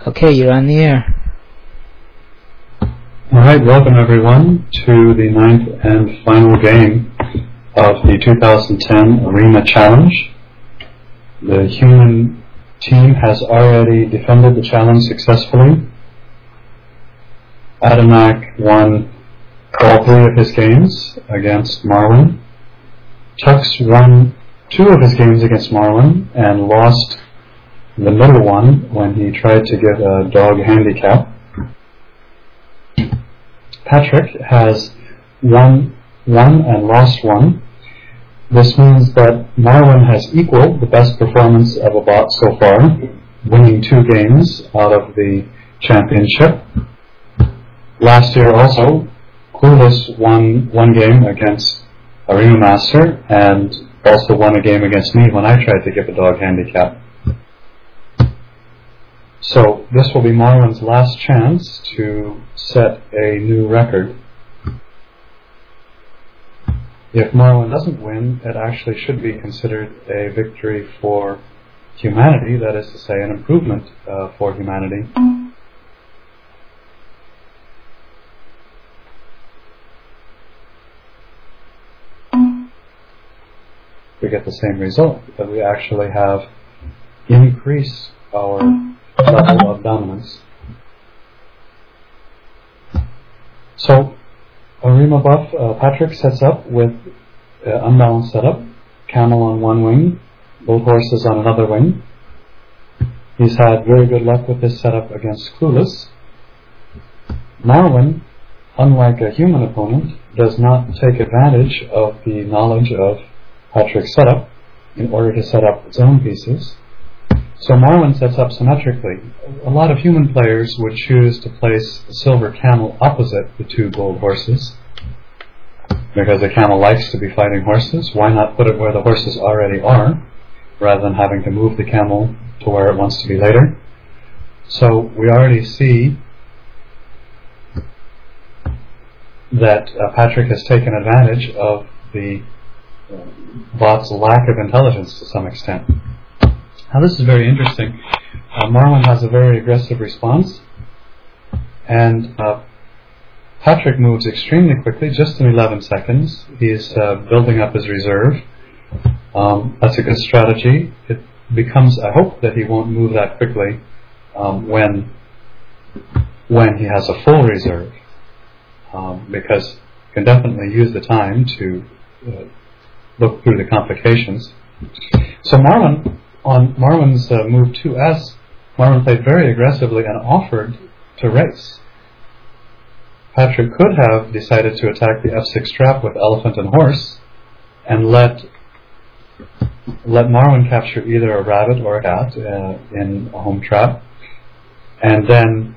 Okay, you're on the air. Alright, welcome everyone to the ninth and final game of the 2010 Arima Challenge. The human team has already defended the challenge successfully. Adamak won all 3 of his games against Marwan. Tux won 2 of his games against Marwan and lost the middle one when he tried to get a dog handicap. Patrick has won 1 and lost 1. This means that Marwan has equaled the best performance of a bot so far, winning 2 games out of the championship. Last year also, Clueless won 1 game against Arima Master and also won a game against me when I tried to give a dog handicap. So this will be Marwan's last chance to set a new record. If Marwan doesn't win, it actually should be considered a victory for humanity, that is to say, an improvement for humanity. We get the same result, that we actually have increased our level of dominance. So, Arima buff, Patrick sets up with unbalanced setup, camel on one wing, both horses on another wing. He's had very good luck with this setup against Clueless. Marwan, unlike a human opponent, does not take advantage of the knowledge of Patrick's setup in order to set up its own pieces. So Marwan sets up symmetrically. A lot of human players would choose to place the silver camel opposite the 2 gold horses. Because the camel likes to be fighting horses, why not put it where the horses already are, rather than having to move the camel to where it wants to be later? So we already see that Patrick has taken advantage of the bot's lack of intelligence to some extent. Now this is very interesting. Marwan has a very aggressive response, and Patrick moves extremely quickly, just in 11 seconds. He's building up his reserve. That's a good strategy. It becomes, I hope that he won't move that quickly when he has a full reserve, because he can definitely use the time to look through the complications. So Marwan, on Marwan's move 2s, Marwan played very aggressively and offered to race. Patrick could have decided to attack the f6 trap with elephant and horse and let Marwan capture either a rabbit or a cat in a home trap, and then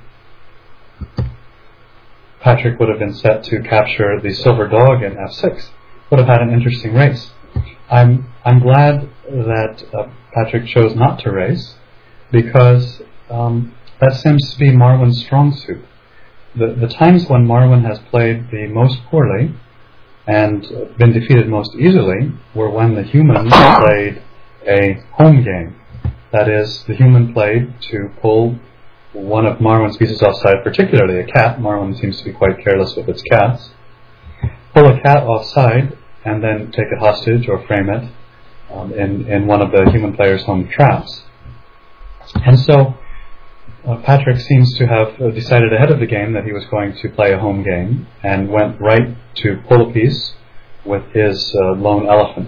Patrick would have been set to capture the silver dog in f6. Would have had an interesting race. I'm glad that Patrick chose not to race, because that seems to be Marwan's strong suit. The times when Marwan has played the most poorly and been defeated most easily were when the human played a home game. That is, the human played to pull one of Marwan's pieces offside, particularly a cat. Marwan seems to be quite careless with its cats. Pull a cat offside and then take it hostage or frame it in one of the human player's home traps. And so Patrick seems to have decided ahead of the game that he was going to play a home game and went right to pull a piece with his lone elephant.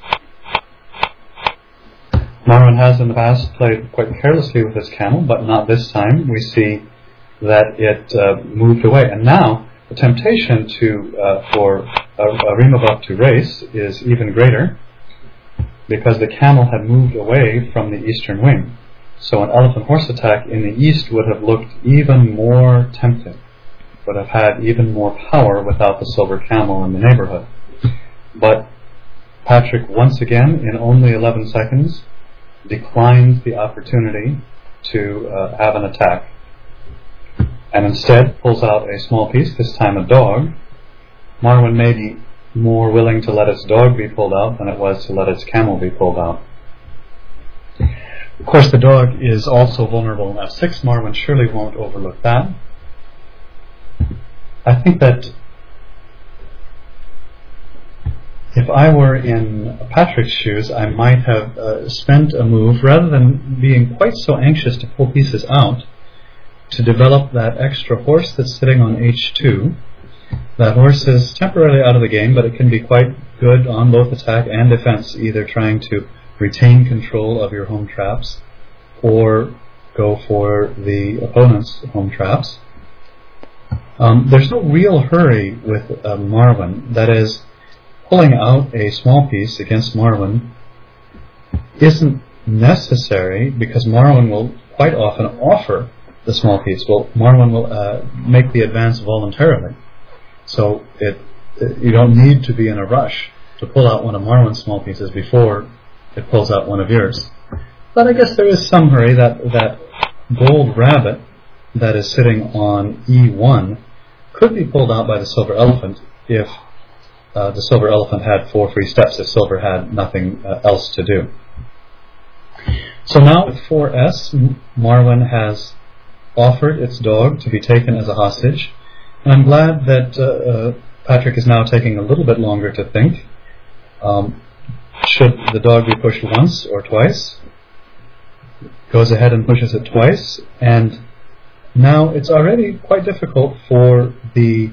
Marwan has in the past played quite carelessly with his camel, but not this time. We see that it moved away, and now the temptation for Arima buff to race is even greater, because the camel had moved away from the eastern wing. So an elephant horse attack in the east would have looked even more tempting, would have had even more power without the silver camel in the neighborhood. But Patrick, once again, in only 11 seconds, declined the opportunity to have an attack, and instead pulls out a small piece, this time a dog. Marwan may be more willing to let its dog be pulled out than it was to let its camel be pulled out. Of course, the dog is also vulnerable in f6. Marwan surely won't overlook that. I think that if I were in Patrick's shoes, I might have spent a move, rather than being quite so anxious to pull pieces out, to develop that extra horse that's sitting on h2. That horse is temporarily out of the game, but it can be quite good on both attack and defense, either trying to retain control of your home traps or go for the opponent's home traps. There's no real hurry with Marwan. That is, pulling out a small piece against Marwan isn't necessary, because Marwan will quite often offer the small piece. Well, Marwan will make the advance voluntarily. So you don't need to be in a rush to pull out one of Marwan's small pieces before it pulls out one of yours. But I guess there is some hurry. That gold rabbit that is sitting on e1 could be pulled out by the silver elephant if the silver elephant had 4 free steps, if silver had nothing else to do. So now with 4s, Marwan has offered its dog to be taken as a hostage. And I'm glad that Patrick is now taking a little bit longer to think. Should the dog be pushed once or twice? Goes ahead and pushes it twice, and now it's already quite difficult for the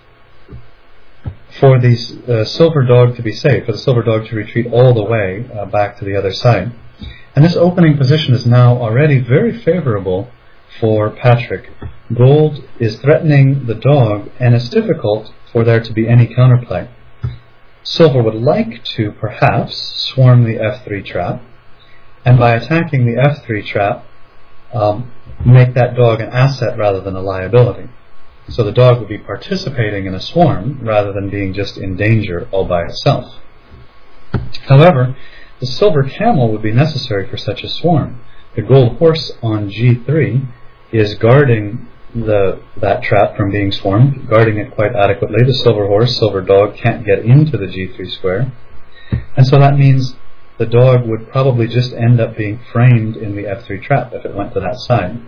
silver dog to be safe, for the silver dog to retreat all the way back to the other side. And this opening position is now already very favorable for Patrick. Gold is threatening the dog, and it's difficult for there to be any counterplay. Silver would like to perhaps swarm the f3 trap, and by attacking the f3 trap, make that dog an asset rather than a liability. So the dog would be participating in a swarm rather than being just in danger all by itself. However, the silver camel would be necessary for such a swarm. The gold horse on g3 is guarding that trap from being swarmed, guarding it quite adequately. The silver horse, silver dog can't get into the g3 square, and so that means the dog would probably just end up being framed in the f3 trap if it went to that side.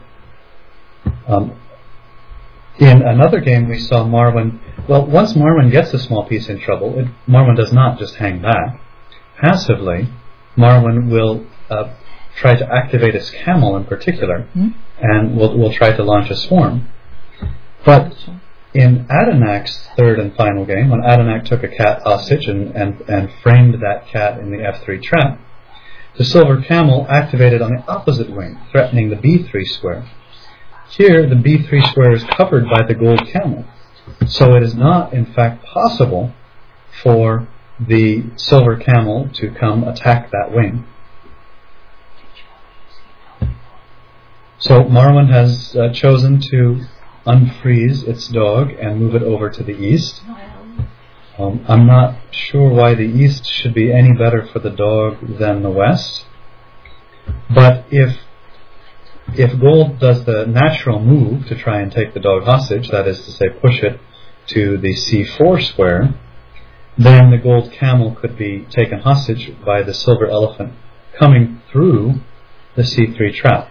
In another game we saw Marwan, well, once Marwan gets a small piece in trouble, Marwan does not just hang back. Passively, Marwan will try to activate his camel in particular, and will try to launch a swarm. But in Adenak's third and final game, when Adenak took a cat hostage and framed that cat in the f3 trap, the silver camel activated on the opposite wing, threatening the b3 square. Here, the b3 square is covered by the gold camel, so it is not, in fact, possible for the silver camel to come attack that wing. So Marwan has chosen to unfreeze its dog and move it over to the east. I'm not sure why the east should be any better for the dog than the west, but if gold does the natural move to try and take the dog hostage, that is to say push it to the c4 square, then the gold camel could be taken hostage by the silver elephant coming through the c3 trap.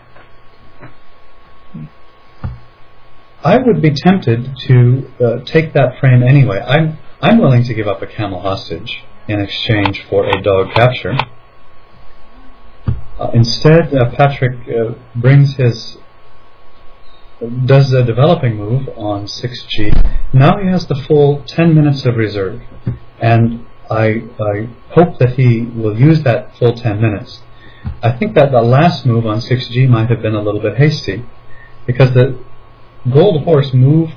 I would be tempted to take that frame anyway. I'm willing to give up a camel hostage in exchange for a dog capture. Instead, Patrick does a developing move on 6g. Now he has the full 10 minutes of reserve, and I hope that he will use that full 10 minutes. I think that the last move on 6g might have been a little bit hasty, because the gold horse moved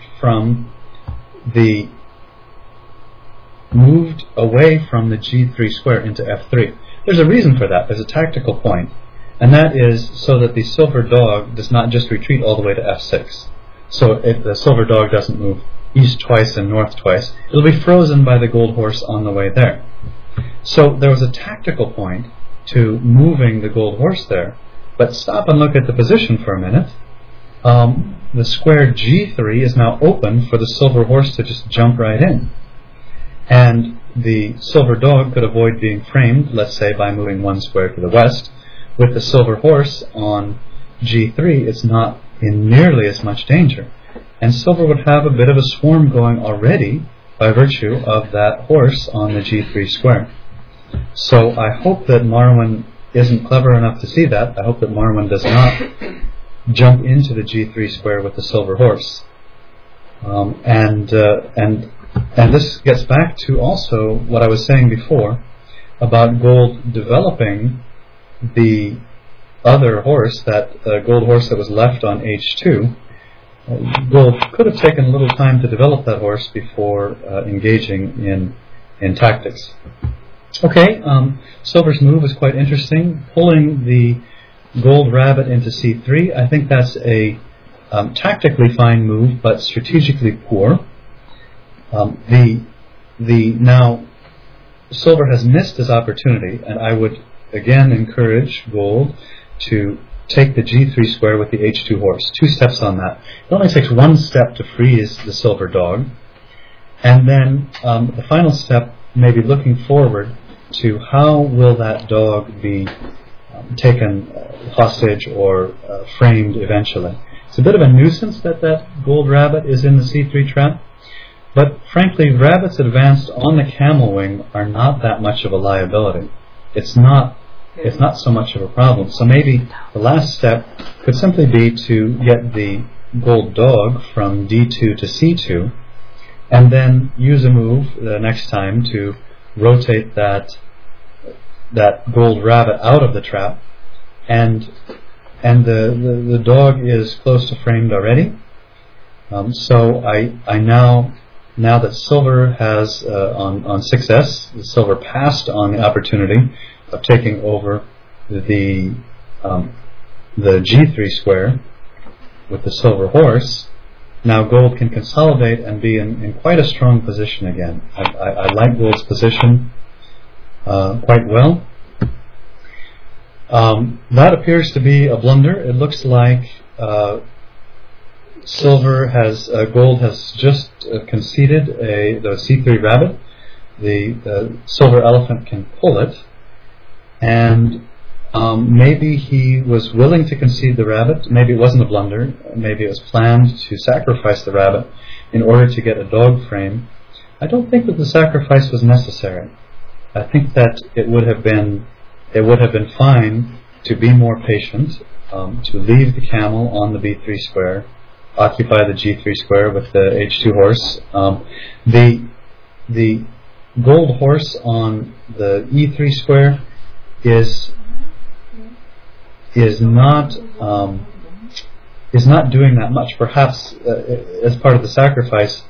away from the g3 square into f3. There's a reason for that. There's a tactical point, and that is so that the silver dog does not just retreat all the way to f6. So if the silver dog doesn't move east twice and north twice, it'll be frozen by the gold horse on the way there. So there was a tactical point to moving the gold horse there. But stop and look at the position for a minute. The square g3 is now open for the silver horse to just jump right in. And the silver dog could avoid being framed, let's say by moving one square to the west, with the silver horse on G3, it's not in nearly as much danger. And silver would have a bit of a swarm going already by virtue of that horse on the G3 square. So I hope that Marwan isn't clever enough to see that. I hope that Marwan does not jump into the G3 square with the silver horse. And this gets back to also what I was saying before about gold developing the other horse, that gold horse that was left on H2. Gold could have taken a little time to develop that horse before engaging in tactics. Okay, silver's move is quite interesting. Pulling the gold rabbit into C3, I think that's a tactically fine move, but strategically poor. Now, silver has missed his opportunity, and I would again encourage gold to take the G3 square with the H2 horse. 2 steps on that. It only takes 1 step to freeze the silver dog, and then the final step may be looking forward to how will that dog be taken hostage or framed eventually. It's a bit of a nuisance that gold rabbit is in the C3 trap, but frankly, rabbits advanced on the camel wing are not that much of a liability. It's not so much of a problem. So maybe the last step could simply be to get the gold dog from D2 to C2, and then use a move the next time to rotate that gold rabbit out of the trap, and the dog is close to framed already. So I now that silver has on 6S, the silver passed on the opportunity of taking over the G3 square with the silver horse. Now gold can consolidate and be in quite a strong position again. I like gold's position quite well. That appears to be a blunder. It looks like gold has just conceded the C3 rabbit. The silver elephant can pull it, and maybe he was willing to concede the rabbit. Maybe it wasn't a blunder. Maybe it was planned to sacrifice the rabbit in order to get a dog frame. I don't think that the sacrifice was necessary. I think that it would have been fine to be more patient, to leave the camel on the B3 square, occupy the G3 square with the H2 horse. The gold horse on the E3 square is not doing that much. Perhaps as part of the sacrifice,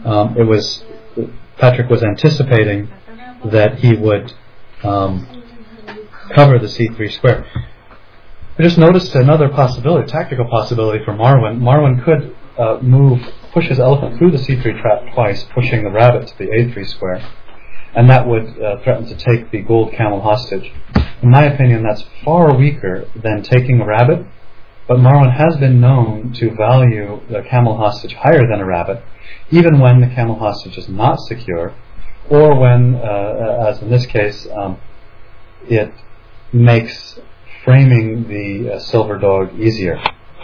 Patrick was anticipating that he would cover the C3 square. I just noticed another possibility, tactical possibility for Marwan. Marwan could push his elephant through the C3 trap twice, pushing the rabbit to the A3 square, and that would threaten to take the gold camel hostage. In my opinion, that's far weaker than taking a rabbit, but Marwan has been known to value the camel hostage higher than a rabbit, even when the camel hostage is not secure, or when, as in this case, it makes framing the silver dog easier.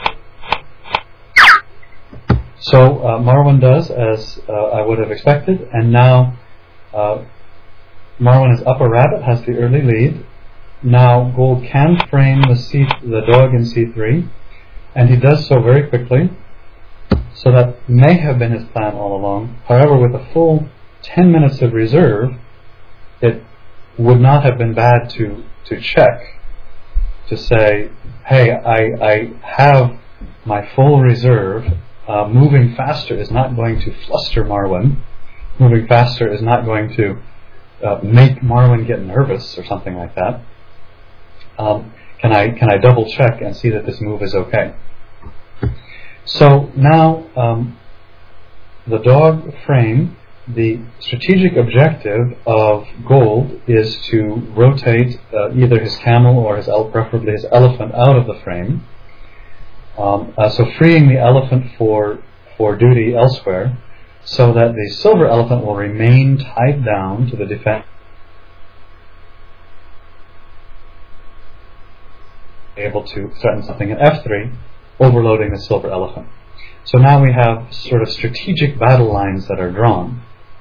So Marwan does as I would have expected, and now Marwan is up a rabbit, has the early lead. Now gold can frame the dog in C3, and he does so very quickly, so that may have been his plan all along. However, with a full 10 minutes of reserve, it would not have been bad to check, to say, hey, I have my full reserve. Moving faster is not going to fluster Marwan. Moving faster is not going to make Marwan get nervous or something like that. Can I double check and see that this move is okay? So now the dog frame, the strategic objective of gold is to rotate either his camel or preferably his elephant out of the frame. So freeing the elephant for duty elsewhere, so that the silver elephant will remain tied down to the defense. able to threaten something at f3, overloading the silver elephant. So now we have sort of strategic battle lines that are drawn.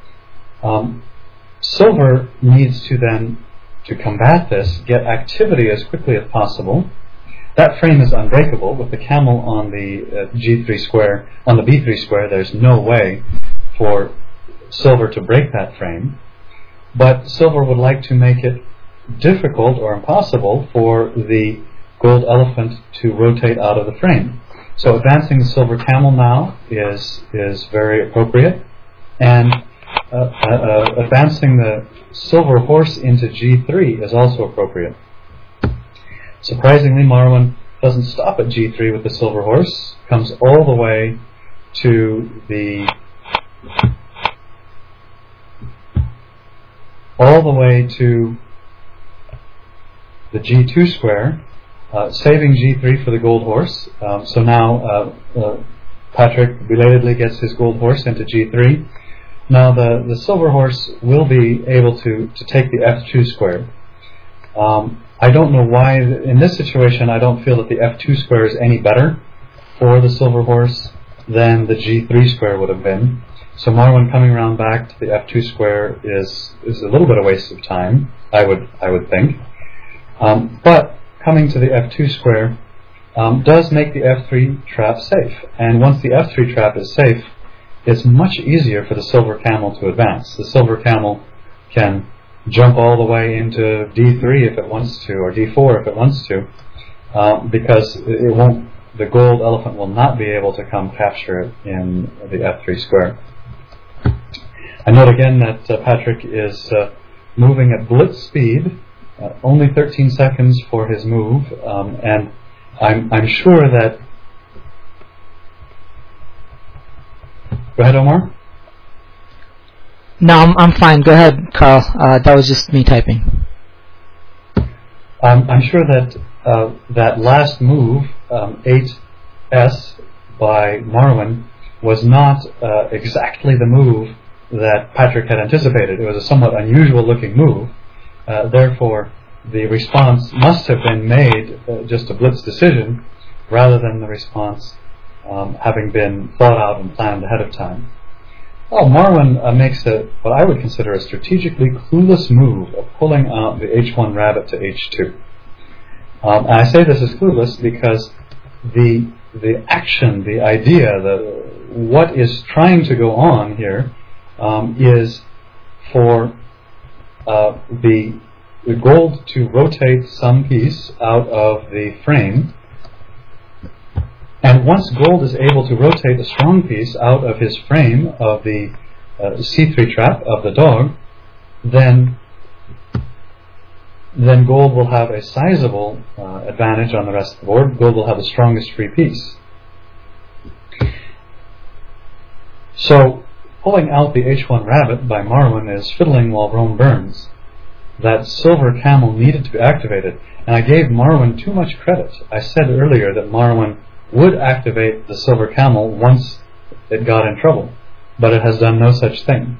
Silver needs to then, to combat this, get activity as quickly as possible. That frame is unbreakable. With the camel on the g3 square, on the b3 square, there's no way for silver to break that frame. But silver would like to make it difficult or impossible for the gold elephant to rotate out of the frame. So advancing the silver camel now is very appropriate, and advancing the silver horse into g3 is also appropriate. Surprisingly, Marwan doesn't stop at g3 with the silver horse, comes all the way to the g2 square, saving g3 for the gold horse. So now Patrick belatedly gets his gold horse into g3. Now the silver horse will be able to take the f2 square. I don't know why, in this situation, I don't feel that the f2 square is any better for the silver horse than the g3 square would have been. So Marwan coming around back to the f2 square is a little bit of a waste of time, I would think. But coming to the f2 square does make the f3 trap safe. And once the f3 trap is safe, it's much easier for the silver camel to advance. The silver camel can jump all the way into d3 if it wants to, or d4 if it wants to, because the gold elephant will not be able to come capture it in the f3 square. I note again that Patrick is moving at blitz speed, only 13 seconds for his move, and I'm sure that... Go ahead, Omar. No, I'm fine. Go ahead, Carl. That was just me typing. I'm sure that that last move, 8S by Marwan, was not exactly the move that Patrick had anticipated. It was a somewhat unusual looking move. Therefore, the response must have been made just a blitz decision, rather than the response having been thought out and planned ahead of time. Oh, Marwan makes what I would consider a strategically clueless move of pulling out the h1 rabbit to h2. And I say this is clueless because the action, the idea, what is trying to go on here is for the gold to rotate some piece out of the frame. And once gold is able to rotate a strong piece out of his frame of the c3 trap of the dog, then gold will have a sizable advantage on the rest of the board. Gold will have the strongest free piece. So pulling out the h1 rabbit by Marwan is fiddling while Rome burns. That silver camel needed to be activated, and I gave Marwan too much credit. I said earlier that Marwan would activate the silver camel once it got in trouble, but it has done no such thing.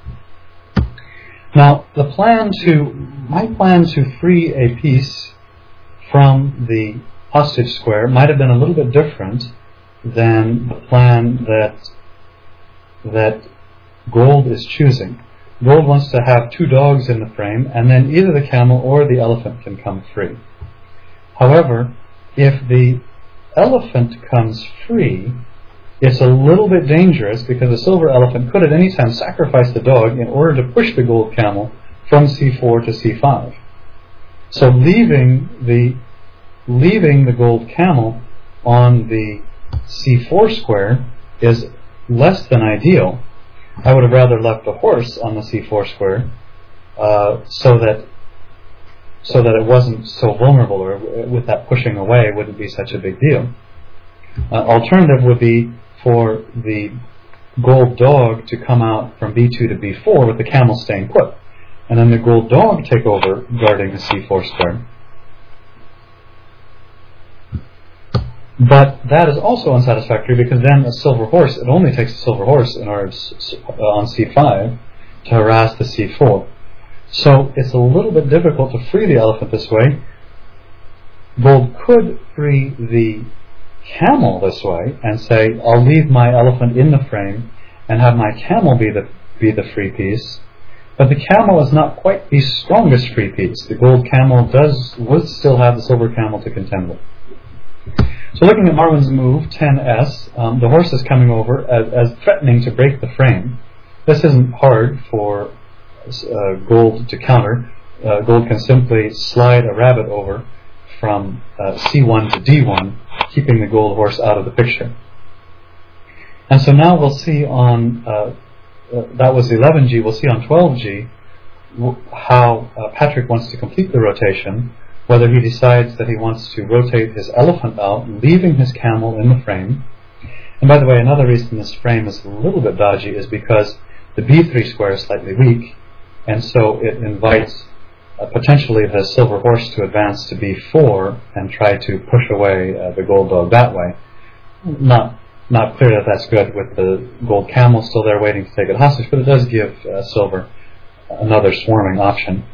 Now, my plan to free a piece from the hostage square might have been a little bit different than the plan that gold is choosing. Gold wants to have two dogs in the frame, and then either the camel or the elephant can come free. However, if the elephant comes free, it's a little bit dangerous because the silver elephant could at any time sacrifice the dog in order to push the gold camel from c4 to c5. So leaving the gold camel on the c4 square is less than ideal. I would have rather left the horse on the c4 square so that it wasn't so vulnerable, or with that pushing away it wouldn't be such a big deal. Alternative would be for the gold dog to come out from b2 to b4 with the camel staying put, and then the gold dog take over guarding the c4 square. But that is also unsatisfactory because then a silver horse, it only takes a silver horse in order on c5 to harass the c4. So it's a little bit difficult to free the elephant this way. Gold could free the camel this way and say, I'll leave my elephant in the frame and have my camel be the free piece. But the camel is not quite the strongest free piece. The gold camel would still have the silver camel to contend with. So looking at Marwan's move, 10S, the horse is coming over as threatening to break the frame. This isn't hard for Gold to counter. Gold can simply slide a rabbit over from C1 to D1, keeping the gold horse out of the picture. And so now we'll see on, that was 11G, we'll see on 12G how Patrick wants to complete the rotation, whether he decides that he wants to rotate his elephant out, leaving his camel in the frame. And by the way, another reason this frame is a little bit dodgy is because the B3 square is slightly weak, and so it invites potentially the silver horse to advance to B4 and try to push away the gold dog that way. Not clear that that's good with the gold camel still there waiting to take it hostage, but it does give silver another swarming option.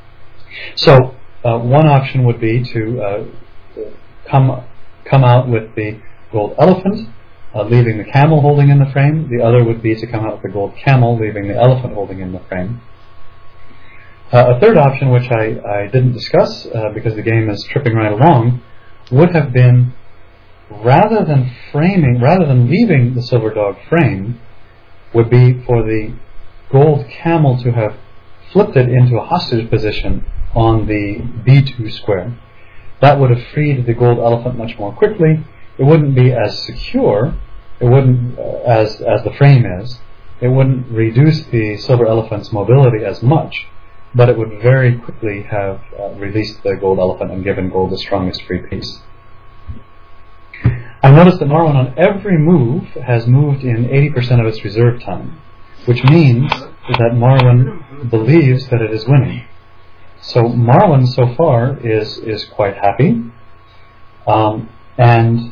So one option would be to come out with the gold elephant, leaving the camel holding in the frame. The other would be to come out with the gold camel, leaving the elephant holding in the frame. A third option, which I didn't discuss because the game is tripping right along, would have been rather than leaving the silver dog frame, would be for the gold camel to have flipped it into a hostage position on the B2 square. That would have freed the gold elephant much more quickly. It wouldn't be as secure. It wouldn't, as the frame is. It wouldn't reduce the silver elephant's mobility as much, but it would very quickly have released the gold elephant and given gold the strongest free piece. I noticed that Marwan on every move has moved in 80% of its reserve time, which means that Marwan believes that it is winning. So Marwan so far is quite happy, and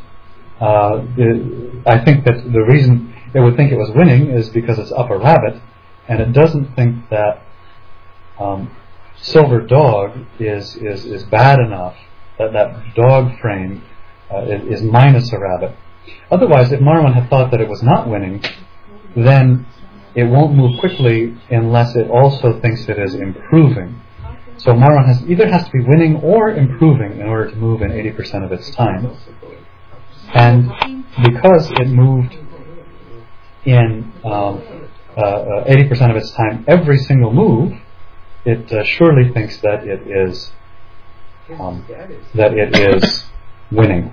I think that the reason it would think it was winning is because it's up a rabbit, and it doesn't think that silver dog is bad enough that dog frame is minus a rabbit. Otherwise, if Marwan had thought that it was not winning, then it won't move quickly unless it also thinks it is improving. So Marwan either has to be winning or improving in order to move in 80% of its time. And because it moved in 80% of its time every single move, it surely thinks that it is winning.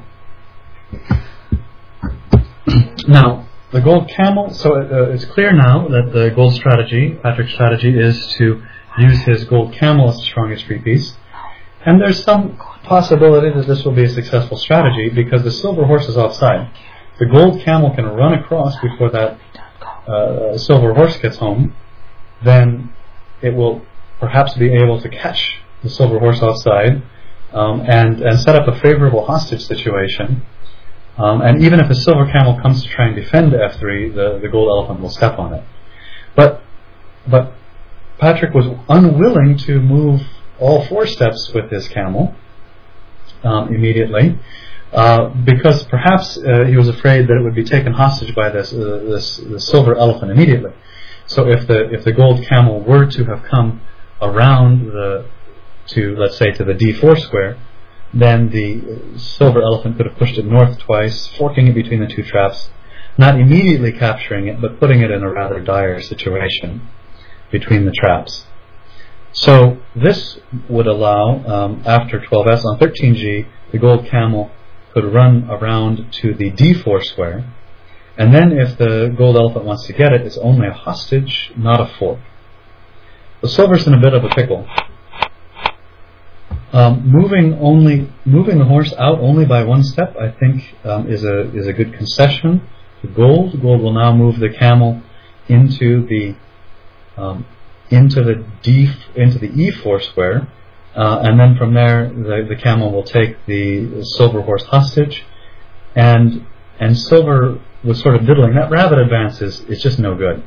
Now, the gold camel, so it's clear now that the gold strategy, Patrick's strategy, is to use his gold camel as the strongest free piece. And there's some possibility that this will be a successful strategy because the silver horse is offside. The gold camel can run across before that silver horse gets home. Then it will perhaps be able to catch the silver horse offside and set up a favorable hostage situation. And even if the silver camel comes to try and defend F3, the gold elephant will step on it. But Patrick was unwilling to move all 4 steps with his camel immediately because perhaps he was afraid that it would be taken hostage by this silver elephant immediately. So if the gold camel were to have come around let's say to the D4 square, then the silver elephant could have pushed it north twice, forking it between the 2 traps, not immediately capturing it, but putting it in a rather dire situation between the traps. So this would allow, after 12S on 13G, the gold camel could run around to the D4 square, and then if the gold elephant wants to get it, it's only a hostage, not a fork. The silver's in a bit of a pickle. Moving the horse out only by 1 step, I think, is a good concession to gold. Gold will now move the camel into the E4 square, and then from there the camel will take the silver horse hostage, and silver was sort of diddling. That rabbit advance is just no good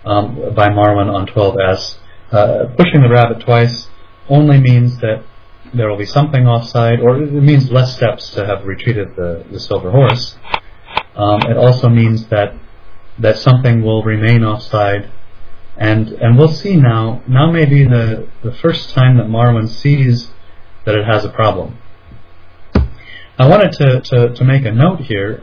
by Marwan on 12S. Pushing the rabbit twice only means that there will be something offside, or it means less steps to have retreated the silver horse. It also means that something will remain offside, and we'll see now. Now may be the first time that Marwan sees that it has a problem. I wanted to make a note here.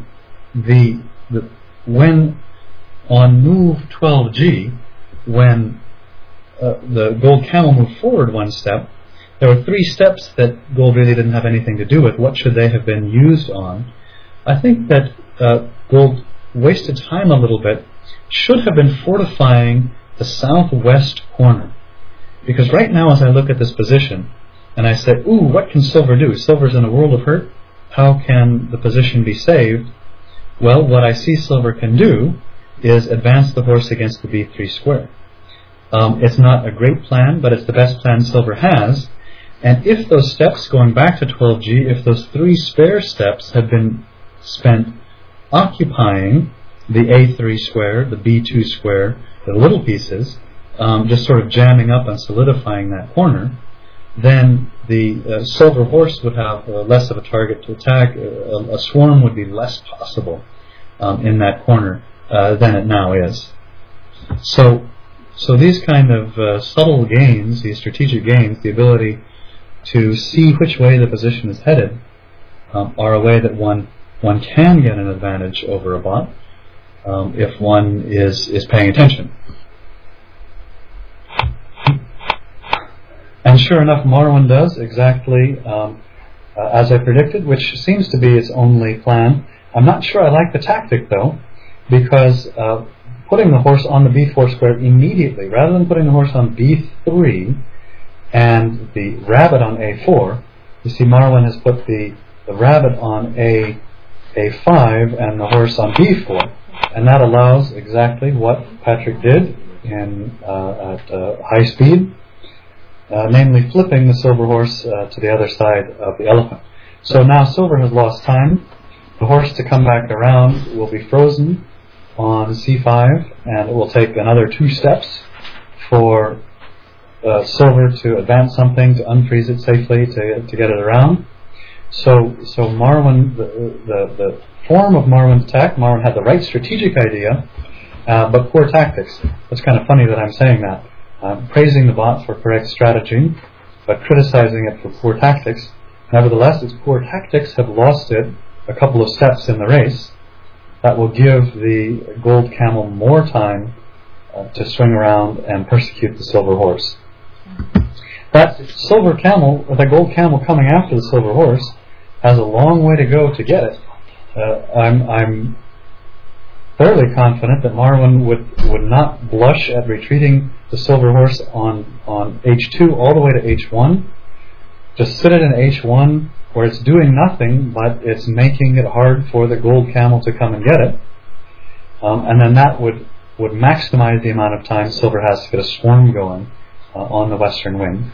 When on move 12G, when the gold camel moved forward one step, there were 3 steps that gold really didn't have anything to do with. What should they have been used on? I think that gold wasted time a little bit, should have been fortifying the southwest corner. Because right now as I look at this position, and I say, ooh, what can silver do? Silver's in a world of hurt. How can the position be saved? Well, what I see silver can do is advance the horse against the b3 square. It's not a great plan, but it's the best plan silver has. And if those steps, going back to 12G, if those 3 spare steps had been spent occupying the a3 square, the b2 square, the little pieces, just sort of jamming up and solidifying that corner, then the silver horse would have less of a target to attack. A swarm would be less possible in that corner than it now is. So these kind of subtle gains, these strategic gains, the ability to see which way the position is headed, are a way that one can get an advantage over a bot if one is paying attention. And sure enough, Marwan does exactly as I predicted, which seems to be its only plan. I'm not sure I like the tactic, though, because putting the horse on the b4 square immediately, rather than putting the horse on b3 and the rabbit on a4, you see Marwan has put the rabbit on a5 and the horse on b4. And that allows exactly what Patrick did at high speed, namely flipping the silver horse to the other side of the elephant. So now silver has lost time. The horse to come back around will be frozen on c5, and it will take another 2 steps for silver to advance something, to unfreeze it safely, to get it around. So Marwan, the form of Marwan's attack, Marwan had the right strategic idea, but poor tactics. It's kind of funny that I'm saying that. Praising the bot for correct strategy, but criticizing it for poor tactics. Nevertheless, its poor tactics have lost it a couple of steps in the race. That will give the gold camel more time to swing around and persecute the silver horse. That silver camel, the gold camel coming after the silver horse, has a long way to go to get it. I'm fairly confident that Marwan would not blush at retreating the silver horse on h2 all the way to h1. Just sit it in h1 where it's doing nothing, but it's making it hard for the gold camel to come and get it. And then that would maximize the amount of time silver has to get a swarm going on the western wing.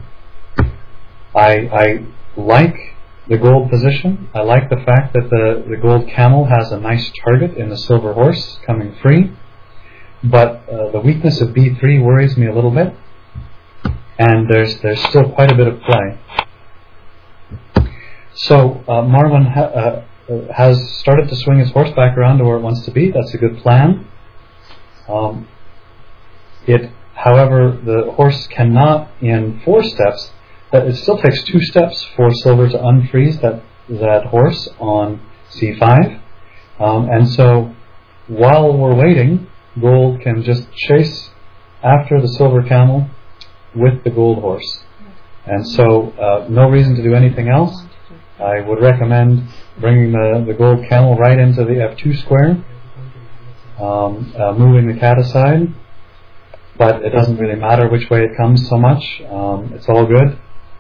I like the gold position. I like the fact that the gold camel has a nice target in the silver horse coming free, but the weakness of b3 worries me a little bit, and there's still quite a bit of play. So Marwan has started to swing his horse back around to where it wants to be. That's a good plan. However, the horse cannot in 4 steps. It still takes 2 steps for silver to unfreeze that horse on c5. And so while we're waiting, gold can just chase after the silver camel with the gold horse. And so no reason to do anything else. I would recommend bringing the gold camel right into the f2 square, moving the cat aside. But it doesn't really matter which way it comes so much. It's all good.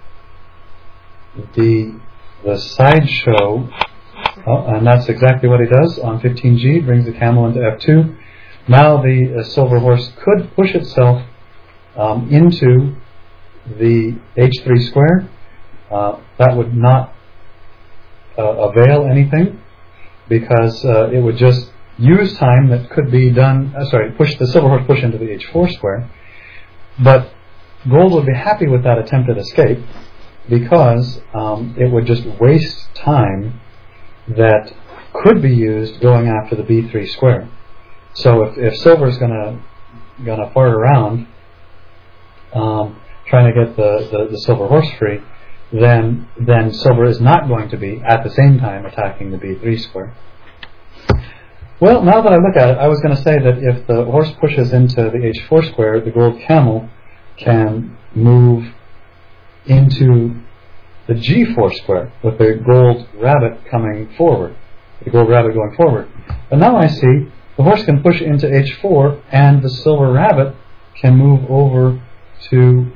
The sideshow, and that's exactly what he does on 15G, brings the camel into f2. Now the silver horse could push itself into the h3 square. That would not avail anything, because it would just use time that could be done, push the silver horse push into the h4 square. But gold would be happy with that attempted escape, because it would just waste time that could be used going after the b3 square. So if silver's gonna fart around trying to get the silver horse free, then silver is not going to be at the same time attacking the b3 square. Well, now that I look at it, I was going to say that if the horse pushes into the h4 square, the gold camel can move into the g4 square with the gold rabbit coming forward, the gold rabbit going forward. But now I see the horse can push into h4 and the silver rabbit can move over to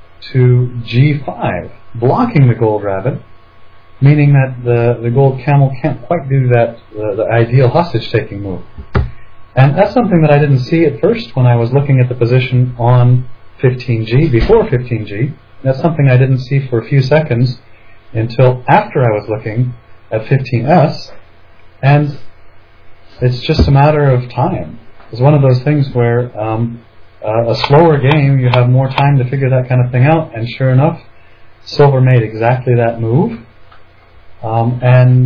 g5, blocking the gold rabbit, meaning that the gold camel can't quite do that, the ideal hostage-taking move. And that's something that I didn't see at first when I was looking at the position on 15G, before 15G. That's something I didn't see for a few seconds until after I was looking at 15S, and it's just a matter of time. It's one of those things where a slower game, you have more time to figure that kind of thing out, and sure enough, silver made exactly that move. And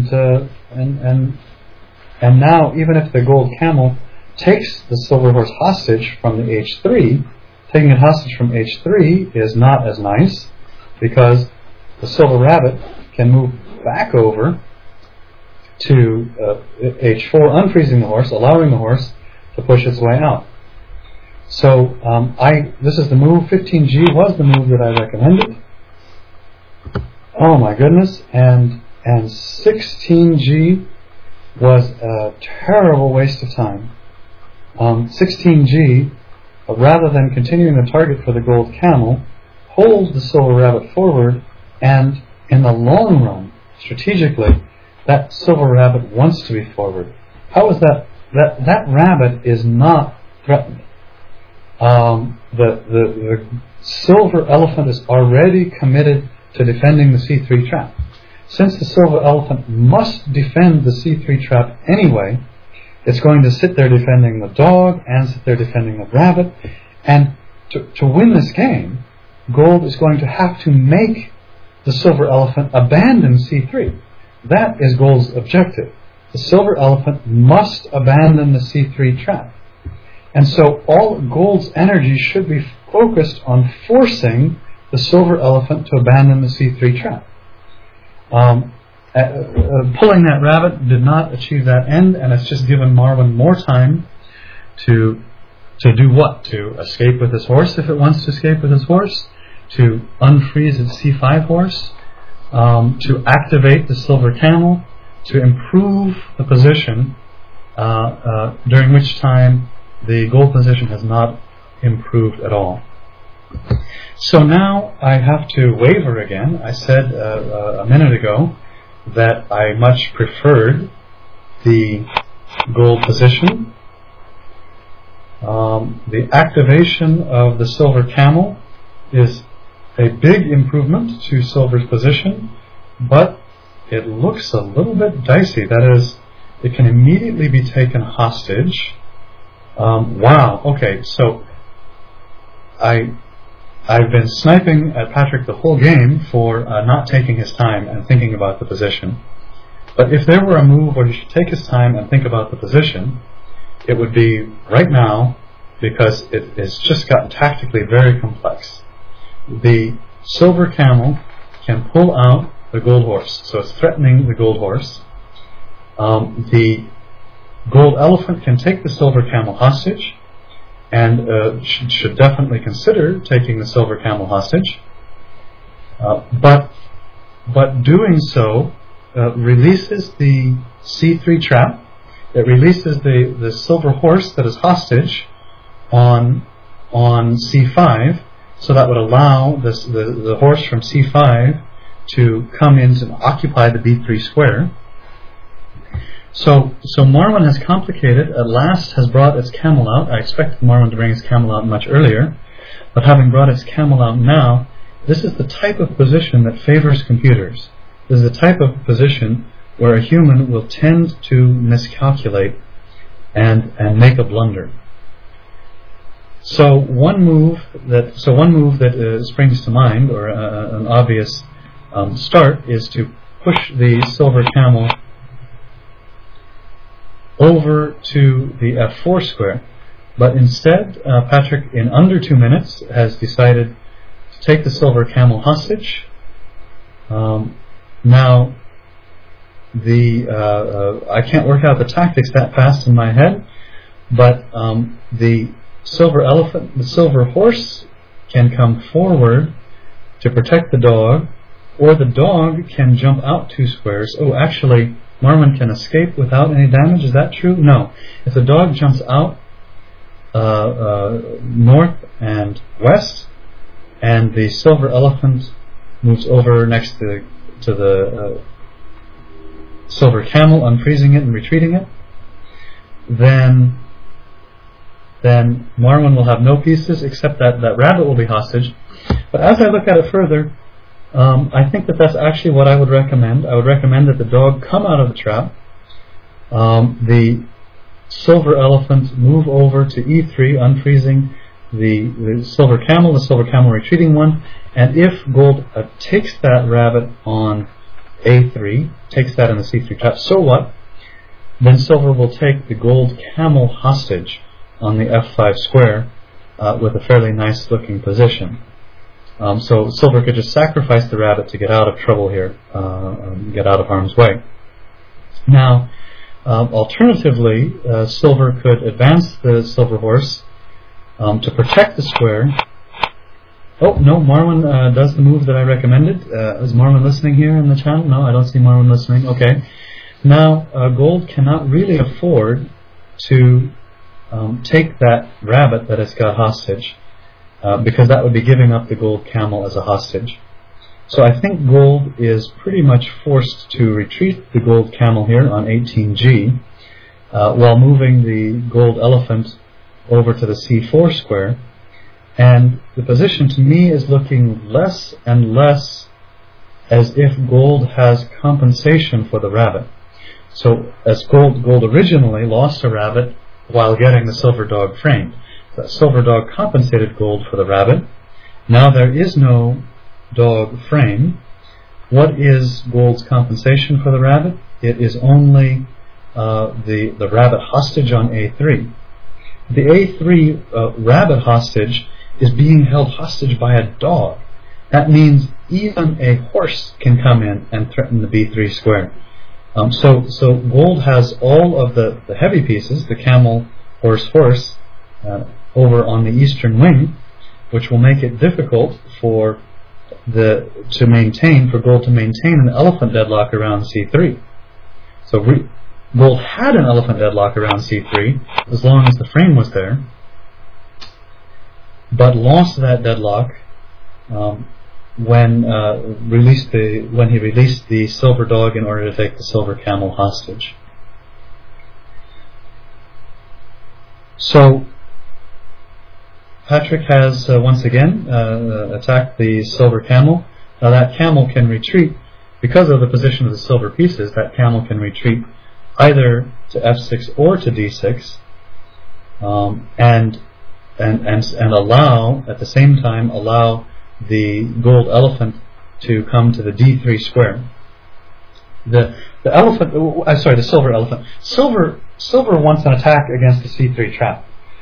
now, even if the gold camel takes the silver horse hostage from the h3, taking it hostage from h3 is not as nice, because the silver rabbit can move back over to h4, unfreezing the horse, allowing the horse to push its way out. So this is the move. 15G was the move that I recommended. Oh my goodness, and 16G was a terrible waste of time. 16G, rather than continuing the target for the gold camel, holds the silver rabbit forward, and in the long run, strategically, that silver rabbit wants to be forward. How is that? That rabbit is not threatened. The silver elephant is already committed to defending the C3 trap. Since the silver elephant must defend the C3 trap anyway, it's going to sit there defending the dog and sit there defending the rabbit. And to win this game, gold is going to have to make the silver elephant abandon C3. That is gold's objective. The silver elephant must abandon the C3 trap. And so all gold's energy should be focused on forcing the silver elephant to abandon the C3 trap. Pulling that rabbit did not achieve that end, and it's just given Marwan more time to do what? To escape with his horse if it wants to escape with his horse, to unfreeze its C5 horse, to activate the silver camel, to improve the position, during which time the gold position has not improved at all. So now I have to waver again. I said a minute ago that I much preferred the gold position. The activation of the silver camel is a big improvement to silver's position, but it looks a little bit dicey. That is, it can immediately be taken hostage. Wow, okay, so I've been sniping at Patrick the whole game for not taking his time and thinking about the position. But if there were a move where he should take his time and think about the position, it would be right now, because it's just gotten tactically very complex. The silver camel can pull out the gold horse, so it's threatening the gold horse. The gold elephant can take the silver camel hostage, and should definitely consider taking the silver camel hostage. But doing so releases the C3 trap. It releases the silver horse that is hostage on C5, so that would allow the horse from C5 to come in and occupy the B3 square. So Marwan has complicated, at last has brought its camel out. I expected Marwan to bring his camel out much earlier, but having brought its camel out now, this is the type of position that favors computers. This is the type of position where a human will tend to miscalculate and make a blunder. So one move that springs to mind, or an obvious start is to push the silver camel over to the f4 square. But instead, Patrick, in under 2 minutes, has decided to take the silver camel hostage. Now, I can't work out the tactics that fast in my head, but the silver horse can come forward to protect the dog, or the dog can jump out 2 squares. Oh, actually, Marwan can escape without any damage. Is that true? No. If the dog jumps out north and west, and the silver elephant moves over next to the silver camel, unfreezing it and retreating it, then Marwan will have no pieces, except that rabbit will be hostage. But as I look at it further, I think that's actually what I would recommend. I would recommend that the dog come out of the trap, the silver elephant move over to e3, unfreezing the silver camel retreating one, and if gold takes that rabbit on a3, takes that in the c3 trap, so what? Then silver will take the gold camel hostage on the f5 square with a fairly nice looking position. So silver could just sacrifice the rabbit to get out of trouble here, get out of harm's way. Now, alternatively, silver could advance the silver horse to protect the square. Oh, no, Marwan does the move that I recommended. Is Marwan listening here in the channel? No, I don't see Marwan listening. Okay. Now, gold cannot really afford to take that rabbit that it's got hostage, because that would be giving up the gold camel as a hostage. So I think gold is pretty much forced to retreat the gold camel here on 18G, while moving the gold elephant over to the C4 square. And the position to me is looking less and less as if gold has compensation for the rabbit. So as gold originally lost a rabbit while getting the silver dog framed. The silver dog compensated gold for the rabbit. Now there is no dog frame. What is gold's compensation for the rabbit? It is only the rabbit hostage on A3. The A3 rabbit hostage is being held hostage by a dog. That means even a horse can come in and threaten the B3 square. So gold has all of the heavy pieces, the camel, horse, over on the eastern wing, which will make it difficult for gold to maintain an elephant deadlock around C3. So gold had an elephant deadlock around C3 as long as the frame was there, but lost that deadlock when he released the silver dog in order to take the silver camel hostage. So Patrick has once again attacked the silver camel. Now that camel can retreat because of the position of the silver pieces. That camel can retreat either to f6 or to d6, and allow at the same time the gold elephant to come to the d3 square. The silver elephant. Silver wants an attack against the c3 trap.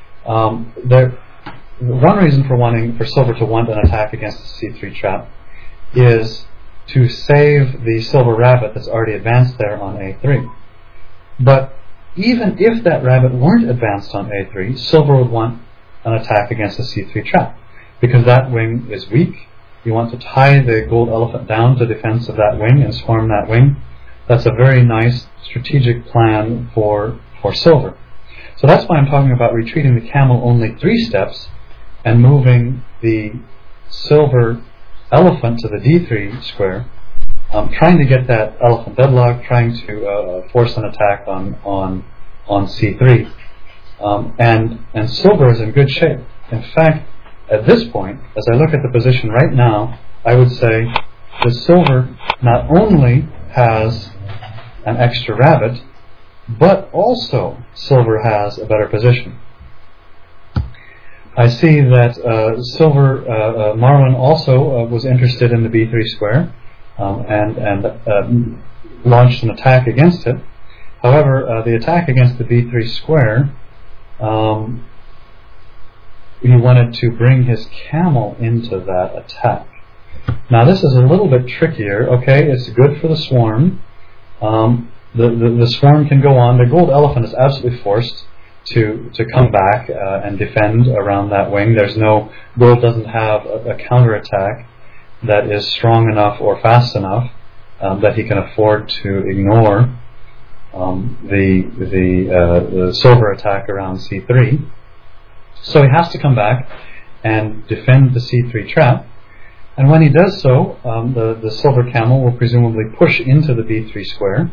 One reason for silver to want an attack against the c3 trap is to save the silver rabbit that's already advanced there on a3. But even if that rabbit weren't advanced on a3, silver would want an attack against the c3 trap, because that wing is weak. You want to tie the gold elephant down to defense of that wing and swarm that wing. That's a very nice strategic plan for silver. So that's why I'm talking about retreating the camel only 3 steps and moving the silver elephant to the d3 square, trying to get that elephant deadlock, trying to force an attack on c3. And silver is in good shape. In fact, at this point, as I look at the position right now, I would say that silver not only has an extra rabbit, but also silver has a better position. I see that Marwan also was interested in the b3 square, and launched an attack against it. However, the attack against the b3 square, he wanted to bring his camel into that attack. Now this is a little bit trickier. Okay, it's good for the swarm. The swarm can go on. The gold elephant is absolutely forced to come back and defend around that wing. Gold doesn't have a counterattack that is strong enough or fast enough that he can afford to ignore the silver attack around c3. So he has to come back and defend the c3 trap. And when he does so, the silver camel will presumably push into the b3 square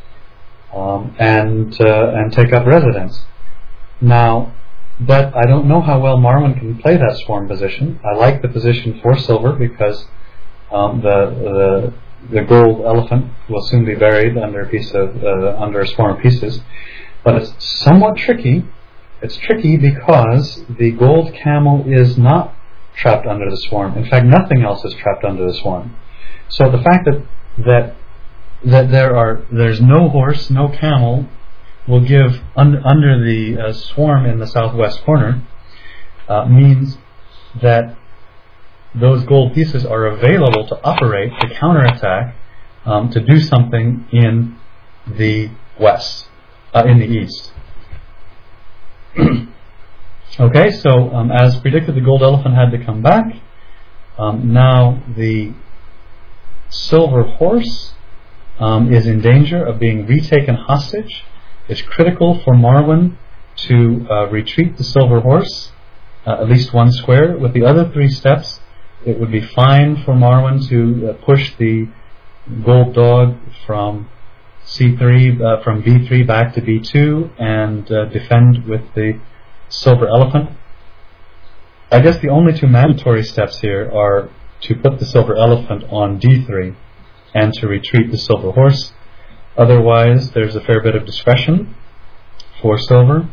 and take up residence. Now, but I don't know how well Marwan can play that swarm position. I like the position for silver because the gold elephant will soon be buried under a swarm of pieces. But it's somewhat tricky. It's tricky because the gold camel is not trapped under the swarm. In fact, nothing else is trapped under the swarm. So the fact that there's no horse, no camel, will give under the swarm in the southwest corner means that those gold pieces are available to operate, to counterattack, to do something in the west, in the east. Okay, so as predicted, the gold elephant had to come back. Now the silver horse is in danger of being retaken hostage. It's critical for Marwan to retreat the silver horse at least one square. With the other three steps, it would be fine for Marwan to push the gold dog from C3, from B3 back to B2 and defend with the silver elephant. I guess the only two mandatory steps here are to put the silver elephant on D3 and to retreat the silver horse. Otherwise, there's a fair bit of discretion for silver.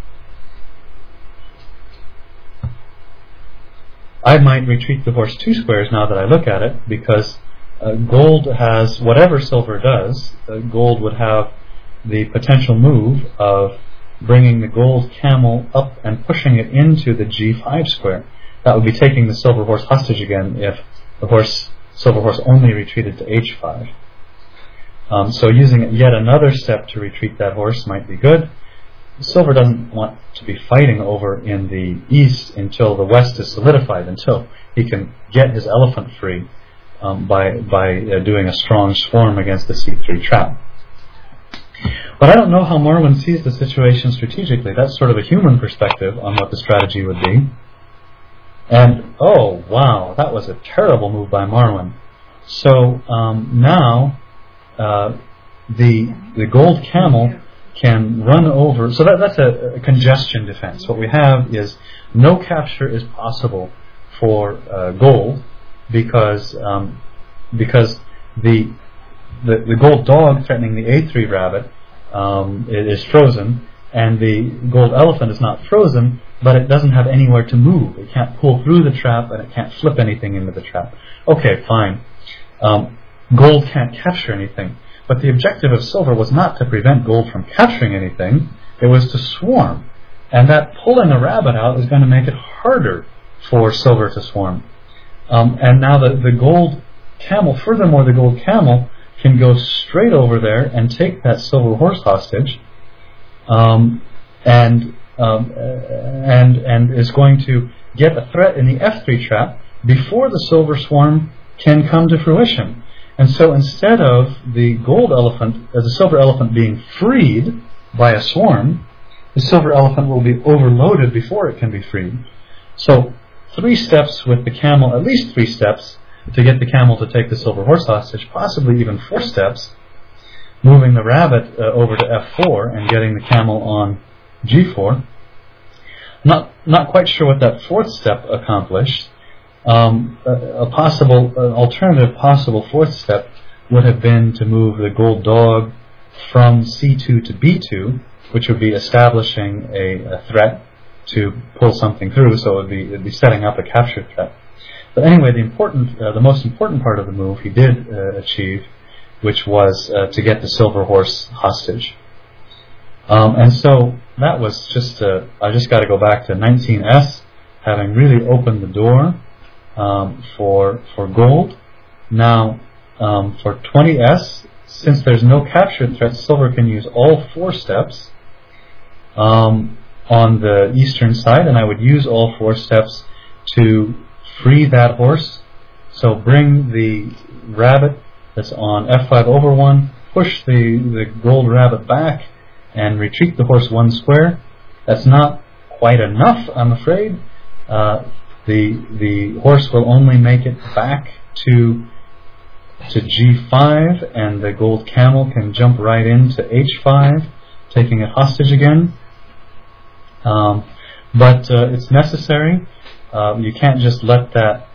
I might retreat the horse 2 squares now that I look at it, because gold has, whatever silver does, gold would have the potential move of bringing the gold camel up and pushing it into the G5 square. That would be taking the silver horse hostage again if the silver horse only retreated to H5. So using yet another step to retreat that horse might be good. Silver doesn't want to be fighting over in the east until the west is solidified, until he can get his elephant free by doing a strong swarm against the C3 trap. But I don't know how Marwan sees the situation strategically. That's sort of a human perspective on what the strategy would be. And, oh, wow, that was a terrible move by Marwan. So now the gold camel can run over. So that's a congestion defense. What we have is no capture is possible for gold because the gold dog threatening the A3 rabbit is frozen, and the gold elephant is not frozen, but it doesn't have anywhere to move. It can't pull through the trap, and it can't flip anything into the trap. Okay, fine. Gold can't capture anything. But the objective of silver was not to prevent gold from capturing anything. It was to swarm. And that pulling a rabbit out is going to make it harder for silver to swarm. And now the gold camel, furthermore, the gold camel can go straight over there and take that silver horse hostage, and is going to get a threat in the F3 trap before the silver swarm can come to fruition. And so instead of the silver elephant being freed by a swarm, the silver elephant will be overloaded before it can be freed. So 3 steps with the camel, at least 3 steps, to get the camel to take the silver horse hostage, possibly even 4 steps, moving the rabbit over to F4 and getting the camel on G4. Not quite sure what that 4th step accomplished. Alternative possible 4th step would have been to move the gold dog from C2 to B2, which would be establishing a threat to pull something through, so it would be setting up a capture threat. But anyway, the most important part of the move he did achieve, which was to get the silver horse hostage. And so that was just, I just got to go back to 19S, having really opened the door for gold. Now, for 20S, since there's no capture threat, silver can use all 4 steps on the eastern side, and I would use all 4 steps to free that horse. So bring the rabbit that's on F5 over 1, push the gold rabbit back, and retreat the horse 1 square. That's not quite enough, I'm afraid. The horse will only make it back to G5, and the gold camel can jump right into H5, taking it hostage again. But it's necessary. You can't just let that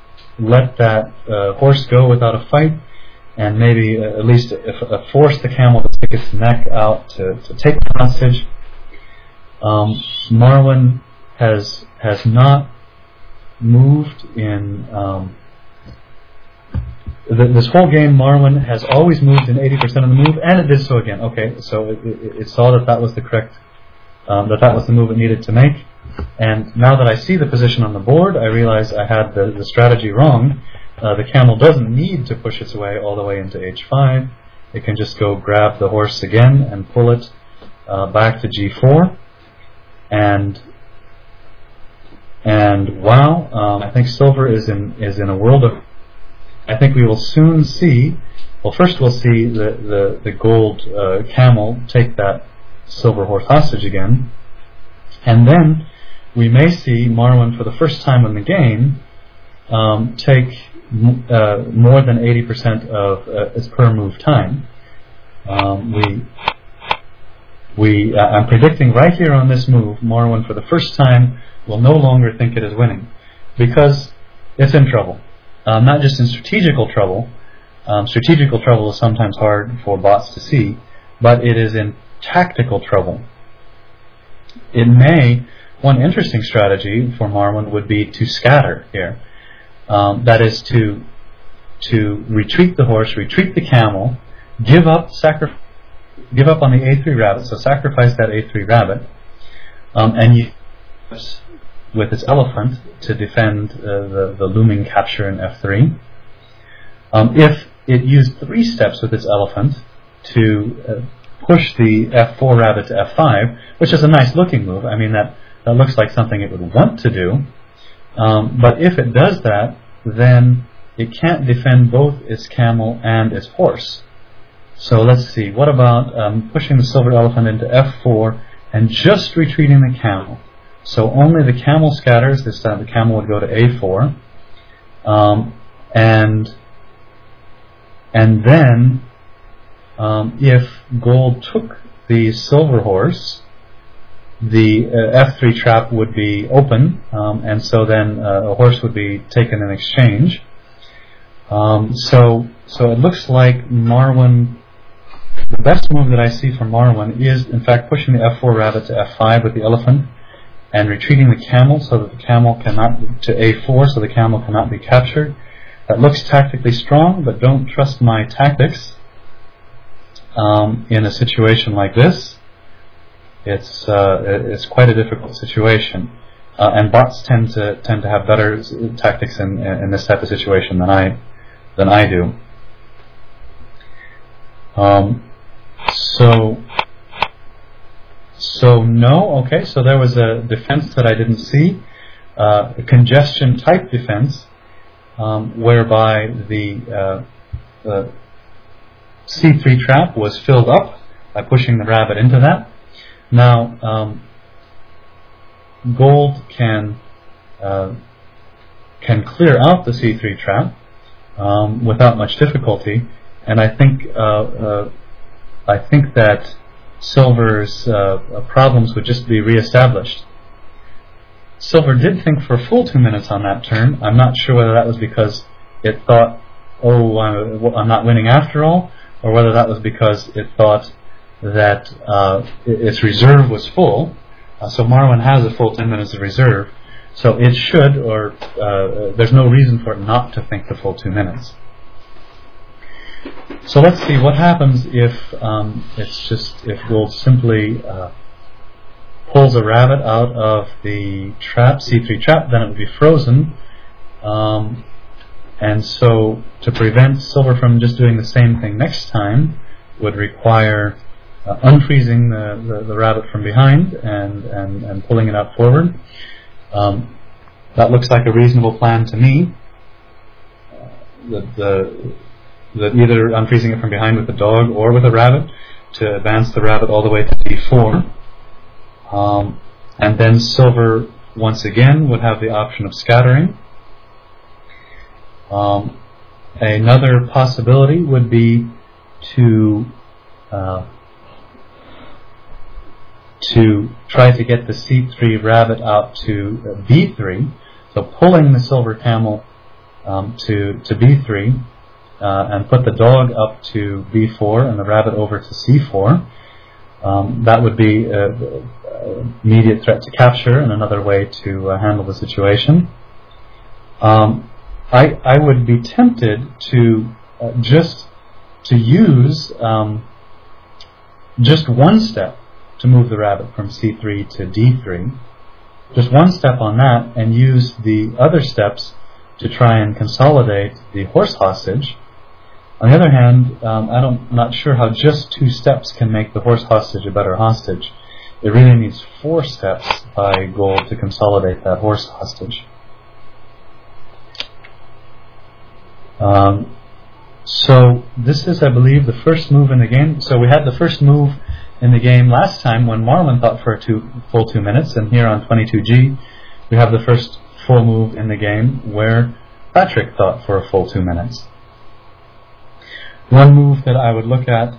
horse go without a fight, and maybe at least force the camel to stick its neck out to take the hostage. Marwan has not moved in this whole game. Marwan has always moved in 80% of the move, and it did so again. Okay, so it saw that was the correct, that was the move it needed to make. And now that I see the position on the board, I realize I had the strategy wrong. The camel doesn't need to push its way all the way into H5. It can just go grab the horse again and pull it back to G4. And wow, I think silver is in a world of. I think we will soon see. Well, first we'll see the gold camel take that silver horse hostage again, and then we may see Marwan for the first time in the game take more than 80% of its per move time. I'm predicting right here on this move, Marwan for the first time will no longer think it is winning, because it's in trouble. Not just in strategical trouble. Strategical trouble is sometimes hard for bots to see, but it is in tactical trouble. One interesting strategy for Marwan would be to scatter here. That is to retreat the horse, retreat the camel, give up on the A3 rabbit, so sacrifice that A3 rabbit, and use with its elephant to defend the looming capture in F3. If it used 3 steps with its elephant to push the F4 rabbit to F5, which is a nice looking move. I mean, that looks like something it would want to do. But if it does that, then it can't defend both its camel and its horse. So let's see, what about pushing the silver elephant into F4 and just retreating the camel? So only the camel scatters. This time the camel would go to A4, and then if gold took the silver horse, the F3 trap would be open, and so then a horse would be taken in exchange. So it looks like Marwan. The best move that I see from Marwan is, in fact, pushing the F4 rabbit to F5 with the elephant, and retreating the camel so that the camel cannot to A4, so the camel cannot be captured. That looks tactically strong, but don't trust my tactics in a situation like this. It's quite a difficult situation, and bots tend to have better tactics in this type of situation than I do. So no, okay, so there was a defense that I didn't see, a congestion type defense, whereby the C3 trap was filled up by pushing the rabbit into that. Now, gold can clear out the C3 trap without much difficulty, and I think that silver's problems would just be reestablished. Silver did think for a full 2 minutes on that turn. I'm not sure whether that was because it thought, oh, I'm not winning after all, or whether that was because it thought that its reserve was full. So Marwan has a full 10 minutes of reserve, So it should, or there's no reason for it not to think the full 2 minutes. So let's see what happens if if Gold simply pulls a rabbit out of the trap, C3 trap, then it would be frozen. And so to prevent Silver from just doing the same thing next time would require unfreezing the rabbit from behind and pulling it out forward. That looks like a reasonable plan to me. That either unfreezing it from behind with the dog or with a rabbit to advance the rabbit all the way to D4. And then Silver once again would have the option of scattering. Another possibility would be to try to get the C3 rabbit out to B3, so pulling the Silver camel to B3 and put the dog up to B4 and the rabbit over to C4. That would be an immediate threat to capture and another way to handle the situation. I would be tempted to use just one step to move the rabbit from C3 to D3, just one step on that, and use the other steps to try and consolidate the horse hostage. On the other hand, I'm not sure how just 2 steps can make the horse hostage a better hostage. It really needs 4 steps by Gold to consolidate that horse hostage. So this is, I believe, the first move in the game. So we had the first move in the game last time when Marlon thought for a full 2 minutes, and here on 22G we have the first full move in the game where Patrick thought for a full 2 minutes. One move that I would look at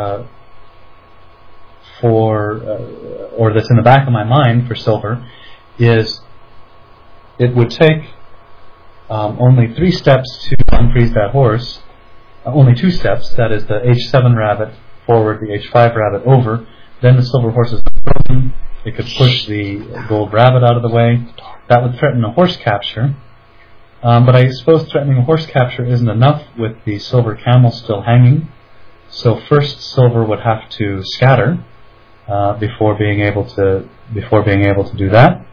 or that's in the back of my mind for Silver is it would take only 3 steps to unfreeze that horse, only 2 steps, that is the H7 rabbit forward, the H5 rabbit over, then the Silver horse is unfrozen, it could push the Gold rabbit out of the way. That would threaten a horse capture. But I suppose threatening a horse capture isn't enough with the Silver camel still hanging. So first Silver would have to scatter before being able to do that.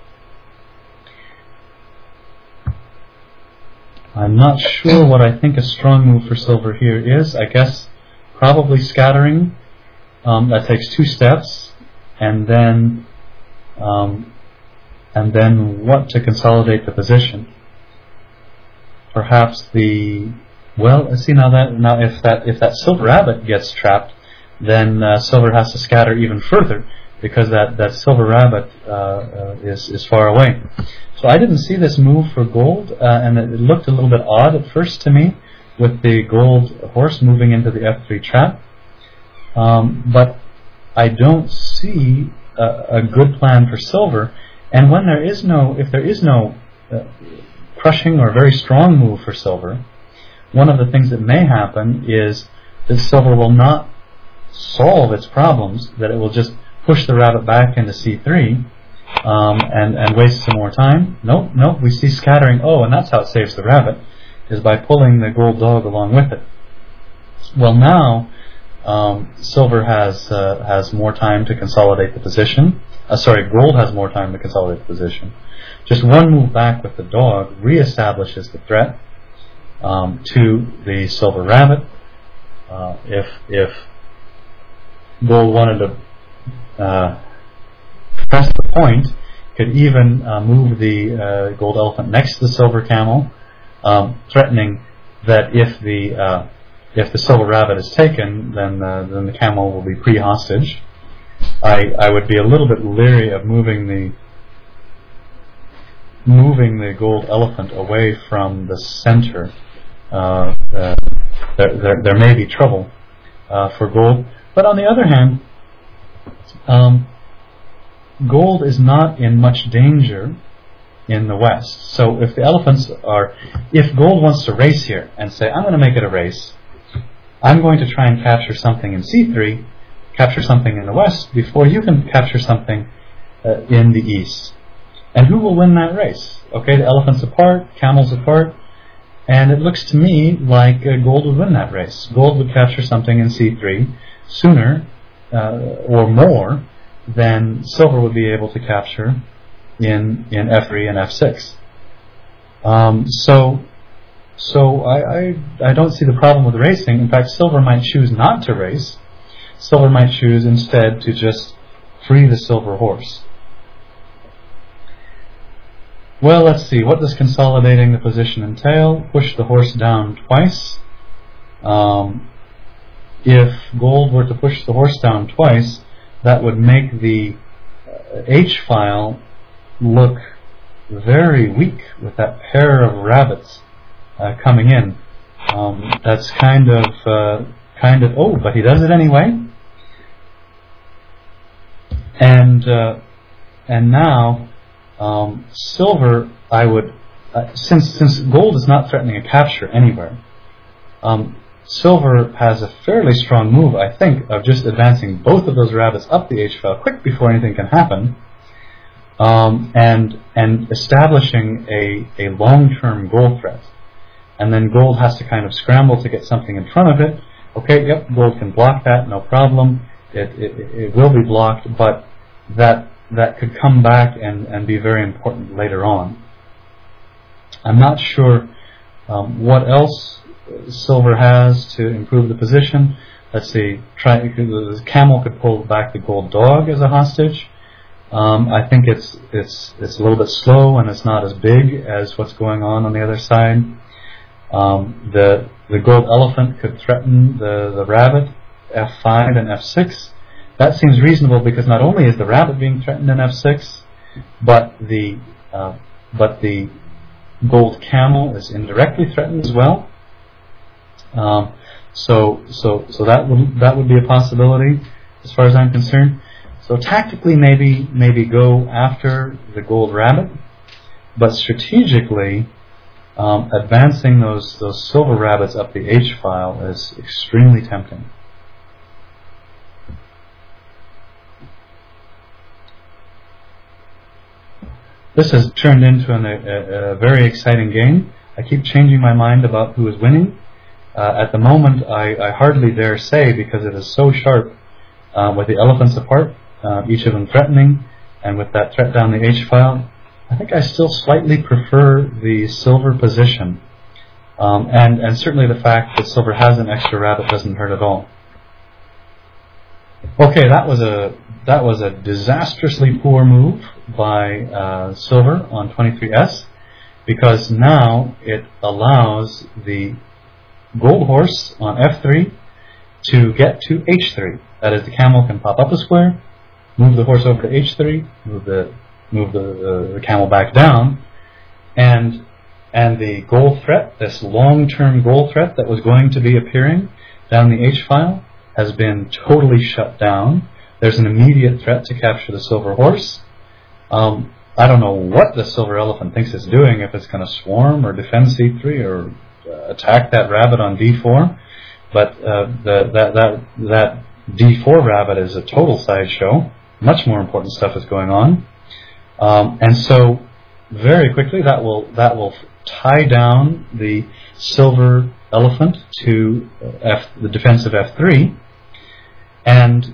I'm not sure what I think a strong move for Silver here is. I guess probably scattering. That takes 2 steps, and then what to consolidate the position? Perhaps let's see now if that Silver rabbit gets trapped, then Silver has to scatter even further because that Silver rabbit is far away. So I didn't see this move for Gold, and it looked a little bit odd at first to me with the Gold horse moving into the F3 trap. But I don't see a good plan for Silver. And if there is no crushing or very strong move for Silver, one of the things that may happen is that Silver will not solve its problems, that it will just push the rabbit back into C3 and waste some more time. Nope, we see scattering. Oh, and that's how it saves the rabbit, is by pulling the Gold dog along with it. Well, now Silver has more time to consolidate the position. Gold has more time to consolidate the position. Just one move back with the dog reestablishes the threat to the Silver rabbit. If Gold wanted to press the point, could even move the Gold elephant next to the Silver camel, threatening that if the Silver rabbit is taken, then the camel will be pre-hostage. I would be a little bit leery of moving the Gold elephant away from the center. There may be trouble for Gold, but on the other hand, Gold is not in much danger in the west. So if Gold wants to race here and say, I'm going to make it a race, I'm going to try and capture something in C3, capture something in the west before you can capture something in the east. And who will win that race? Okay, the elephant's apart, camel's apart, and it looks to me like gold would win that race. Gold would capture something in C3 sooner or more than silver would be able to capture in F3 and F6. So I don't see the problem with racing. In fact, silver might choose not to race. Silver might choose instead to just free the silver horse. Well, let's see. What does consolidating the position entail? Push the horse down twice. If gold were to push the horse down twice, that would make the H file look very weak with that pair of rabbits coming in. That's kind of oh, but he does it anyway. And now silver, I would since gold is not threatening a capture anywhere. Silver has a fairly strong move, I think, of just advancing both of those rabbits up the H file quick before anything can happen, and establishing a long-term gold threat. And then gold has to kind of scramble to get something in front of it. Okay, yep, gold can block that, no problem. It will be blocked, but that could come back and be very important later on. I'm not sure what else silver has to improve the position. Let's see, the camel could pull back the gold dog as a hostage. I think it's a little bit slow and it's not as big as what's going on the other side. The gold elephant could threaten the rabbit, F5 and F6. That seems reasonable because not only is the rabbit being threatened in F6, but the gold camel is indirectly threatened as well. So that would be a possibility as far as I'm concerned. So tactically, maybe go after the gold rabbit, but strategically, advancing those silver rabbits up the H file is extremely tempting. This has turned into a very exciting game. I keep changing my mind about who is winning. At the moment, I hardly dare say because it is so sharp with the elephants apart, each of them threatening, and with that threat down the H file. I think I still slightly prefer the silver position, and certainly the fact that silver has an extra rabbit doesn't hurt at all. Okay, that was a disastrously poor move by silver on 23S, because now it allows the gold horse on F3 to get to H3. That is, the camel can pop up a square, move the horse over to H3, move the camel back down, and the gold threat, this long-term gold threat that was going to be appearing down the H file, has been totally shut down. There's an immediate threat to capture the silver horse. I don't know what the silver elephant thinks it's doing, if it's going to swarm or defend C3 or attack that rabbit on D4, but that D4 rabbit is a total sideshow. Much more important stuff is going on, and so very quickly that will tie down the silver elephant to the defensive F3, and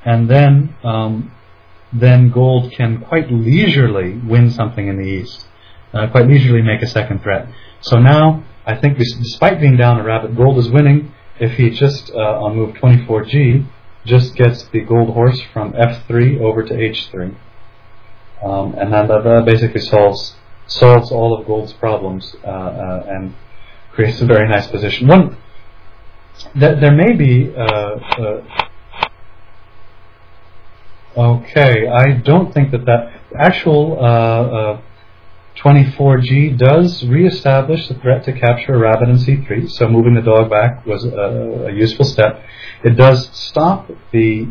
then gold can quite leisurely win something in the east, quite leisurely make a second threat. So now I think despite being down a rabbit, gold is winning if he just on move 24G just gets the gold horse from F3 over to H3, and then that basically solves all of gold's problems and creates a very nice position. There may be okay, I don't think that actual 24G does re-establish the threat to capture a rabbit in C3, so moving the dog back was a useful step. It does stop the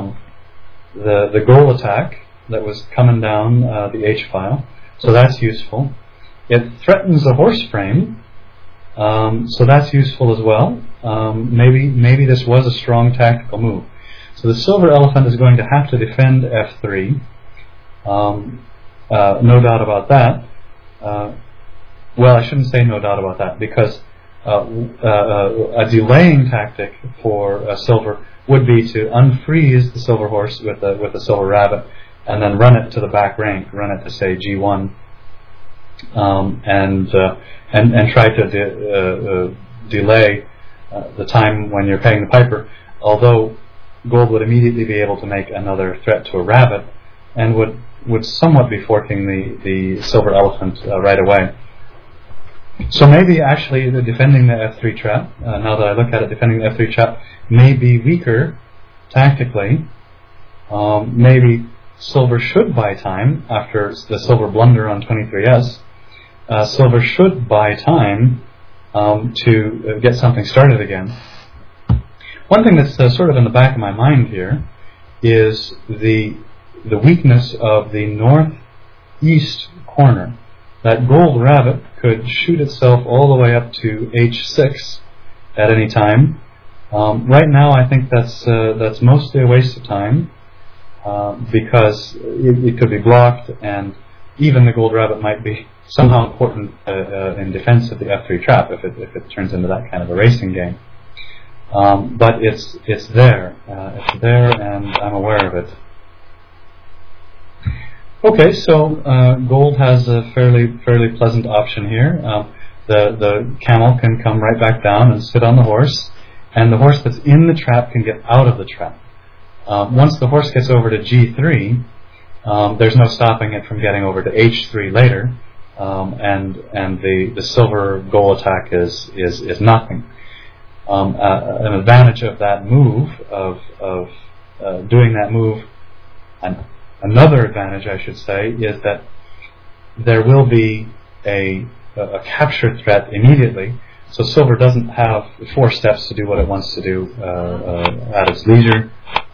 goal attack that was coming down the H file, so that's useful. It threatens the horse frame, so that's useful as well. Maybe this was a strong tactical move. So the silver elephant is going to have to defend F3. No doubt about that. Well, I shouldn't say no doubt about that, because a delaying tactic for silver would be to unfreeze the silver horse with a silver rabbit, and then run it to the back rank, run it to say G1, and try to delay the time when you're paying the piper. Although gold would immediately be able to make another threat to a rabbit, and would somewhat be forking the silver elephant right away. So maybe actually defending the F3 trap, now that I look at it, defending the F3 trap may be weaker tactically. Maybe silver should buy time after the silver blunder on 23S. Silver should buy time to get something started again. One thing that's sort of in the back of my mind here is the weakness of the northeast corner. That gold rabbit could shoot itself all the way up to H6 at any time. Right now, I think that's mostly a waste of time, because it could be blocked, and even the gold rabbit might be somehow important in defense of the F3 trap if it turns into that kind of a racing game. But it's there. It's there, and I'm aware of it. Okay, so gold has a fairly pleasant option here. The camel can come right back down and sit on the horse, and the horse that's in the trap can get out of the trap. Once the horse gets over to G3, there's no stopping it from getting over to H3 later, and the silver goal attack is nothing. An advantage of that move, of doing that move, and another advantage, I should say, is that there will be a capture threat immediately, so silver doesn't have 4 steps to do what it wants to do at its leisure.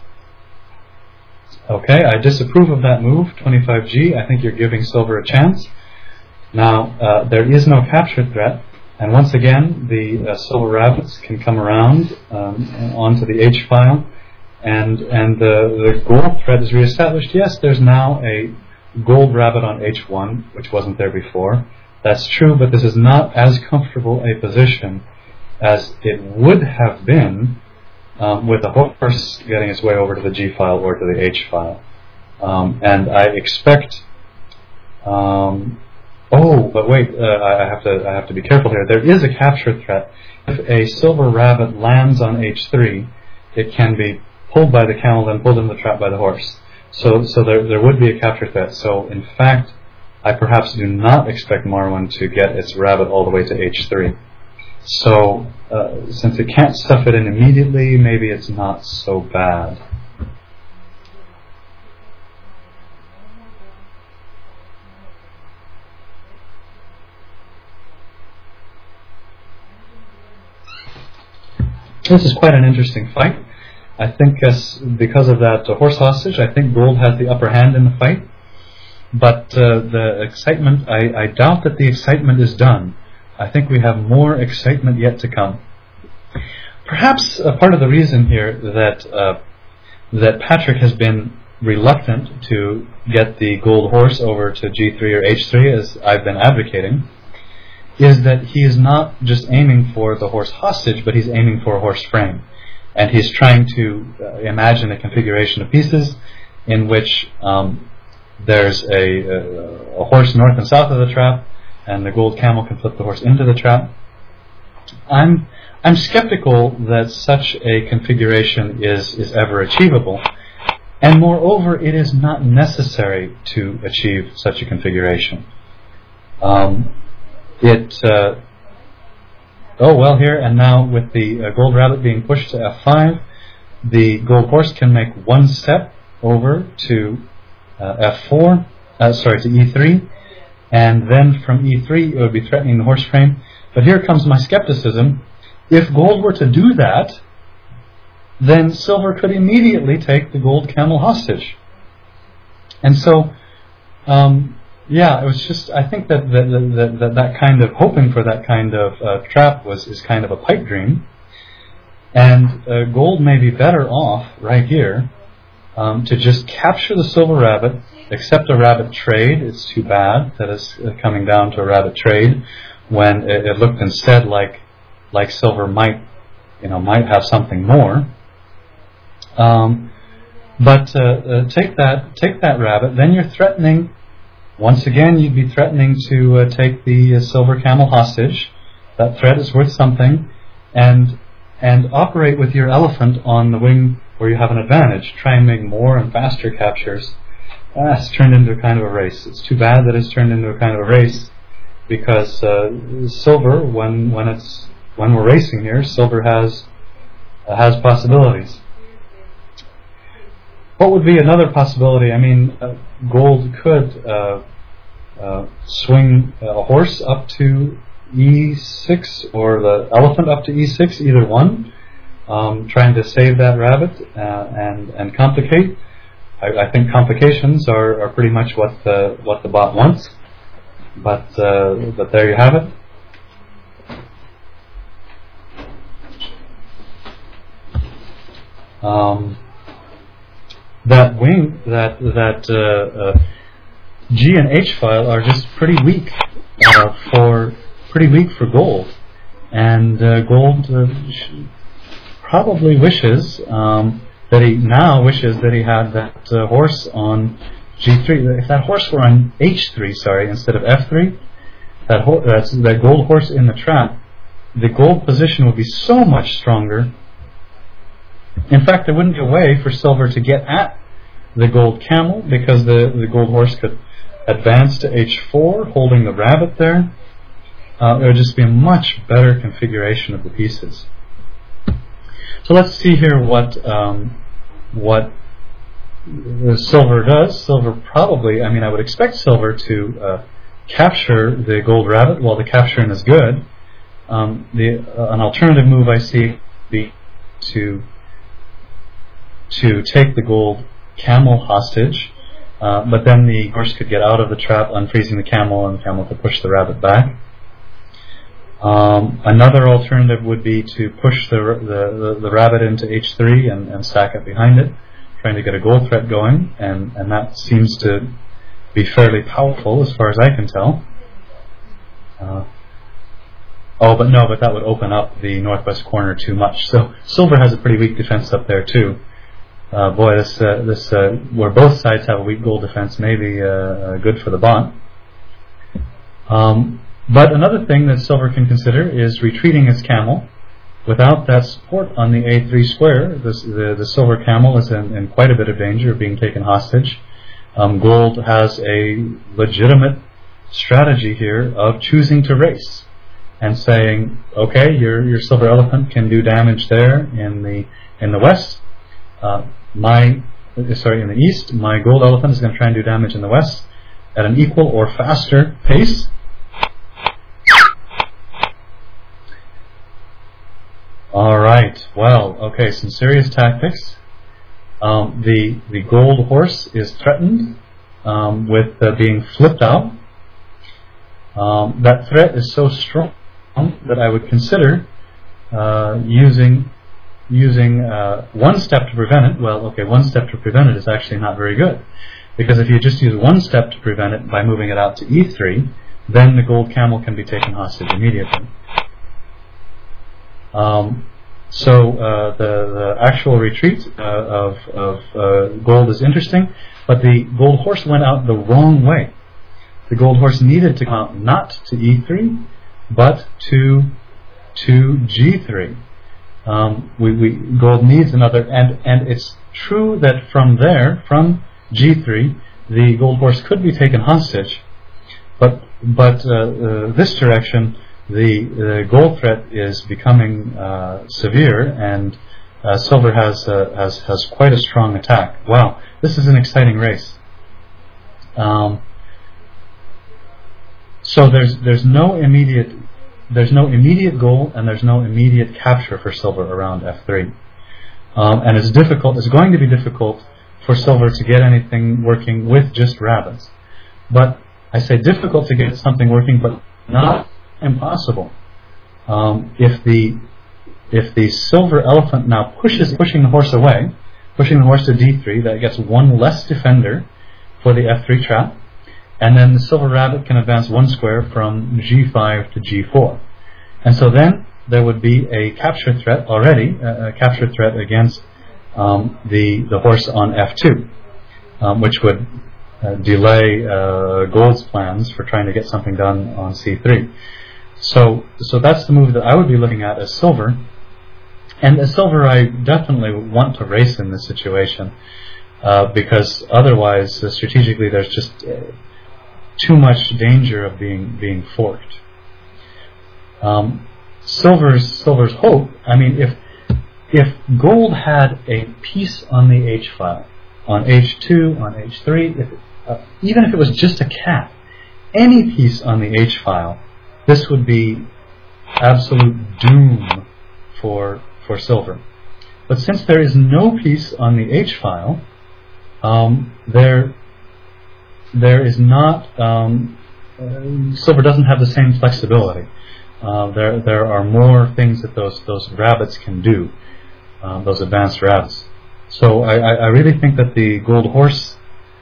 Okay, I disapprove of that move, 25G. I think you're giving silver a chance. Now, there is no capture threat, and once again, the silver rabbits can come around onto the H file, and the gold threat is reestablished. Yes, there's now a gold rabbit on H1, which wasn't there before. That's true, but this is not as comfortable a position as it would have been with the horse getting its way over to the G file or to the H file. And I expect... but wait, I have to be careful here. There is a capture threat. If a silver rabbit lands on H3, it can be pulled by the camel, then pulled in the trap by the horse. So there would be a capture threat. So in fact, I perhaps do not expect Marwan to get its rabbit all the way to H3. So since it can't stuff it in immediately, maybe it's not so bad. This is quite an interesting fight. I think because of that horse hostage, I think gold has the upper hand in the fight. But the excitement, I doubt that the excitement is done. I think we have more excitement yet to come. Perhaps part of the reason here that Patrick has been reluctant to get the gold horse over to G3 or H3, as I've been advocating, is that he is not just aiming for the horse hostage, but he's aiming for a horse frame. And he's trying to imagine a configuration of pieces in which there's a horse north and south of the trap, and the gold camel can flip the horse into the trap. I'm skeptical that such a configuration is ever achievable, and moreover, it is not necessary to achieve such a configuration. Here and now, with the gold rabbit being pushed to F5, the gold horse can make one step over to to E3, and then from E3 it would be threatening the horse frame. But here comes my skepticism. If gold were to do that, then silver could immediately take the gold camel hostage. And so, it was just, I think that kind of hoping for that kind of trap is kind of a pipe dream. And gold may be better off right here to just capture the silver rabbit, accept a rabbit trade. It's too bad that it's coming down to a rabbit trade when it looked instead like silver might have something more. But take that rabbit. Then you're threatening. Once again, you'd be threatening to take the silver camel hostage. That threat is worth something, and operate with your elephant on the wing where you have an advantage. Try and make more and faster captures. It's turned into a kind of a race. It's too bad that it's turned into a kind of a race, because silver, when we're racing here, silver has possibilities. What would be another possibility? I mean, gold could swing a horse up to E6 or the elephant up to E6, either one, trying to save that rabbit and complicate. I think complications are pretty much what the bot wants, but there you have it. That wing, that G and H file are just pretty weak for gold, and gold probably wishes that he had that horse on G3. If that horse were on H3, instead of F3, that gold horse in the trap, the gold position would be so much stronger. In fact, there wouldn't be a way for silver to get at the gold camel, because the gold horse could advance to H4, holding the rabbit there. It would just be a much better configuration of the pieces. So let's see here what silver does. Silver probably, I would expect silver to capture the gold rabbit while the capturing is good. An alternative move I see be to take the gold camel hostage, but then the horse could get out of the trap, unfreezing the camel, and the camel could push the rabbit back. Another alternative would be to push the rabbit into H3 and stack it behind it, trying to get a gold threat going, and that seems to be fairly powerful as far as I can tell. But that would open up the northwest corner too much. So silver has a pretty weak defense up there too. This where both sides have a weak gold defense may be good for the bot. But another thing that silver can consider is retreating its camel. Without that support on the A3 square, the silver camel is in quite a bit of danger of being taken hostage. Gold has a legitimate strategy here of choosing to race and saying, okay, your silver elephant can do damage there in the west. In the east, my gold elephant is going to try and do damage in the west at an equal or faster pace. Alright, well, okay, some serious tactics. The gold horse is threatened with being flipped out. That threat is so strong that I would consider using one step to prevent it. Well, okay, one step to prevent it is actually not very good, because if you just use one step to prevent it by moving it out to E3, then the gold camel can be taken hostage immediately. The actual retreat of gold is interesting, but the gold horse went out the wrong way. The gold horse needed to come out not to E3, but to G3. Gold needs another, and it's true that from G3, the gold horse could be taken hostage, but this direction, the gold threat is becoming severe, and silver has quite a strong attack. Wow, this is an exciting race. So there's no immediate goal, and there's no immediate capture for silver around F3, and it's going to be difficult for silver to get anything working with just rabbits. But I say difficult to get something working, but not impossible. If the silver elephant now pushing the horse away, pushing the horse to d3. That gets one less defender for the f3 trap. And then the silver rabbit can advance one square from g5 to g4. And so then there would be a capture threat already, a capture threat against the horse on f2, which would delay Gold's plans for trying to get something done on c3. So that's the move that I would be looking at as silver. And as silver, I definitely want to race in this situation because otherwise, strategically, there's just too much danger of being forked. Silver's hope. I mean, if Gold had a piece on the H file, on H2, on H3, even if it was just a cat, any piece on the H file, this would be absolute doom for silver. But since there is no piece on the H file, there is not. Silver doesn't have the same flexibility. There are more things that those rabbits can do, those advanced rabbits. So I really think that the gold horse,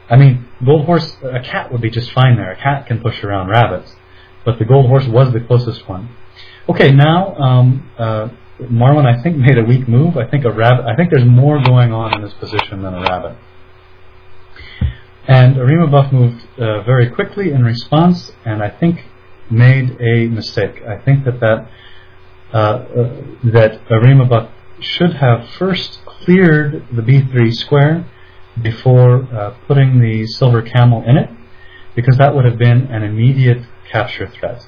a cat would be just fine there. A cat can push around rabbits, but the gold horse was the closest one. Okay, now Marwan, I think, made a weak move. I think there's more going on in this position than a rabbit. And Arima Buff moved very quickly in response, and I think made a mistake. I think that Arima Buff should have first cleared the b3 square before putting the silver camel in it, because that would have been an immediate capture threat.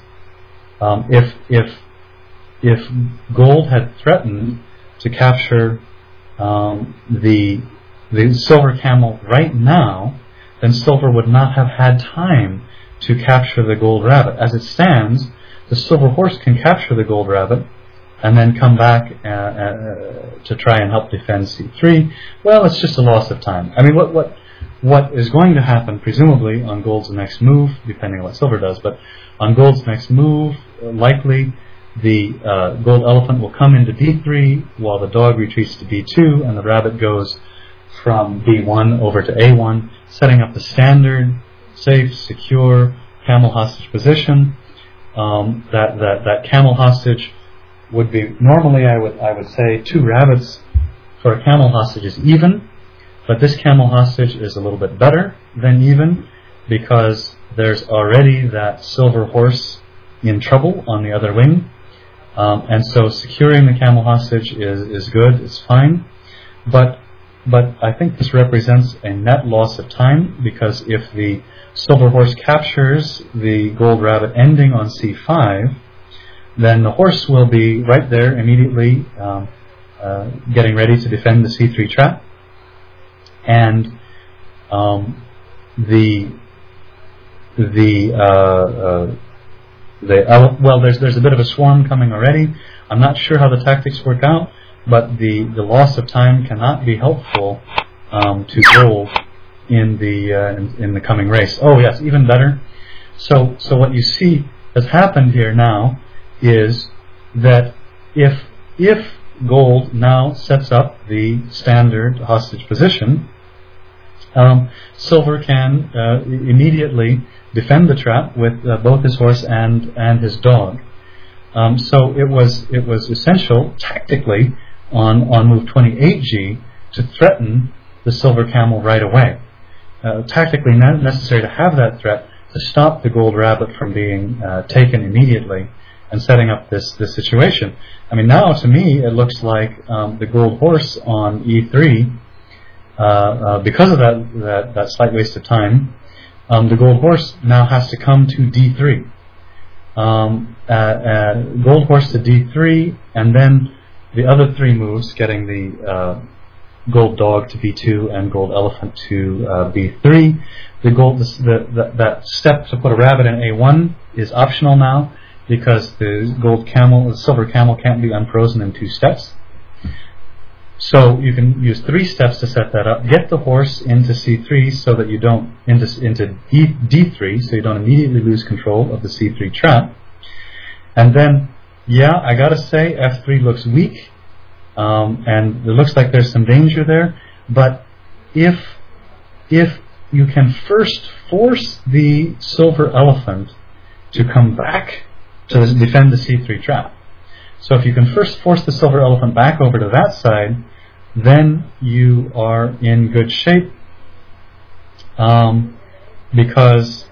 If Gold had threatened to capture the silver camel right now, then silver would not have had time to capture the gold rabbit. As it stands, the silver horse can capture the gold rabbit and then come back to try and help defend c3. Well, it's just a loss of time. I mean, what is going to happen, presumably, on Gold's next move, depending on what silver does, but on Gold's next move, likely the gold elephant will come into d3 while the dog retreats to b2, and the rabbit goes from b1 over to a1, setting up the standard, safe, secure camel hostage position. That camel hostage would be normally, I would say, 2 rabbits for a camel hostage is even, but this camel hostage is a little bit better than even because there's already that silver horse in trouble on the other wing. And so securing the camel hostage is good, it's fine. But I think this represents a net loss of time, because if the silver horse captures the gold rabbit ending on c5, then the horse will be right there immediately getting ready to defend the c3 trap. And there's a bit of a swarm coming already. I'm not sure how the tactics work out, but the loss of time cannot be helpful to Gold in the coming race. Oh yes, even better. So what you see has happened here now is that if Gold now sets up the standard hostage position, Silver can immediately defend the trap with both his horse and his dog. So it was essential tactically on move 28G to threaten the silver camel right away. Tactically not necessary to have that threat to stop the gold rabbit from being taken immediately and setting up this situation. I mean, now to me it looks like the gold horse on E3, because of that slight waste of time, the gold horse now has to come to D3. Gold horse to D3, and then the other 3 moves, getting the gold dog to B2 and gold elephant to B3. That step to put a rabbit in A1 is optional now, because the silver camel can't be unfrozen in 2 steps. So you can use 3 steps to set that up. Get the horse into C3 so that you don't into D3, so you don't immediately lose control of the C3 trap. And then, yeah, I gotta say, F3 looks weak, and it looks like there's some danger there. But if you can first force the silver elephant to come back to defend the c3 trap. So if you can first force the silver elephant back over to that side, then you are in good shape, because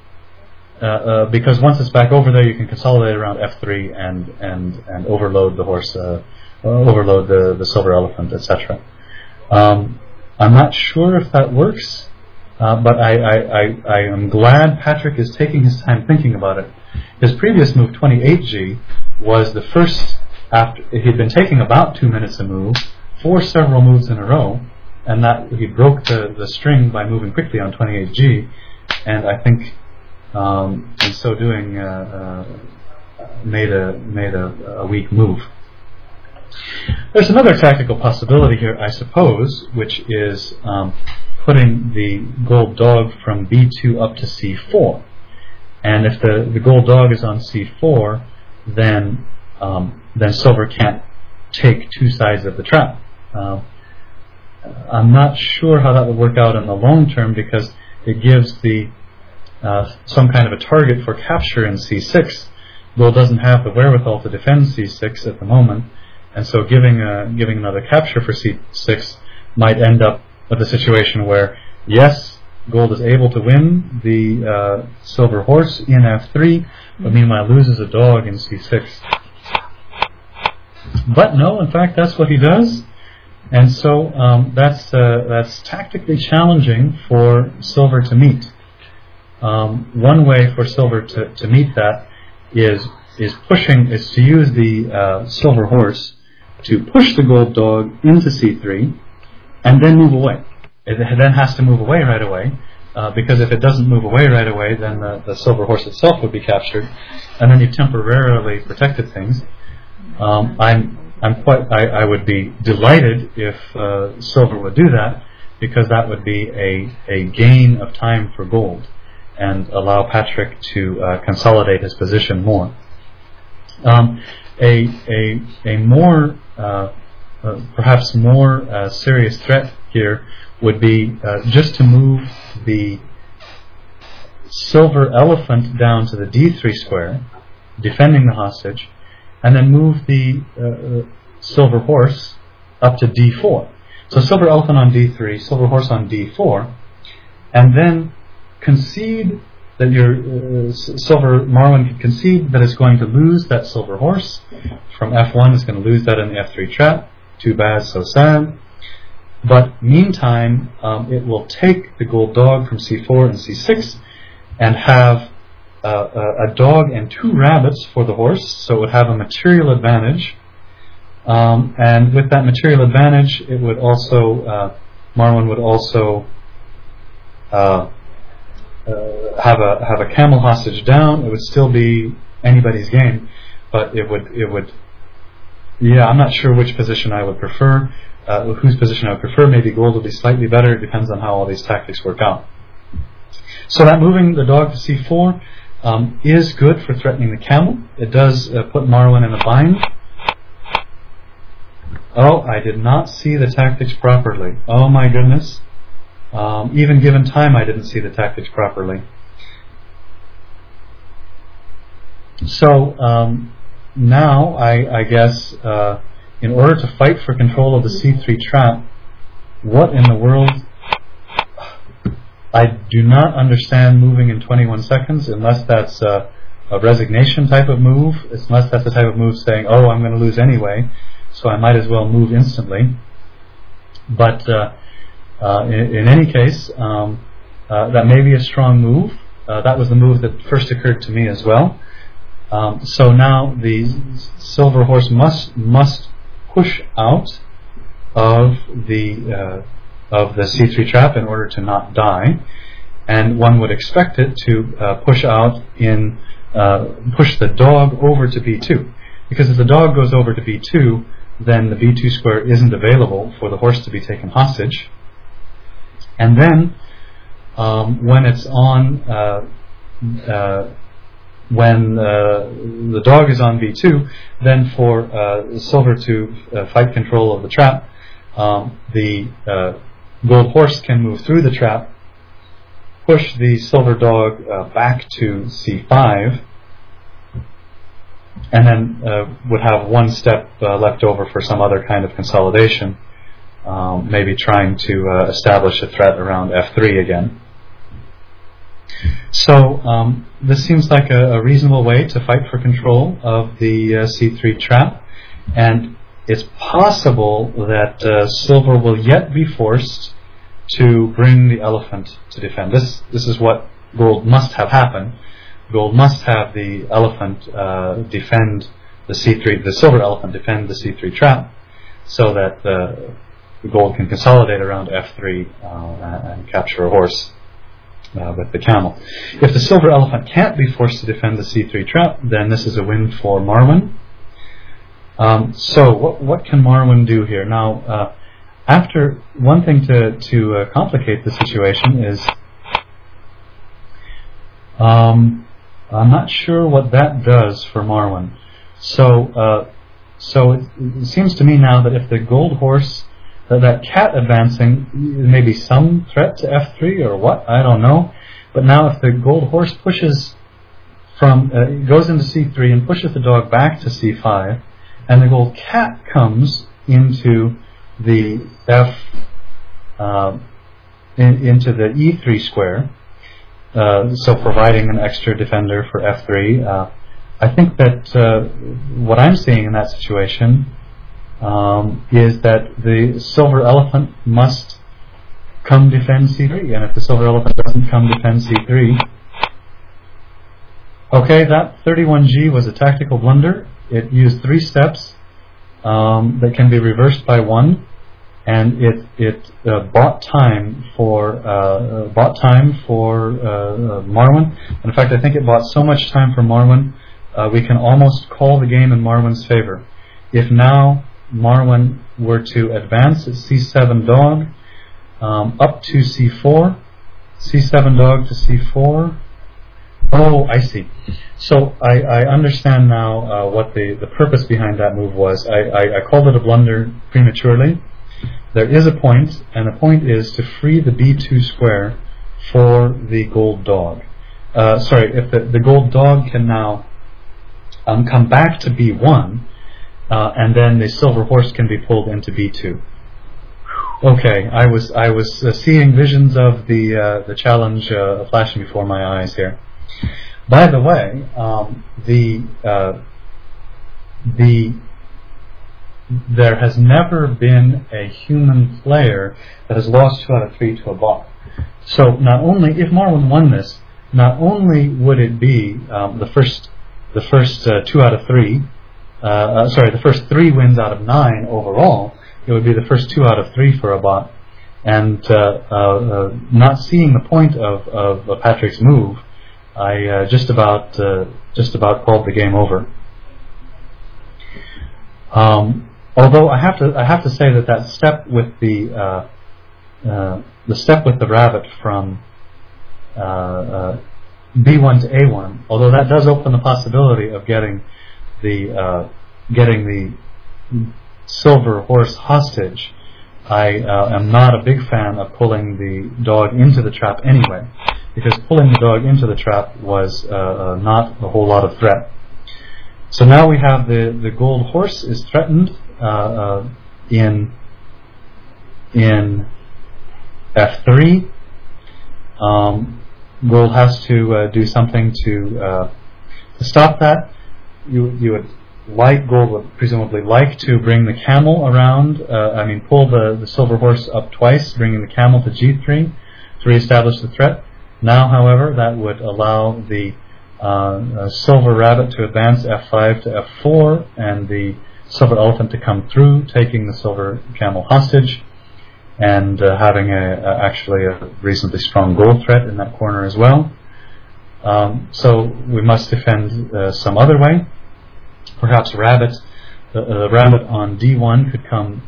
once it's back over there, you can consolidate around f3 and overload the horse, overload the silver elephant, etc. I'm not sure if that works, but I am glad Patrick is taking his time thinking about it. His previous move, 28G, was the first after he'd been taking about 2 minutes a move for several moves in a row, and that he broke the string by moving quickly on 28G, and I think in so doing made a weak move. There's another tactical possibility here, I suppose, which is putting the gold dog from b2 up to c4. And if the gold dog is on c4, then silver can't take two sides of the trap. I'm not sure how that would work out in the long term, because it gives the some kind of a target for capture in c6. Gold doesn't have the wherewithal to defend c6 at the moment, and so giving another capture for c6 might end up with a situation where, yes, gold is able to win the silver horse in f3, but meanwhile loses a dog in c6. But no, in fact, that's what he does, and so that's tactically challenging for silver to meet. One way for silver to meet that is to use the silver horse to push the gold dog into c3 and then move away. It then has to move away right away, because if it doesn't move away right away, then the silver horse itself would be captured, and then you temporarily protected things. I would be delighted if silver would do that, because that would be a gain of time for gold and allow Patrick to consolidate his position more. A more perhaps more serious threat here would be just to move the silver elephant down to the d3 square, defending the hostage, and then move the silver horse up to d4. So silver elephant on d3, silver horse on d4, and then concede that your silver Marwin can concede that it's going to lose that silver horse from f1. It's going to lose that in the f3 trap. Too bad, so sad. But meantime, it will take the gold dog from c4 and c6 and have a dog and two rabbits for the horse, so it would have a material advantage. And with that material advantage, it would also Marwin would also have a camel hostage down. It would still be anybody's game, but it would. Yeah, I'm not sure which position I would prefer. Whose position I would prefer? Maybe gold will be slightly better. It depends on how all these tactics work out. So that moving the dog to c4 is good for threatening the camel. It does put Marwin in a bind. Oh, I did not see the tactics properly. Oh my goodness. Even given time, I didn't see the tactics properly. So now I guess in order to fight for control of the c3 trap, what in the world? I do not understand moving in 21 seconds unless that's a resignation type of move, unless that's the type of move saying, oh, I'm going to lose anyway, so I might as well move instantly. But in any case, that may be a strong move. That was the move that first occurred to me as well. So now the silver horse must push out of the c3 trap in order to not die, and one would expect it to push out in push the dog over to b2, because if the dog goes over to b2, then the b2 square isn't available for the horse to be taken hostage. And then when it's on when the dog is on b2, then for silver to fight control of the trap, the gold horse can move through the trap, push the silver dog back to c5, and then would have one step left over for some other kind of consolidation, maybe trying to establish a threat around f3 again. So this seems like a reasonable way to fight for control of the c3 trap, and it's possible that silver will yet be forced to bring the elephant to defend. This is what gold must have happen. Gold must have the elephant defend the c3, the silver elephant defend the c3 trap, so that the gold can consolidate around f3 and capture a horse with the camel. If the silver elephant can't be forced to defend the c3 trap, then this is a win for Marwan. So what can Marwan do here? Now, after one thing to complicate the situation is, I'm not sure what that does for Marwan. So it seems to me now that if the gold horse, that cat advancing, may be some threat to f3 or what, I don't know. But now if the gold horse pushes goes into c3 and pushes the dog back to c5, and the gold cat comes into the into the e3 square, so providing an extra defender for f3. I think that what I'm seeing in that situation is that the silver elephant must come defend c3, and if the silver elephant doesn't come defend c3, okay, that 31G was a tactical blunder. It used 3 steps that can be reversed by 1, and it bought time for Marwan. In fact, I think it bought so much time for Marwan, we can almost call the game in Marwan's favor. If now Marwan were to advance at c7 dog up to c4, c7 dog to c4. Oh, I see. So I understand now what the purpose behind that move was. I called it a blunder prematurely. There is a point, and the point is to free the b2 square for the gold dog. If the gold dog can now come back to b1, and then the silver horse can be pulled into b2. Okay, I was seeing visions of the challenge flashing before my eyes here. By the way, there has never been a human player that has lost 2 out of 3 to a bot. So not only, if Marwan won this, not only would it be the first 2 out of 3, the first 3 wins out of 9 overall, it would be the first 2 out of 3 for a bot. And not seeing the point of Patrick's move, I just about called the game over. Although I have to say that step with the step with the rabbit from b1 to a1, although that does open the possibility of getting the silver horse hostage, I am not a big fan of pulling the dog into the trap anyway, because pulling the dog into the trap was not a whole lot of threat. So now we have the gold horse is threatened in f3. Gold has to do something to stop that. Gold would presumably like to bring the camel around. Pull the silver horse up twice, bringing the camel to g3 to reestablish the threat. Now, however, that would allow the silver rabbit to advance f5 to f4, and the silver elephant to come through, taking the silver camel hostage, and having actually a reasonably strong gold threat in that corner as well. So we must defend some other way. Perhaps the rabbit on d1 could come.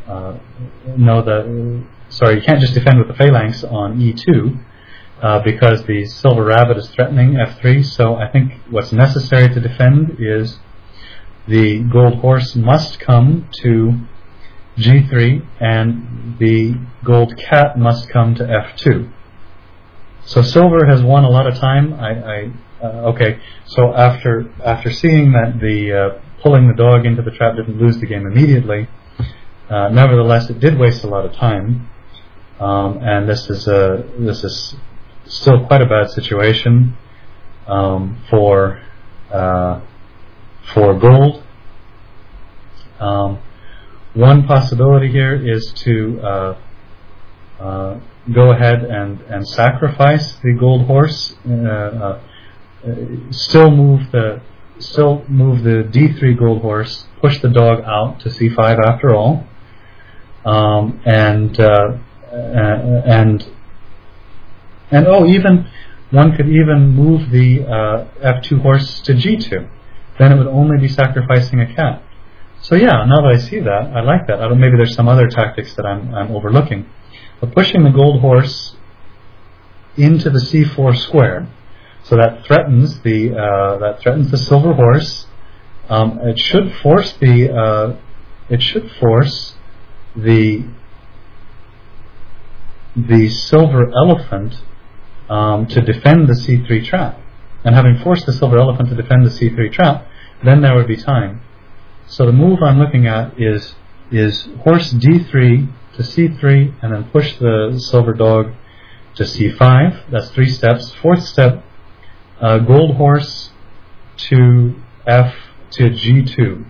You can't just defend with the phalanx on e2 because the silver rabbit is threatening f3. So I think what's necessary to defend is the gold horse must come to G3, and the gold cat must come to F2. So silver has won a lot of time. Okay, so after seeing that the pulling the dog into the trap didn't lose the game immediately, nevertheless it did waste a lot of time, and this is still quite a bad situation for gold. One possibility here is to go ahead and sacrifice the gold horse, still move the D3 gold horse, push the dog out to C5 after all, even one could even move the F2 horse to G2. Then it would only be sacrificing a cat. So yeah, now that I see that, I like that. Maybe there's some other tactics that I'm overlooking. But pushing the gold horse into the C4 square, so that threatens the silver horse. It should force the silver elephant to defend the C3 trap. And having forced the silver elephant to defend the C3 trap, then there would be time. So the move I'm looking at is horse D3 to C3, and then push the silver dog to C5. That's 3 steps. 4th step, gold horse to G2.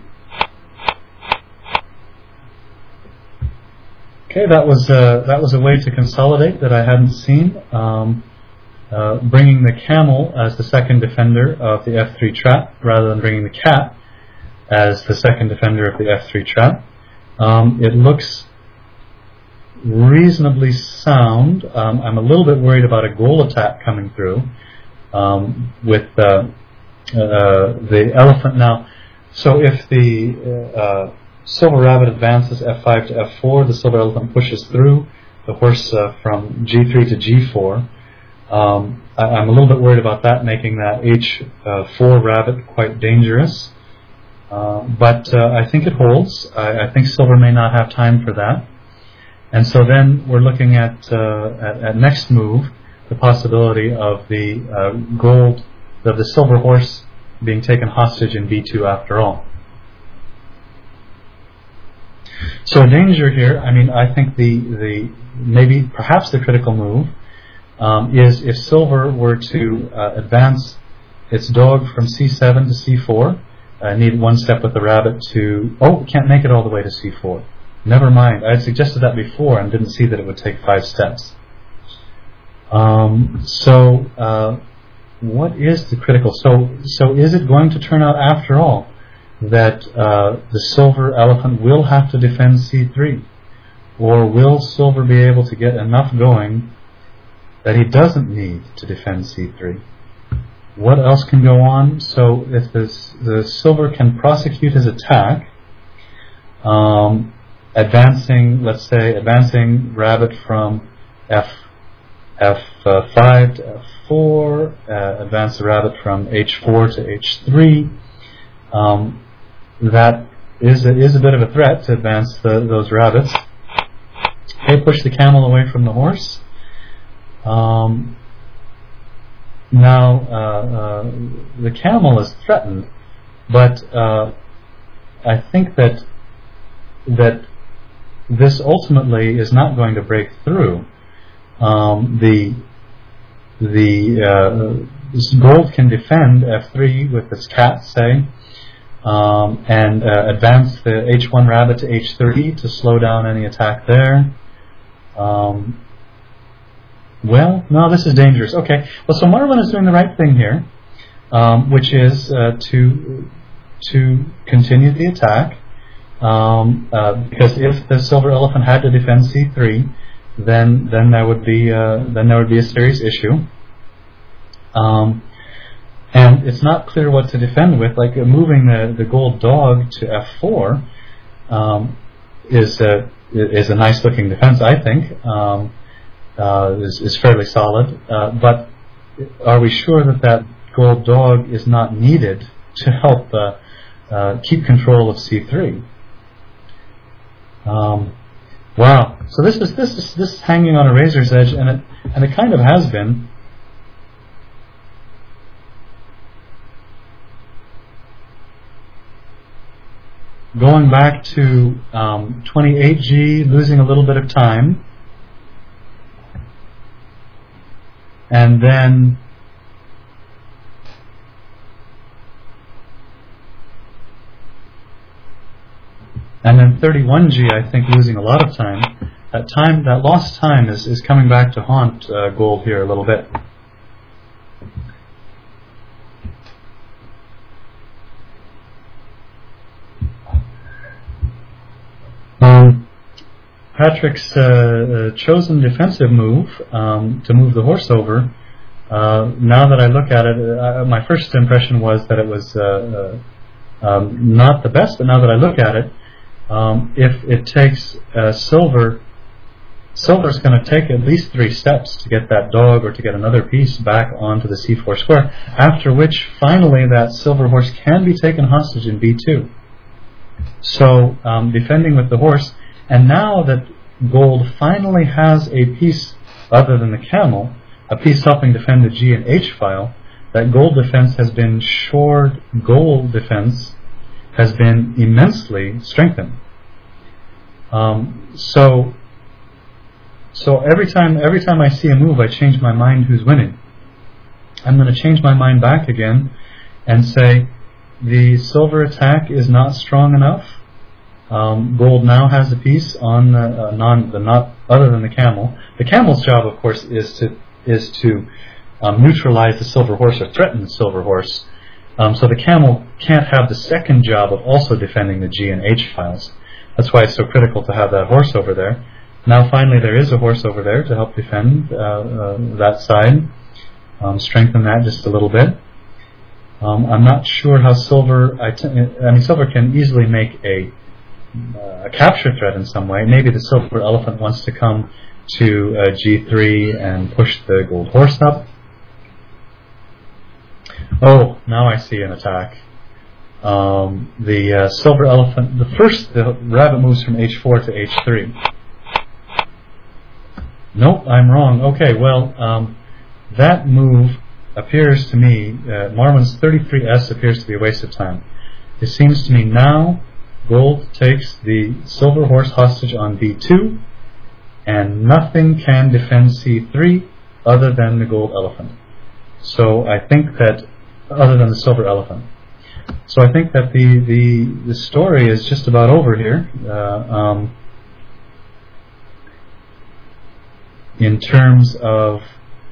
Okay, that was a way to consolidate that I hadn't seen. Bringing the camel as the second defender of the F3 trap, rather than bringing the cat as the second defender of the F3 trap. It looks reasonably sound. I'm a little bit worried about a goal attack coming through with the elephant now. So if the silver rabbit advances F5 to F4, the silver elephant pushes through the horse from G3 to G4. I'm a little bit worried about that, making that H4 rabbit quite dangerous. But I think it holds. I think silver may not have time for that. And so then we're looking at next move, the possibility of the silver horse being taken hostage in B2 after all. So danger here, I think perhaps the critical move is if silver were to advance its dog from C7 to C4, need 1 step with the rabbit to, can't make it all the way to C4. Never mind, I had suggested that before and didn't see that it would take 5 steps. What is the critical? So is it going to turn out after all that the silver elephant will have to defend C3? Or will silver be able to get enough going that he doesn't need to defend C3? What else can go on? So if the silver can prosecute his attack, advancing rabbit from F5 to F4, advance the rabbit from H4 to H3. That is a bit of a threat to advance those rabbits. Okay, push the camel away from the horse. Now the camel is threatened, but I think that this ultimately is not going to break through. This gold can defend F3 with its cat, say, and advance the H1 rabbit to H30 to slow down any attack there. Well, no, this is dangerous. Okay, well, so Marwan is doing the right thing here, which is to continue the attack, because if the silver elephant had to defend C3, then there would be a serious issue. And it's not clear what to defend with. Like moving the gold dog to F4 is a nice looking defense, I think. Is fairly solid, but are we sure that gold dog is not needed to help keep control of C3? Wow. So this is hanging on a razor's edge, and it kind of has been. Going back to 28G, losing a little bit of time, and then and then 31G, I think, losing a lot of time. That lost time is coming back to haunt gold here a little bit. Patrick's chosen defensive move to move the horse over. Now that I look at it, my first impression was that it was not the best, but now that I look at it, if it takes silver's going to take at least 3 steps to get that dog or to get another piece back onto the c4 square, after which finally that silver horse can be taken hostage in b2. So defending with the horse, and now that gold finally has a piece other than the camel, a piece helping defend the G and H file, that gold defense has been shored, gold defense has been immensely strengthened. So every time I see a move, I change my mind who's winning. I'm going to change my mind back again and say the silver attack is not strong enough. Gold now has a piece on the not other than the camel. The camel's job, of course, is to neutralize the silver horse or threaten the silver horse. So the camel can't have the second job of also defending the G and H files. That's why it's so critical to have that horse over there. Now finally there is a horse over there to help defend that side. Strengthen that just a little bit. I'm not sure how silver... silver can easily make a capture threat in some way. Maybe the silver elephant wants to come to G3 and push the gold horse up. Oh, now I see an attack. The silver elephant, the rabbit moves from H4 to H3. Nope, I'm wrong. Okay, well, that move appears to me, Marmon's 33S appears to be a waste of time. It seems to me now gold takes the silver horse hostage on B2, and nothing can defend C3 other than the gold elephant. So I think that, other than the silver elephant. So I think that the story is just about over here. In terms of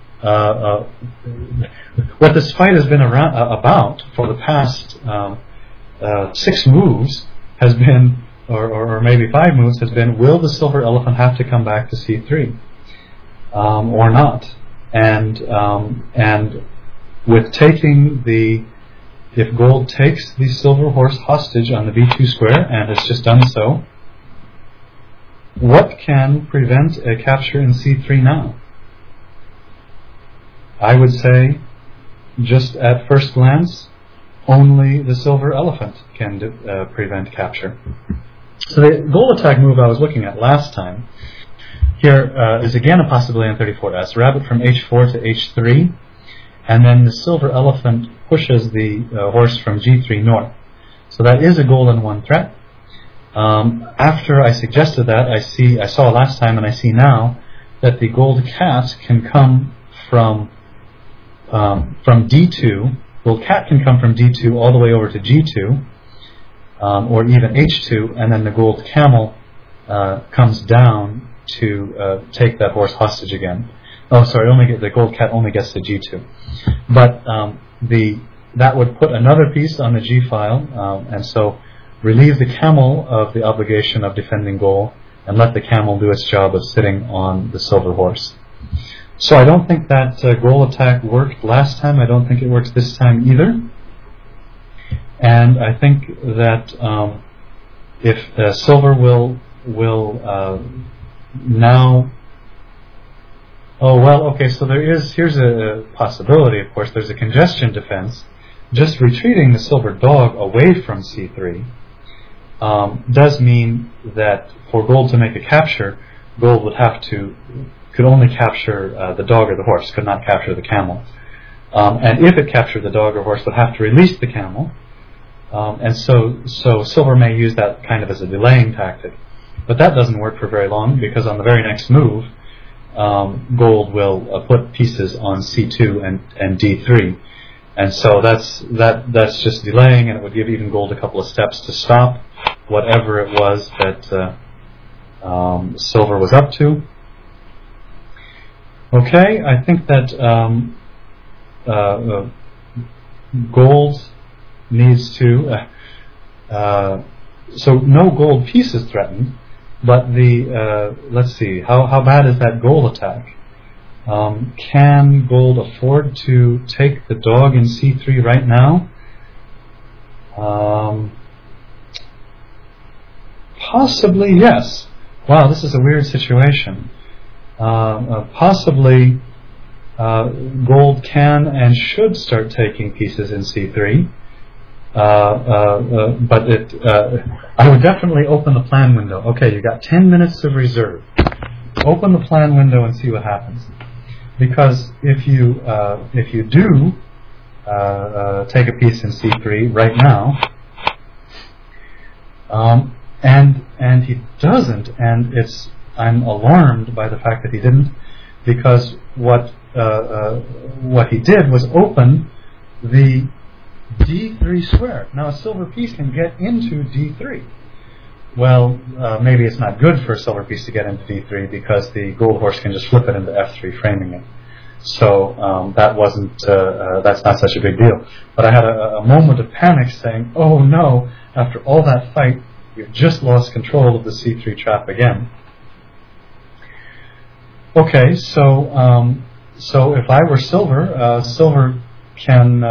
what this fight has been about for the past 6 moves has been, or maybe 5 moves, has been, will the silver elephant have to come back to C3 or not? And with taking if gold takes the silver horse hostage on the B2 square, and has just done so, what can prevent a capture in C3 now? I would say, just at first glance, only the silver elephant can prevent capture. So the gold attack move I was looking at last time here is again a possibility on 34S. Rabbit from H4 to H3, and then the silver elephant pushes the horse from G3 north. So that is a gold on 1 threat. After I suggested that, I saw last time and I see now that the gold cat can come from D2. Gold cat can come from D2 all the way over to G2, or even H2, and then the gold camel comes down to take that horse hostage again. Oh, sorry, the gold cat only gets to G2. But that would put another piece on the G file, and so relieve the camel of the obligation of defending gold, and let the camel do its job of sitting on the silver horse. So I don't think that gold attack worked last time. I don't think it works this time either. And I think that if silver will now... Oh, well, okay, so here's a possibility, of course. There's a congestion defense. Just retreating the silver dog away from C3 does mean that for gold to make a capture, gold could only capture the dog or the horse, could not capture the camel. And if it captured the dog or horse, would have to release the camel. And so silver may use that kind of as a delaying tactic. But that doesn't work for very long, because on the very next move, gold will put pieces on C2 and D3. And so that's just delaying, and it would give even gold a couple of steps to stop whatever it was that silver was up to. Okay, I think that gold needs to... so no gold piece is threatened, but let's see, how bad is that gold attack? Can gold afford to take the dog in C3 right now? Possibly, yes. Wow, this is a weird situation. Possibly gold can and should start taking pieces in C3. But I would definitely open the plan window. Okay, you got 10 minutes of reserve. Open the plan window and see what happens. Because if you do take a piece in C3 right now, and he doesn't, and I'm alarmed by the fact that he didn't, because what he did was open the D3 square. Now a silver piece can get into D3. Well, maybe it's not good for a silver piece to get into D3, because the gold horse can just flip it into F3, framing it. So that's not such a big deal. But I had a moment of panic, saying, oh no, after all that fight, you've just lost control of the C3 trap again. Okay, so if I were silver, silver can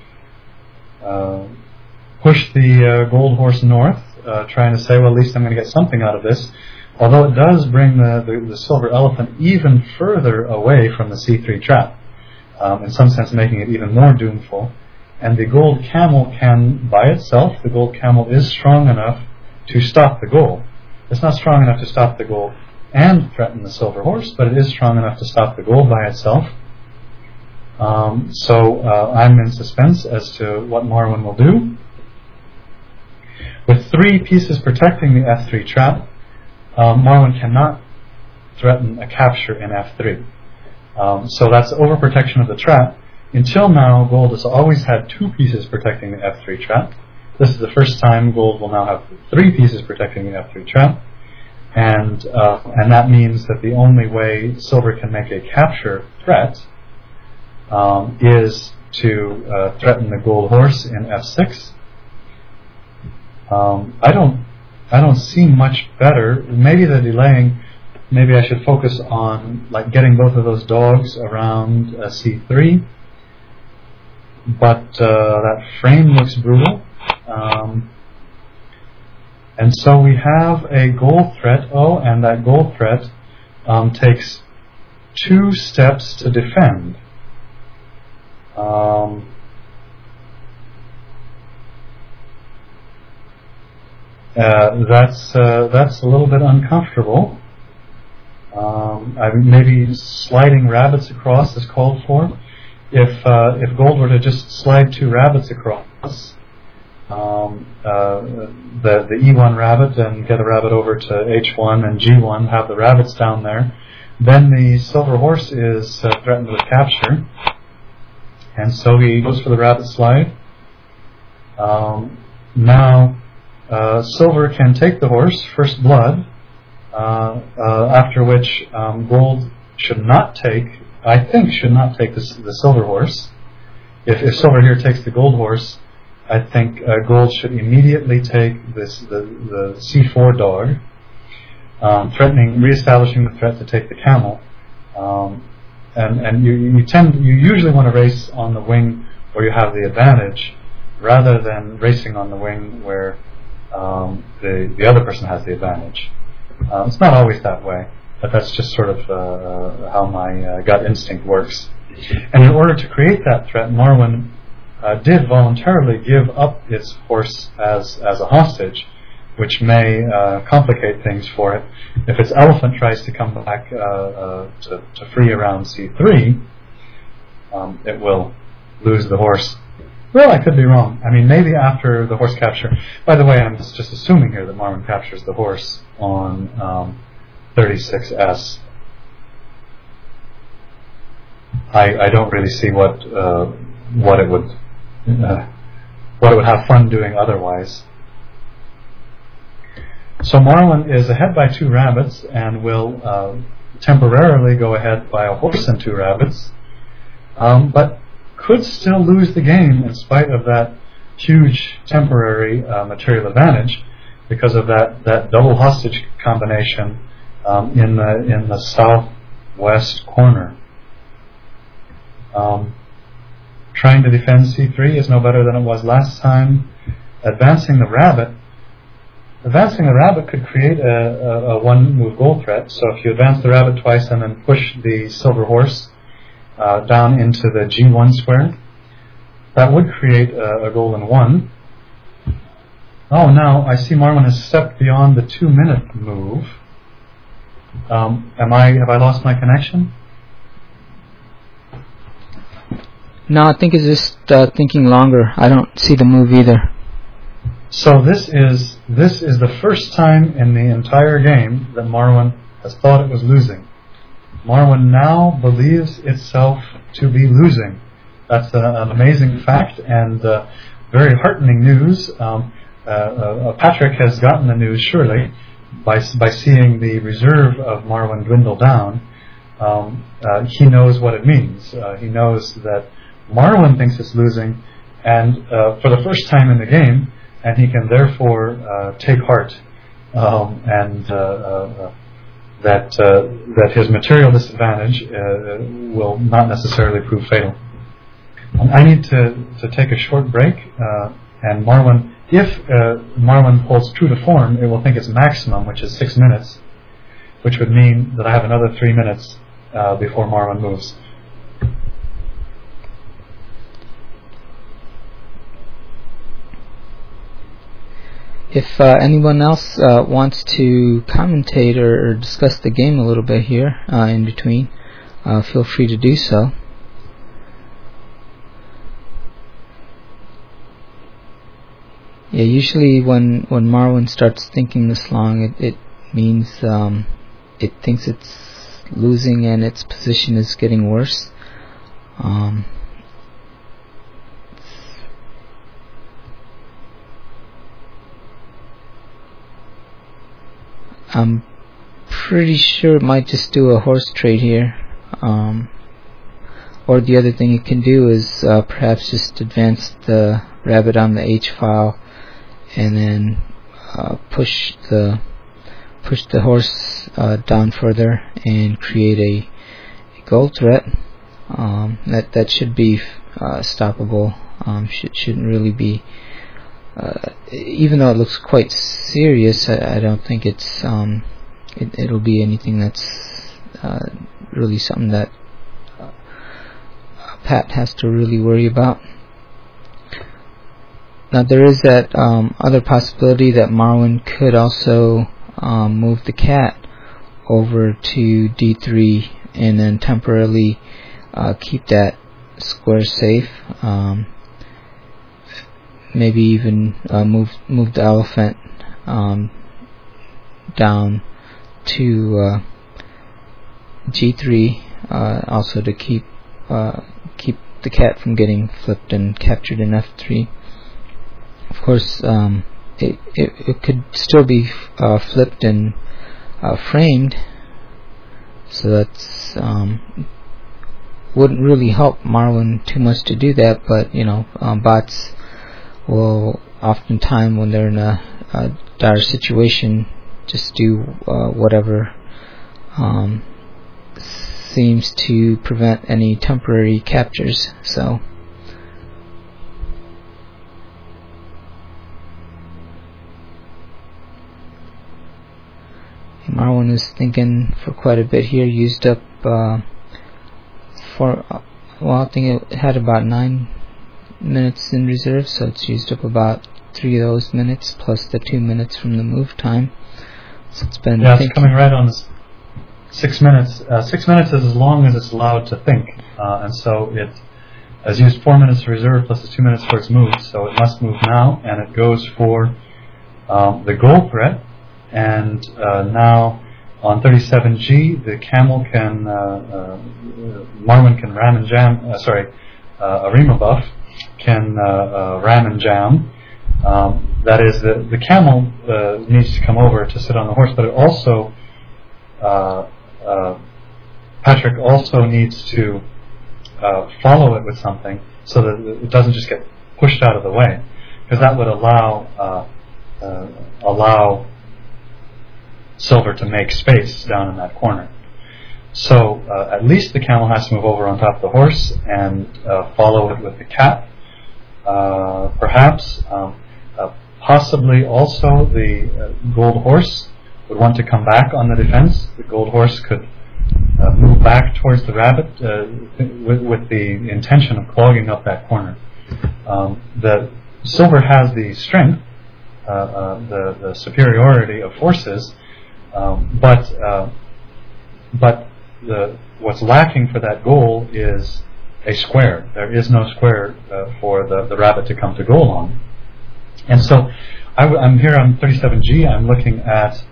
push the gold horse north, trying to say, well, at least I'm going to get something out of this. Although it does bring the silver elephant even further away from the C3 trap, in some sense making it even more doomful. And the gold camel can, by itself, the gold camel is strong enough to stop the gold. It's not strong enough to stop the gold and threaten the silver horse, but it is strong enough to stop the gold by itself. So I'm in suspense as to what Marwan will do. With 3 pieces protecting the F3 trap, Marwan cannot threaten a capture in F3. So that's overprotection of the trap. Until now, gold has always had 2 pieces protecting the F3 trap. This is the first time gold will now have 3 pieces protecting the F3 trap. And that means that the only way silver can make a capture threat is to threaten the gold horse in F6. I don't see much better. Maybe the delaying. Maybe I should focus on getting both of those dogs around C3. But that frame looks brutal. And so we have a gold threat. Oh, and that gold threat takes 2 steps to defend. That's a little bit uncomfortable. Maybe sliding rabbits across is called for. If gold were to just slide 2 rabbits across, the E1 rabbit and get a rabbit over to H1 and G1, have the rabbits down there, then the silver horse is threatened with capture. And so he goes for the rabbit slide. Now, silver can take the horse, first blood, after which gold should not take the silver horse. If silver here takes the gold horse, I think gold should immediately take the C4 dog, reestablishing the threat to take the camel. And you usually want to race on the wing where you have the advantage, rather than racing on the wing where the other person has the advantage. It's not always that way, but that's just sort of how my gut instinct works. And in order to create that threat, Marwan did voluntarily give up its horse as a hostage, which may complicate things for it. If its elephant tries to come back to free around C3, it will lose the horse. Well, I could be wrong. I mean, maybe after the horse capture. By the way, I'm just assuming here that Marwin captures the horse on 36S. I don't really see what it would have fun doing otherwise. So Marwin is ahead by 2 rabbits and will temporarily go ahead by a horse and 2 rabbits, but could still lose the game in spite of that huge temporary material advantage because of that double hostage combination in the southwest corner. Trying to defend C3 is no better than it was last time. Advancing the rabbit could create a one-move goal threat. So if you advance the rabbit twice and then push the silver horse down into the G1 square, that would create a goal in 1. Oh, now I see Marwin has stepped beyond the 2-minute move. Have I lost my connection? No, I think it's just thinking longer. I don't see the move either. So this is the first time in the entire game that Marwin has thought it was losing. Marwin now believes itself to be losing. That's an amazing fact and very heartening news. Patrick has gotten the news surely by seeing the reserve of Marwin dwindle down. He knows what it means. He knows that Marwin thinks it's losing, and for the first time in the game, and he can therefore take heart and that his material disadvantage will not necessarily prove fatal. I need to take a short break, and Marwin, if Marwin holds true to form, it will think its maximum, which is 6 minutes, which would mean that I have another 3 minutes before Marwin moves. If anyone else wants to commentate or discuss the game a little bit here in between, feel free to do so. Yeah, usually when Marwin starts thinking this long, it means it thinks it's losing and its position is getting worse. I'm pretty sure it might just do a horse trade here. Or the other thing it can do is perhaps just advance the rabbit on the H file and then push the horse down further and create a goal threat. That should be stoppable. Shouldn't really be. Even though it looks quite serious, I don't think it'll be anything that's really something that Pat has to really worry about. Now there is that other possibility that Marwin could also move the cat over to D3 and then temporarily keep that square safe. Maybe even move the elephant down to G3, also to keep the cat from getting flipped and captured in F3. Of course, it could still be flipped and framed, so that's wouldn't really help Marwin too much to do that. But bots will oftentimes, when they're in a dire situation, just do whatever seems to prevent any temporary captures. So Marwin is thinking for quite a bit here. Used up I think it had about 9 minutes in reserve, so it's used up about 3 of those minutes plus the 2 minutes from the move time. So it's been it's coming right on 6 minutes. 6 minutes is as long as it's allowed to think, and so it has used 4 minutes to reserve plus the 2 minutes for its move, so it must move now, and it goes for the goal threat. And now on 37G, the camel can, Marwin can ram and jam, Arima Buff can ram and jam. That is, the camel needs to come over to sit on the horse, but it also, Patrick also needs to follow it with something so that it doesn't just get pushed out of the way, because that would allow Silver to make space down in that corner. So at least the camel has to move over on top of the horse and follow it with the cat. Perhaps, possibly also the gold horse would want to come back on the defense. The gold horse could move back towards the rabbit with the intention of clogging up that corner. The Silver has the strength, the superiority of forces, but what's lacking for that goal is a square. There is no square for the rabbit to come to goal on. And so I'm here on 37G. I'm looking at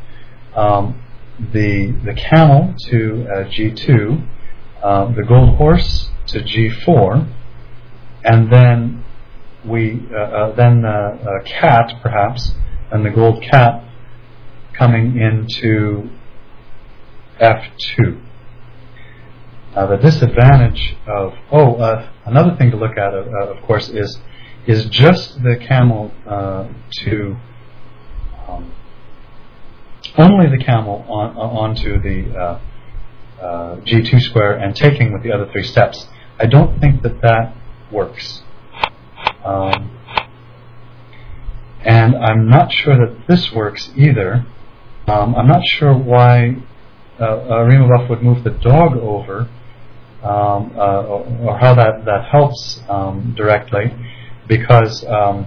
the camel to G2, the gold horse to G4, and then a cat perhaps, and the gold cat coming into F2. The disadvantage of another thing to look at, of course, is just the camel to only the camel onto the G2 square and taking with the other 3 steps. I don't think that works. And I'm not sure that this works either. I'm not sure why Arima Buff would move the dog over, or how that helps directly, because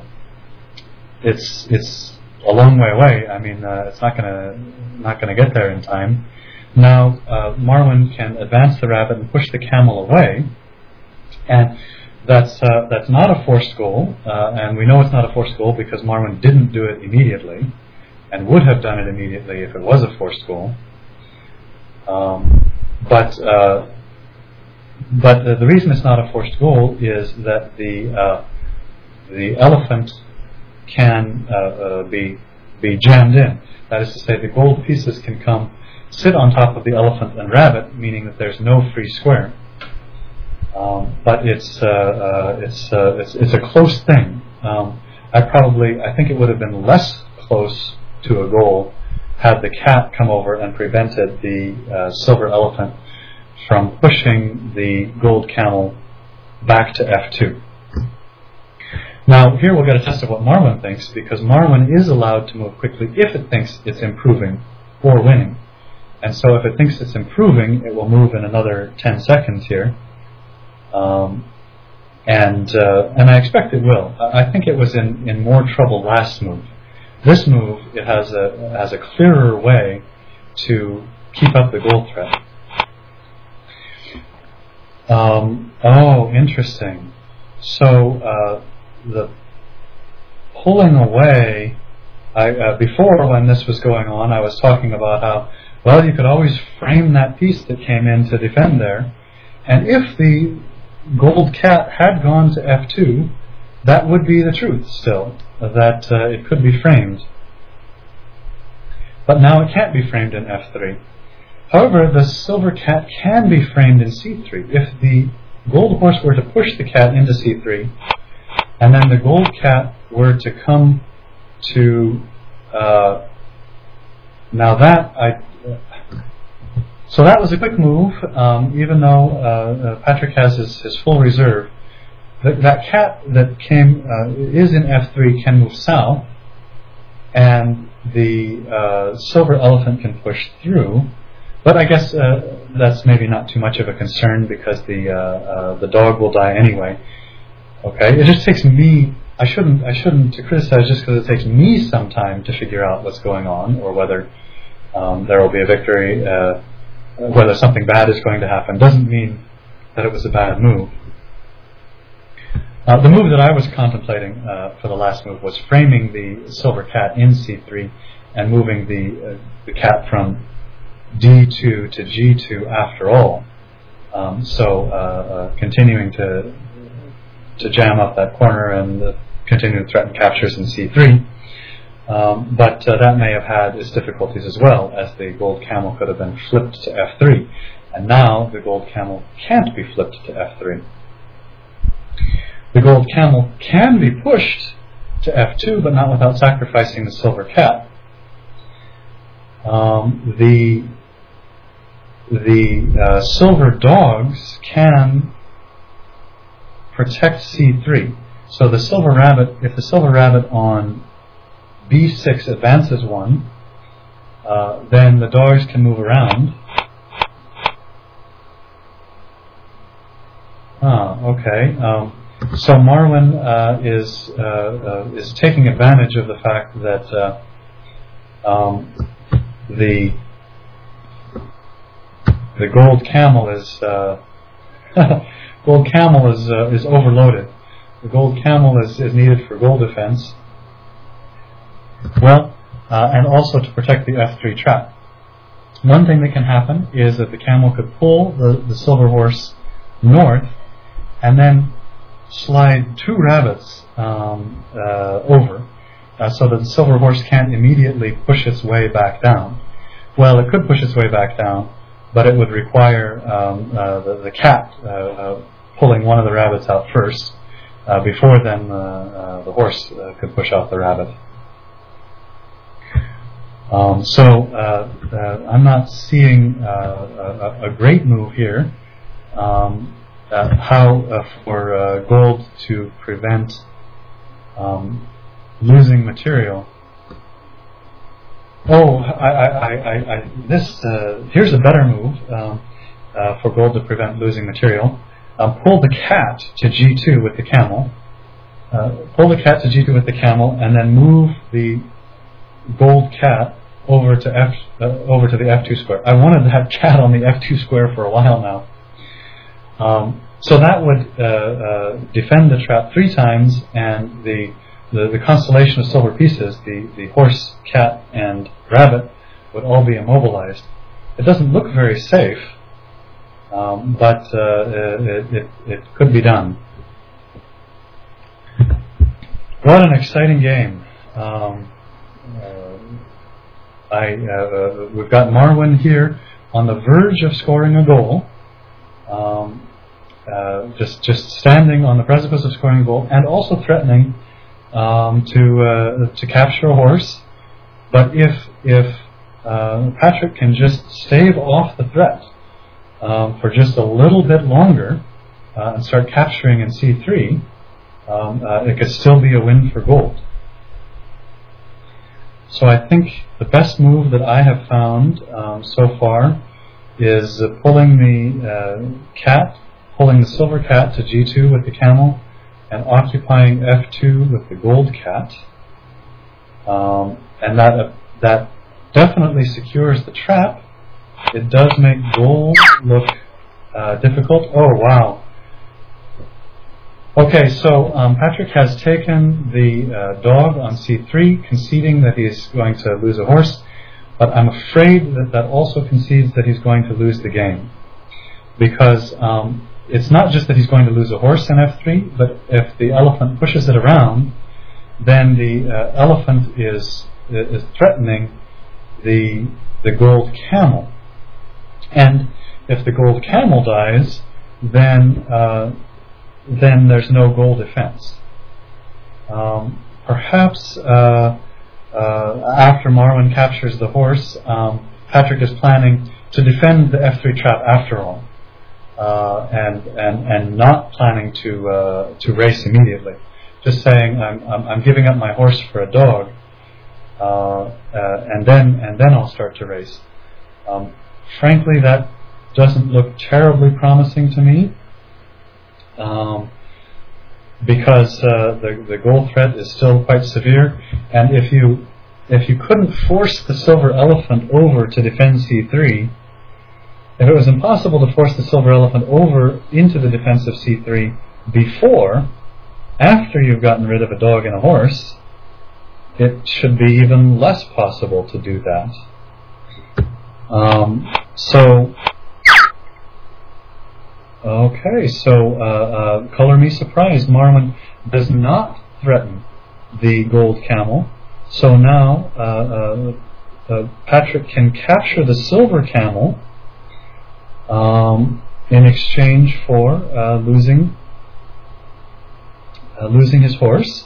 it's a long way away. I mean, it's not gonna get there in time. Now Marwin can advance the rabbit and push the camel away, and that's not a forced goal, and we know it's not a forced goal because Marwin didn't do it immediately, and would have done it immediately if it was a forced goal. But the reason it's not a forced goal is that the elephant can be jammed in. That is to say, the gold pieces can come sit on top of the elephant and rabbit, meaning that there's no free square. But it's a close thing. I think it would have been less close to a goal had the cat come over and prevented the silver elephant from pushing the gold camel back to F2. Now here we'll get a test of what Marwin thinks, because Marwin is allowed to move quickly if it thinks it's improving or winning. And so if it thinks it's improving, it will move in another 10 seconds here. And I expect it will. I think it was in more trouble last move. This move, it has a clearer way to keep up the goal threat. Interesting. So the pulling away, before when this was going on, I was talking about how, well, you could always frame that piece that came in to defend there, and if the gold cat had gone to F2, that would be the truth still, that it could be framed. But now it can't be framed in F3. However, the silver cat can be framed in C3. If the gold horse were to push the cat into C3, and then the gold cat were to come to so that was a quick move, even though Patrick has his full reserve. That cat that came is in F3 can move south, and the silver elephant can push through. But I guess that's maybe not too much of a concern, because the dog will die anyway. Okay, it just takes me I shouldn't criticize just because it takes me some time to figure out what's going on, or whether there will be a victory, whether something bad is going to happen. Doesn't mean that it was a bad move. The move that I was contemplating for the last move was framing the silver cat in c3 and moving the cat from d2 to g2 after all. Continuing to jam up that corner and continue to threaten captures in c3. But that may have had its difficulties as well, as the gold camel could have been flipped to f3. And now the gold camel can't be flipped to f3. The gold camel can be pushed to f2, but not without sacrificing the silver cat. The silver dogs can protect c3. So the silver rabbit, if the silver rabbit on b6 advances one, then the dogs can move around. Okay. So Marwin is taking advantage of the fact that the gold camel is is overloaded. The gold camel is needed for gold defense. Well, and also to protect the f3 trap. One thing that can happen is that the camel could pull the silver horse north and then slide two rabbits over, so that the silver horse can't immediately push its way back down. Well, it could push its way back down, but it would require the cat pulling one of the rabbits out first, before then the horse could push out the rabbit. I'm not seeing a great move here. How for gold to prevent losing material. Here's a better move for gold to prevent losing material. Pull the cat to g2 with the camel. Pull the cat to g2 with the camel, and then move the gold cat over to the f2 square. I wanted that cat on the f2 square for a while now. So that would defend the trap 3 times, and the constellation of silver pieces, the horse, cat, and rabbit, would all be immobilized. It doesn't look very safe, but it could be done. What an exciting game! We've got Marwin here on the verge of scoring a goal. Just standing on the precipice of scoring a goal, and also threatening to capture a horse. But if Patrick can just stave off the threat for just a little bit longer and start capturing in c3, it could still be a win for gold. So I think the best move that I have found so far is pulling the silver cat to g2 with the camel, and occupying f2 with the gold cat, and that definitely secures the trap. It does make gold look difficult. Oh wow! Okay, so Patrick has taken the dog on c3, conceding that he's going to lose a horse, but I'm afraid that also concedes that he's going to lose the game, because it's not just that he's going to lose a horse in f3, but if the elephant pushes it around, then the elephant is threatening the gold camel. And if the gold camel dies, then there's no gold defense. Perhaps after Marwin captures the horse, Patrick is planning to defend the f3 trap after all. And not planning to race immediately, just saying I'm giving up my horse for a dog, and then I'll start to race. Frankly, that doesn't look terribly promising to me. because the gold threat is still quite severe, and if you couldn't force the silver elephant over to defend c3, if it was impossible to force the silver elephant over into the defense of c3 after you've gotten rid of a dog and a horse, it should be even less possible to do that. Color me surprised. Marwyn does not threaten the gold camel. So now Patrick can capture the silver camel in exchange for losing his horse.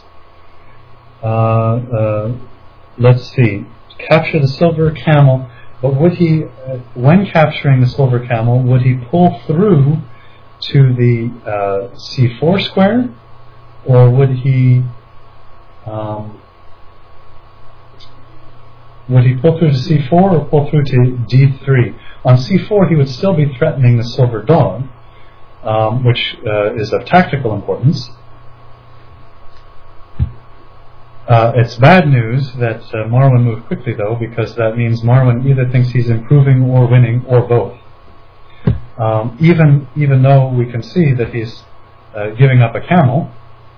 Let's see. Capture the silver camel, but would he, when capturing the silver camel, would he pull through to the c4 square, or would he pull through to c4 or pull through to d3? On c4 he would still be threatening the silver dog, which is of tactical importance. It's bad news that Marwyn moved quickly, though, because that means Marwyn either thinks he's improving or winning, or both. Even though we can see that he's giving up a camel,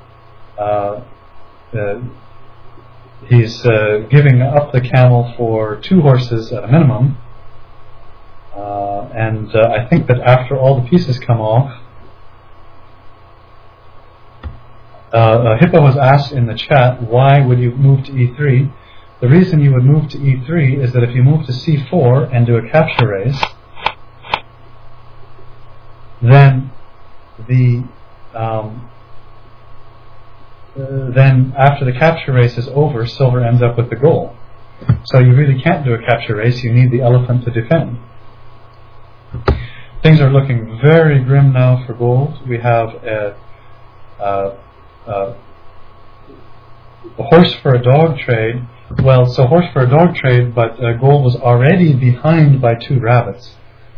he's giving up the camel for 2 horses at a minimum, and I think that after all the pieces come off, Hippo was asked in the chat, why would you move to e3? The reason you would move to e3 is that if you move to c4 and do a capture race, then then after the capture race is over, silver ends up with the goal. So you really can't do a capture race. You need the elephant to defend. Things are looking very grim now for gold. We have a horse for a dog trade. Well, so horse for a dog trade, but gold was already behind by 2 rabbits.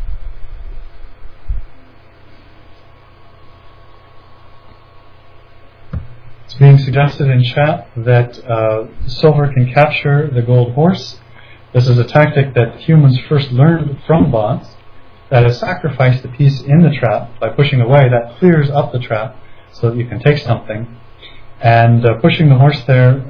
It's being suggested in chat that silver can capture the gold horse. This is a tactic that humans first learned from bots, that is, sacrifice the piece in the trap by pushing away. That clears up the trap so that you can take something. And pushing the horse there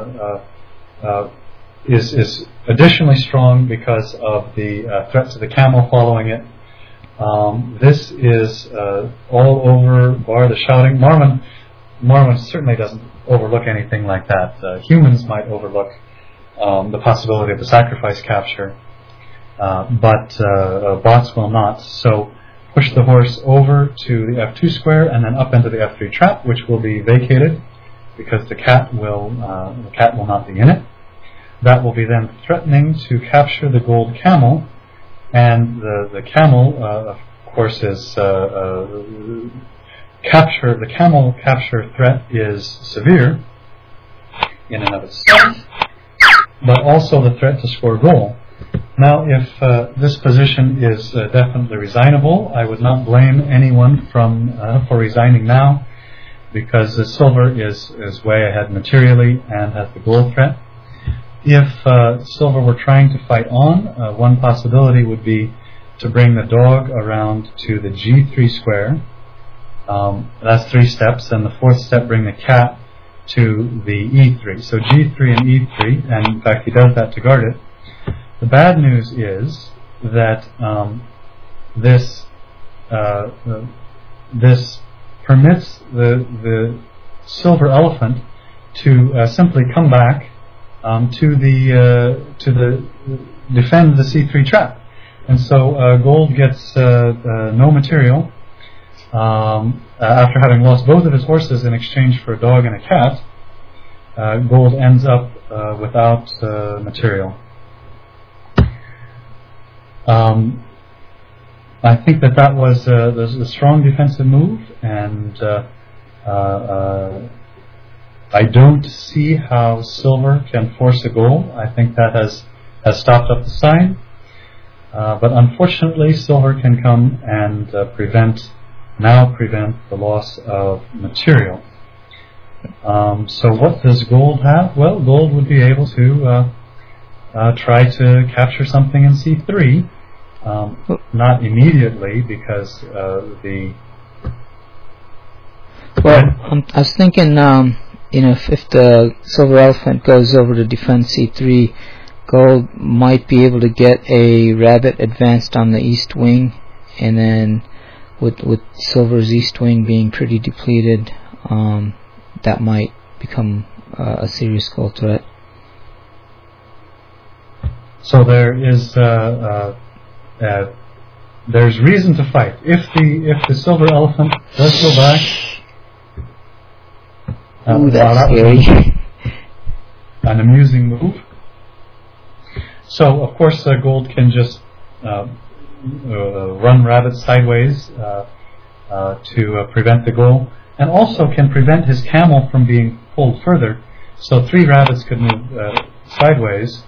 is additionally strong because of the threat to the camel following it. This is all over, bar the shouting. Marwyn certainly doesn't overlook anything like that. Humans might overlook the possibility of the sacrifice capture, but bots will not. So push the horse over to the f2 square and then up into the f3 trap, which will be vacated because the cat will not be in it. That will be then threatening to capture the gold camel, and the camel, of course, is the camel capture threat is severe in and of itself, but also the threat to score goal. Now, if this position is definitely resignable, I would not blame anyone for resigning now, because the silver is way ahead materially and has the goal threat. If silver were trying to fight on, one possibility would be to bring the dog around to the g3 square. That's 3 steps, and the 4th step bring the cat to the e3. So g3 and e3, and in fact he does that to guard it. The bad news is that this permits the silver elephant to simply come back to defend the c3 trap, and so gold gets no material after having lost both of his horses in exchange for a dog and a cat. Gold ends up without material. I think that was a strong defensive move, and I don't see how silver can force a goal. I think that has stopped up the sign, but unfortunately silver can come and prevent the loss of material. So what does gold have? Well, gold would be able to try to capture something in C3. Not immediately, because the... Well, I was thinking, if the silver elephant goes over to defend C3, gold might be able to get a rabbit advanced on the east wing, and then with silver's east wing being pretty depleted, that might become a serious gold threat. So there is there's reason to fight. If the silver elephant does go back, ooh, that's that scary. was an amusing move. So of course gold can just run rabbit sideways to prevent the goal, and also can prevent his camel from being pulled further. So 3 rabbits could move sideways.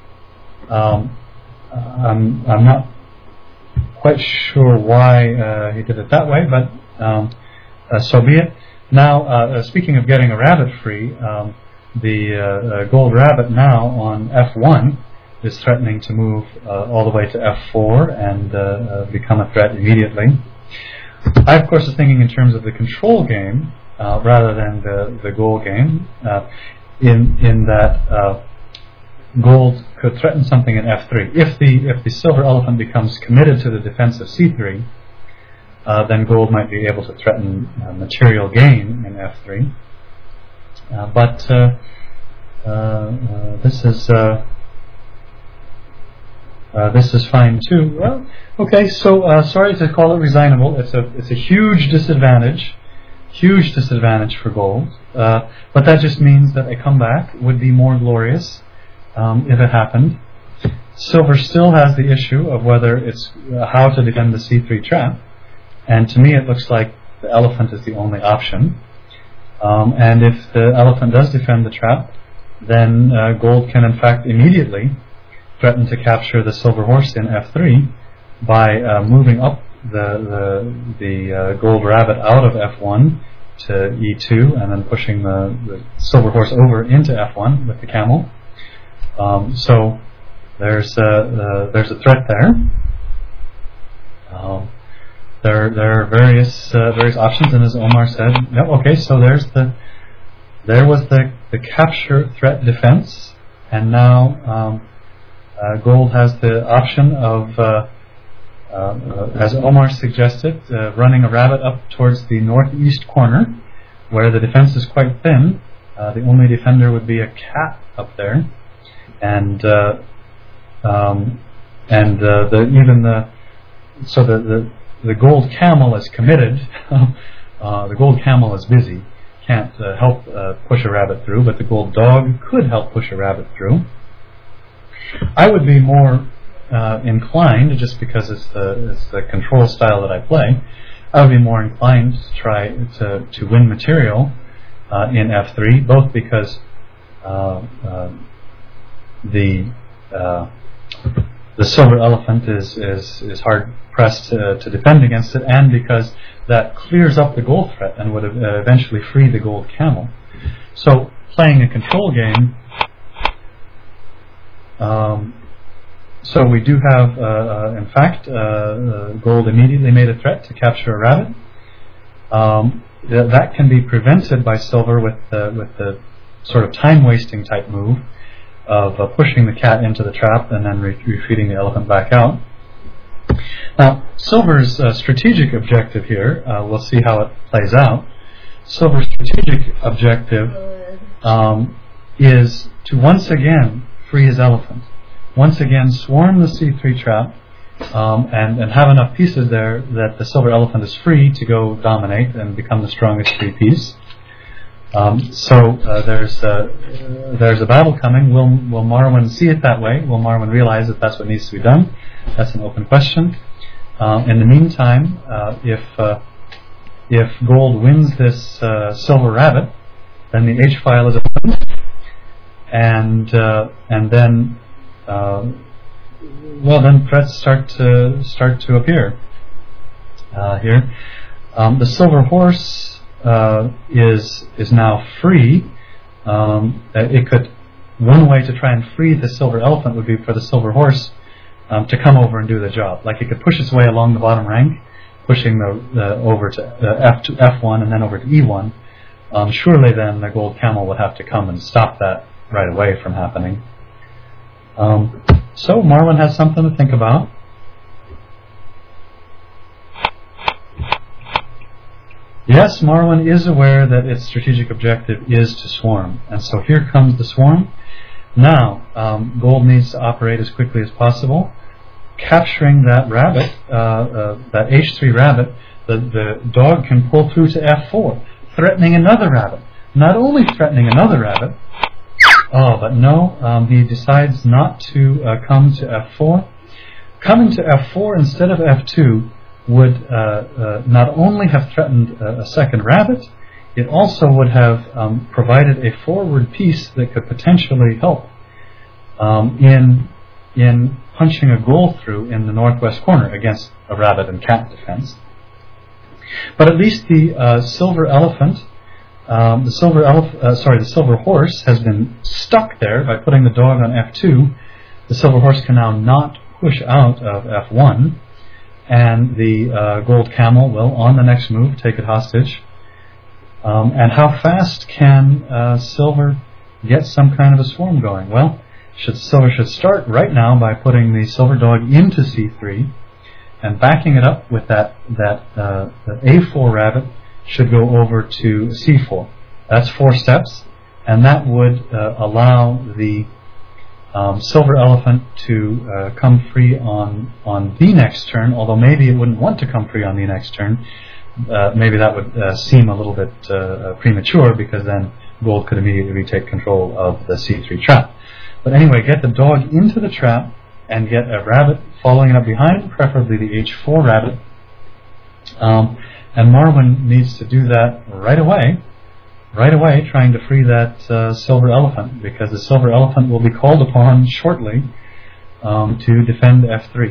I'm not quite sure why he did it that way, but so be it. Now, speaking of getting a rabbit free, the gold rabbit now on F1 is threatening to move all the way to F4 and become a threat immediately. I, of course, is thinking in terms of the control game rather than the goal game, in that gold could threaten something in F3. If the silver elephant becomes committed to the defense of C3, then gold might be able to threaten material gain in F3. But this is fine too. Well, okay. So sorry to call it resignable. It's a huge disadvantage for gold. But that just means that a comeback would be more glorious if it happened. Silver still has the issue of whether it's how to defend the C3 trap, and to me it looks like the elephant is the only option. And if the elephant does defend the trap, then gold can in fact immediately threaten to capture the silver horse in F3 by moving up the gold rabbit out of F1 to E2 and then pushing the silver horse over into F1 with the camel. So there's a threat there. There are various options, and as Omar said, okay. So there was the capture threat defense, and now gold has the option of, as Omar suggested, running a rabbit up towards the northeast corner, where the defense is quite thin. The only defender would be a cat up there. And the gold camel is committed. The gold camel is busy, can't help push a rabbit through, but the gold dog could help push a rabbit through. I would be more inclined, just because it's the control style that I play, I would be more inclined to try to win material in F3, both because the silver elephant is hard pressed to defend against it, and because that clears up the gold threat and would eventually free the gold camel. So playing a control game, so we do have, in fact, gold immediately made a threat to capture a rabbit. That can be prevented by silver with the sort of time-wasting type move of pushing the cat into the trap and then retreating the elephant back out. Now, silver's strategic objective here, we'll see how it plays out. Silver's strategic objective is to once again free his elephant, once again swarm the C3 trap, and have enough pieces there that the silver elephant is free to go dominate and become the strongest free piece. So there's a battle coming. Will Marwan see it that way? Will Marwan realize that that's what needs to be done? That's an open question. In the meantime, if gold wins this silver rabbit, then the H file is opened, and then then threats start to appear here. The silver horse is now free. One way to try and free the silver elephant would be for the silver horse to come over and do the job. Like it could push its way along the bottom rank, pushing over to F1 and then over to E1. Surely then the gold camel would have to come and stop that right away from happening. So Marwyn has something to think about. Yes, Marwyn is aware that its strategic objective is to swarm, and so here comes the swarm. Now, gold needs to operate as quickly as possible, capturing that rabbit, that H3 rabbit. The dog can pull through to F4, threatening another rabbit. Not only threatening another rabbit, but no, he decides not to come to F4. Coming to F4 instead of F2 would not only have threatened a second rabbit, it also would have provided a forward piece that could potentially help in punching a goal through in the northwest corner against a rabbit and cat defense. But at least the silver silver horse has been stuck there by putting the dog on F2. The silver horse can now not push out of F1, and the gold camel will, on the next move, take it hostage. And how fast can silver get some kind of a swarm going? Well, silver should start right now by putting the silver dog into C3 and backing it up with that A4 rabbit should go over to C4. That's 4 steps, and that would allow the silver elephant to come free on the next turn, although maybe it wouldn't want to come free on the next turn. Maybe that would seem a little bit premature, because then gold could immediately take control of the C3 trap. But anyway, get the dog into the trap and get a rabbit following it up behind, preferably the H4 rabbit. And Marwyn needs to do that right away, trying to free that silver elephant, because the silver elephant will be called upon shortly to defend F3.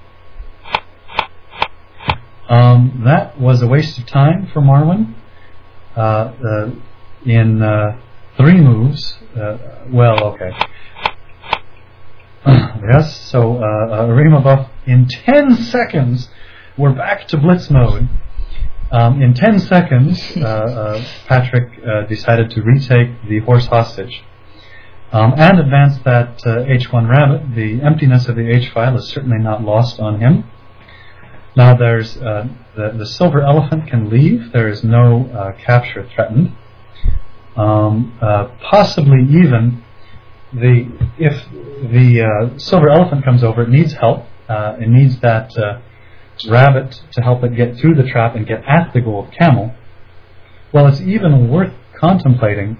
That was a waste of time for Marwyn. In 3 moves, yes, so Arima Buff, in 10 seconds, we're back to blitz mode. In 10 seconds, Patrick decided to retake the horse hostage and advance that H1 rabbit. The emptiness of the H file is certainly not lost on him. Now there's the silver elephant can leave. There is no capture threatened. Possibly even if the silver elephant comes over, it needs help. It needs that rabbit to help it get through the trap and get at the gold camel. Well, it's even worth contemplating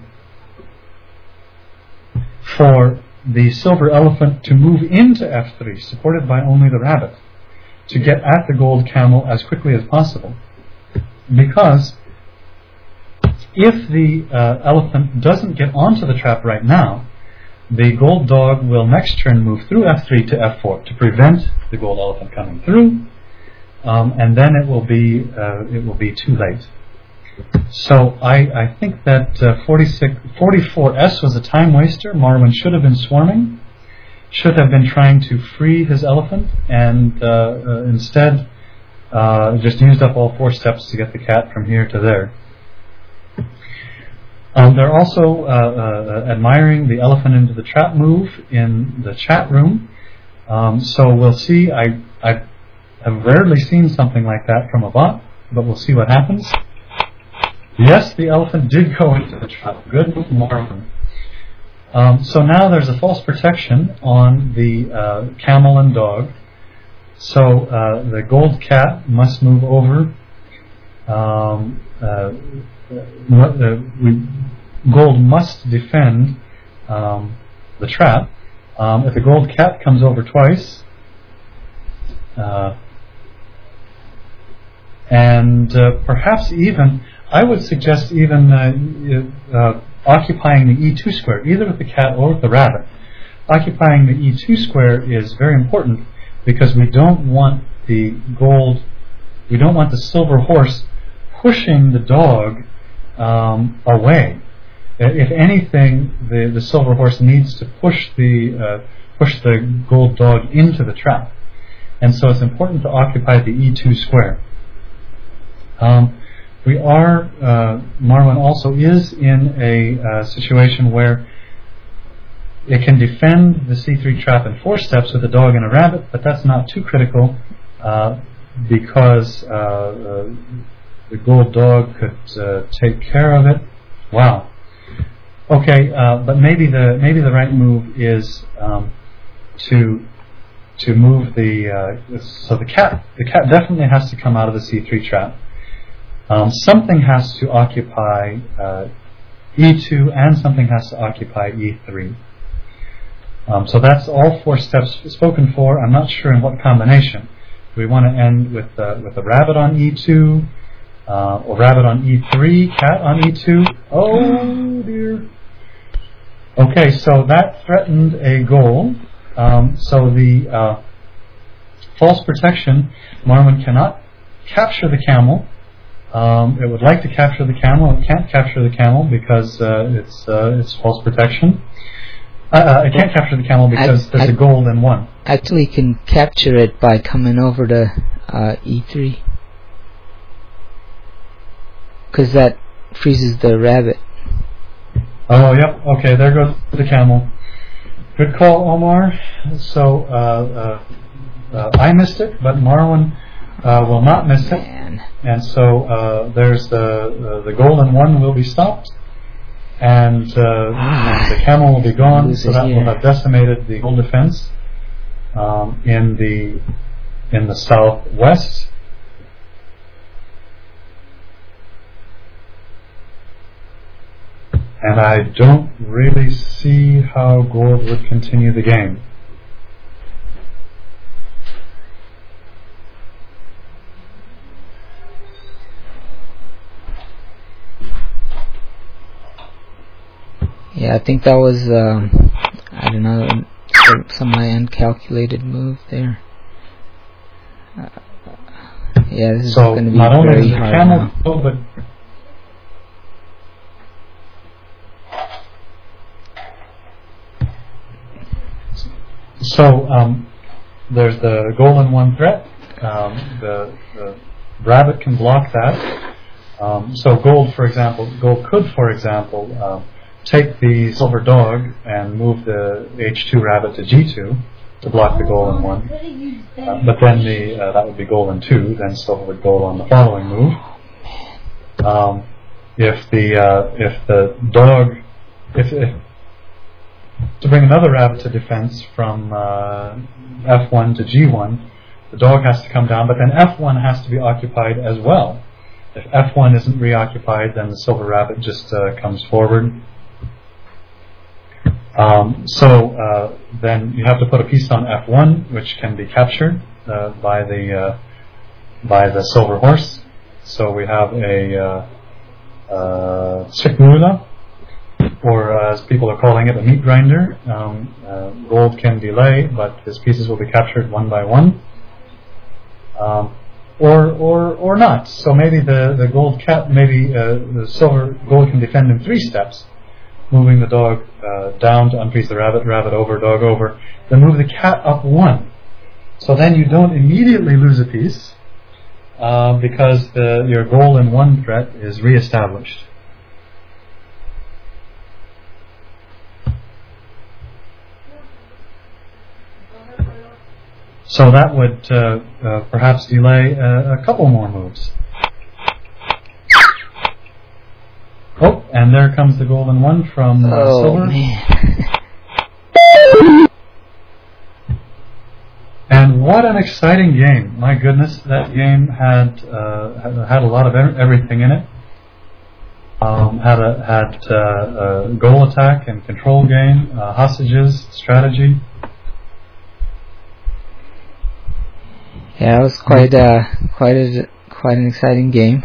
for the silver elephant to move into F3, supported by only the rabbit, to get at the gold camel as quickly as possible. Because if the elephant doesn't get onto the trap right now, the gold dog will next turn move through F3 to F4 to prevent the gold elephant coming through, and then it will be too late. So I think that 44S was a time waster. Marwyn should have been swarming, should have been trying to free his elephant, and instead just used up all 4 steps to get the cat from here to there. They're also admiring the elephant into the trap move in the chat room. So we'll see. I have rarely seen something like that from a bot, but we'll see what happens. Yes, the elephant did go into the trap. Good move, Marwyn. So now there's a false protection on the camel and dog. So the gold cat must move over. Gold must defend the trap. If the gold cat comes over twice, and perhaps even, I would suggest even occupying the E2 square, either with the cat or with the rabbit. Occupying the E2 square is very important, because we don't want the silver horse pushing the dog away. If anything, the silver horse needs to push the gold dog into the trap, and so it's important to occupy the E2 square. Marwan also is in a situation where it can defend the C3 trap in 4 steps with a dog and a rabbit, but that's not too critical because the gold dog could take care of it. Wow. Okay, but maybe the right move is to move so the cat definitely has to come out of the C3 trap. Something has to occupy E2 and something has to occupy E3. So that's all 4 steps spoken for. I'm not sure in what combination. Do we want to end with a rabbit on E2 or rabbit on E3, cat on E2? Oh dear. Okay, so that threatened a goal. So the false protection, Marwan cannot capture the camel. It would like to capture the camel. It can't capture the camel because it's false protection. It can't capture the camel because there's a gold in 1. Actually, can capture it by coming over to E3, because that freezes the rabbit. Oh, yep. Okay, there goes the camel. Good call, Omar. So I missed it, but Marwan will not miss it. And so there's the golden 1 will be stopped, and the camel will be gone. So that will have decimated the gold defense in the southwest. And I don't really see how gold would continue the game. Yeah, I think that was, I don't know, some of my uncalculated move there. Yeah, this is going to be not only very the hard camel now. go, but so there's the golden 1 threat. The rabbit can block that. So gold could, for example, take the silver dog and move the H2 rabbit to G2 to block the golden 1. But then that would be golden 2. Then silver would go on the following move. If to bring another rabbit to defense from F1 to G1, the dog has to come down, but then F1 has to be occupied as well. If F1 isn't reoccupied, then the silver rabbit just comes forward. Then you have to put a piece on F1, which can be captured by the silver horse. So we have a Sikmula, or as people are calling it, a meat grinder. Gold can delay, but his pieces will be captured one by one. Or not. So maybe the gold cat, the silver gold can defend in 3 steps, moving the dog down to unfreeze the rabbit, rabbit over, dog over, then move the cat up 1. So then you don't immediately lose a piece because your gold in 1 threat is reestablished. So that would perhaps delay a couple more moves. Oh, and there comes the golden 1 from silver. Man. And what an exciting game! My goodness, that game had a lot of everything in it. Had a goal attack and control game, hostages, strategy. Yeah, it was quite an exciting game,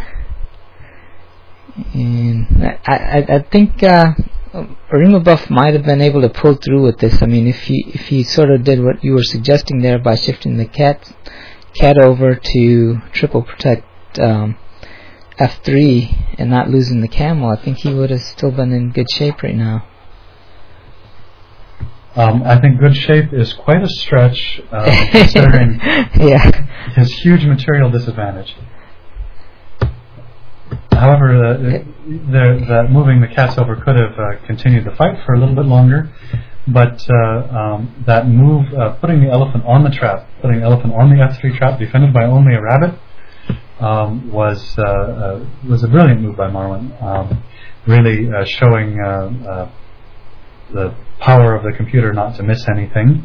and I think Rimabuff might have been able to pull through with this. I mean, if he sort of did what you were suggesting there by shifting the cat over to triple protect F3 and not losing the camel, I think he would have still been in good shape right now. I think good shape is quite a stretch, considering his huge material disadvantage. However, moving the cats over could have continued the fight for a little bit longer, but that move, putting the elephant on the trap, putting the elephant on the F3 trap, defended by only a rabbit, was a brilliant move by Marwan. Really showing the power of the computer not to miss anything.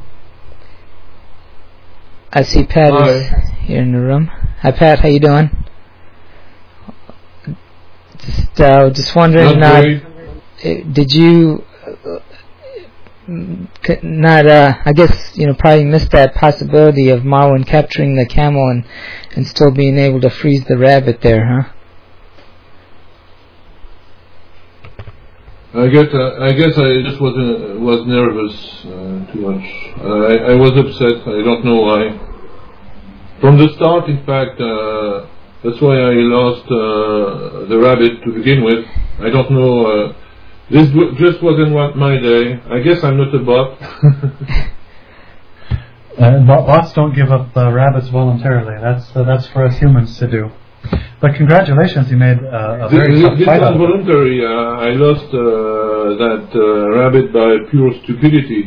I see Pat is here in the room. Hi Pat, how you doing? Just wondering, did you not? I guess probably missed that possibility of Marwan capturing the camel and still being able to freeze the rabbit there, huh? I guess I just was nervous too much. I was upset. I don't know why. From the start, in fact, that's why I lost the rabbit to begin with. I don't know. This just wasn't my day. I guess I'm not a bot. Bots don't give up rabbits voluntarily. That's for us humans to do. But congratulations, you made a very tough fight out of it. This was voluntary. I lost that rabbit by pure stupidity.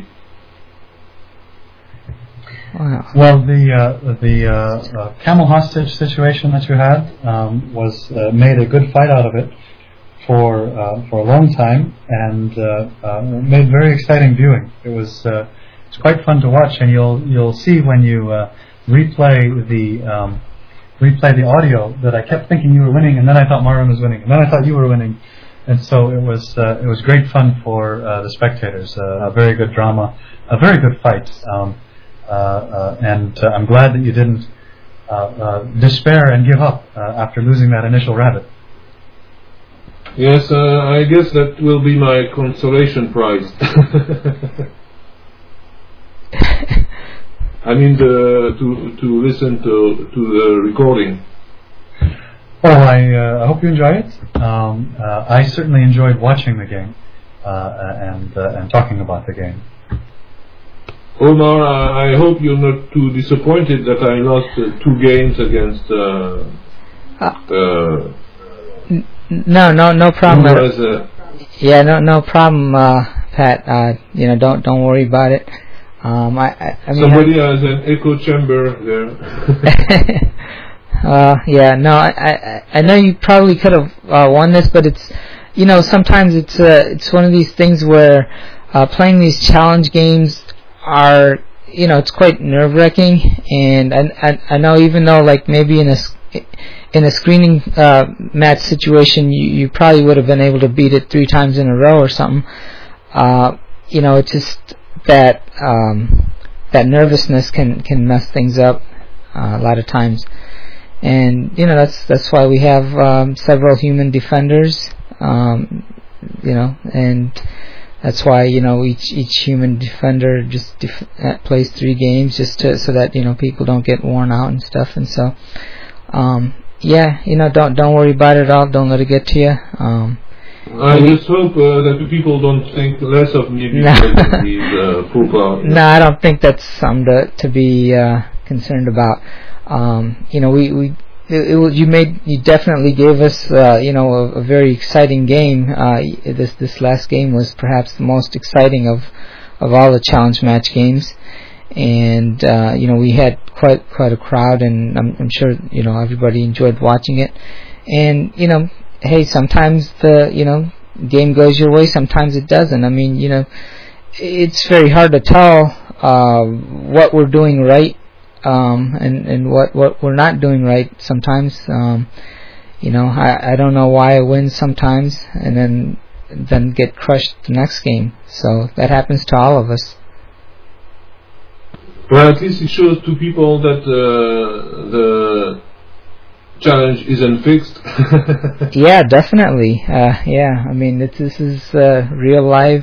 Wow. Well, the camel hostage situation that you had was made a good fight out of it for a long time, and made very exciting viewing. It's quite fun to watch, and you'll see when you replay the audio that I kept thinking you were winning, and then I thought Marwan was winning, and then I thought you were winning, and so it was great fun for the spectators. A very good drama, a very good fight, and I'm glad that you didn't despair and give up after losing that initial rabbit. Yes, I guess that will be my consolation prize. I mean, to listen to the recording. Well, I hope you enjoy it. I certainly enjoyed watching the game and talking about the game. Omar, I hope you're not too disappointed that I lost 2 games against. No problem. Yeah, no problem, Pat. Don't worry about it. I mean, somebody has an echo chamber there. I know you probably could have won this, but it's sometimes it's one of these things where playing these challenge games are it's quite nerve-wracking, and I know even though like maybe in a screening match situation you probably would have been able to beat it 3 times in a row or something. It's just that nervousness can mess things up a lot of times, and that's why we have several human defenders, and that's why each human defender just plays 3 games just so that people don't get worn out and stuff, and so don't worry about it all. Don't let it get to you. I just hope that the people don't think less of me because of these football. No, I don't think that's something to be concerned about. You definitely gave us a very exciting game. This last game was perhaps the most exciting of all the challenge match games, and we had quite a crowd, and I'm sure everybody enjoyed watching it. And hey, sometimes the game goes your way, sometimes it doesn't. I mean, it's very hard to tell what we're doing right and what we're not doing right sometimes. I don't know why I win sometimes and then get crushed the next game. So that happens to all of us. Well, at least it shows to people that the challenge isn't fixed. Yeah, definitely. I mean, this is real live,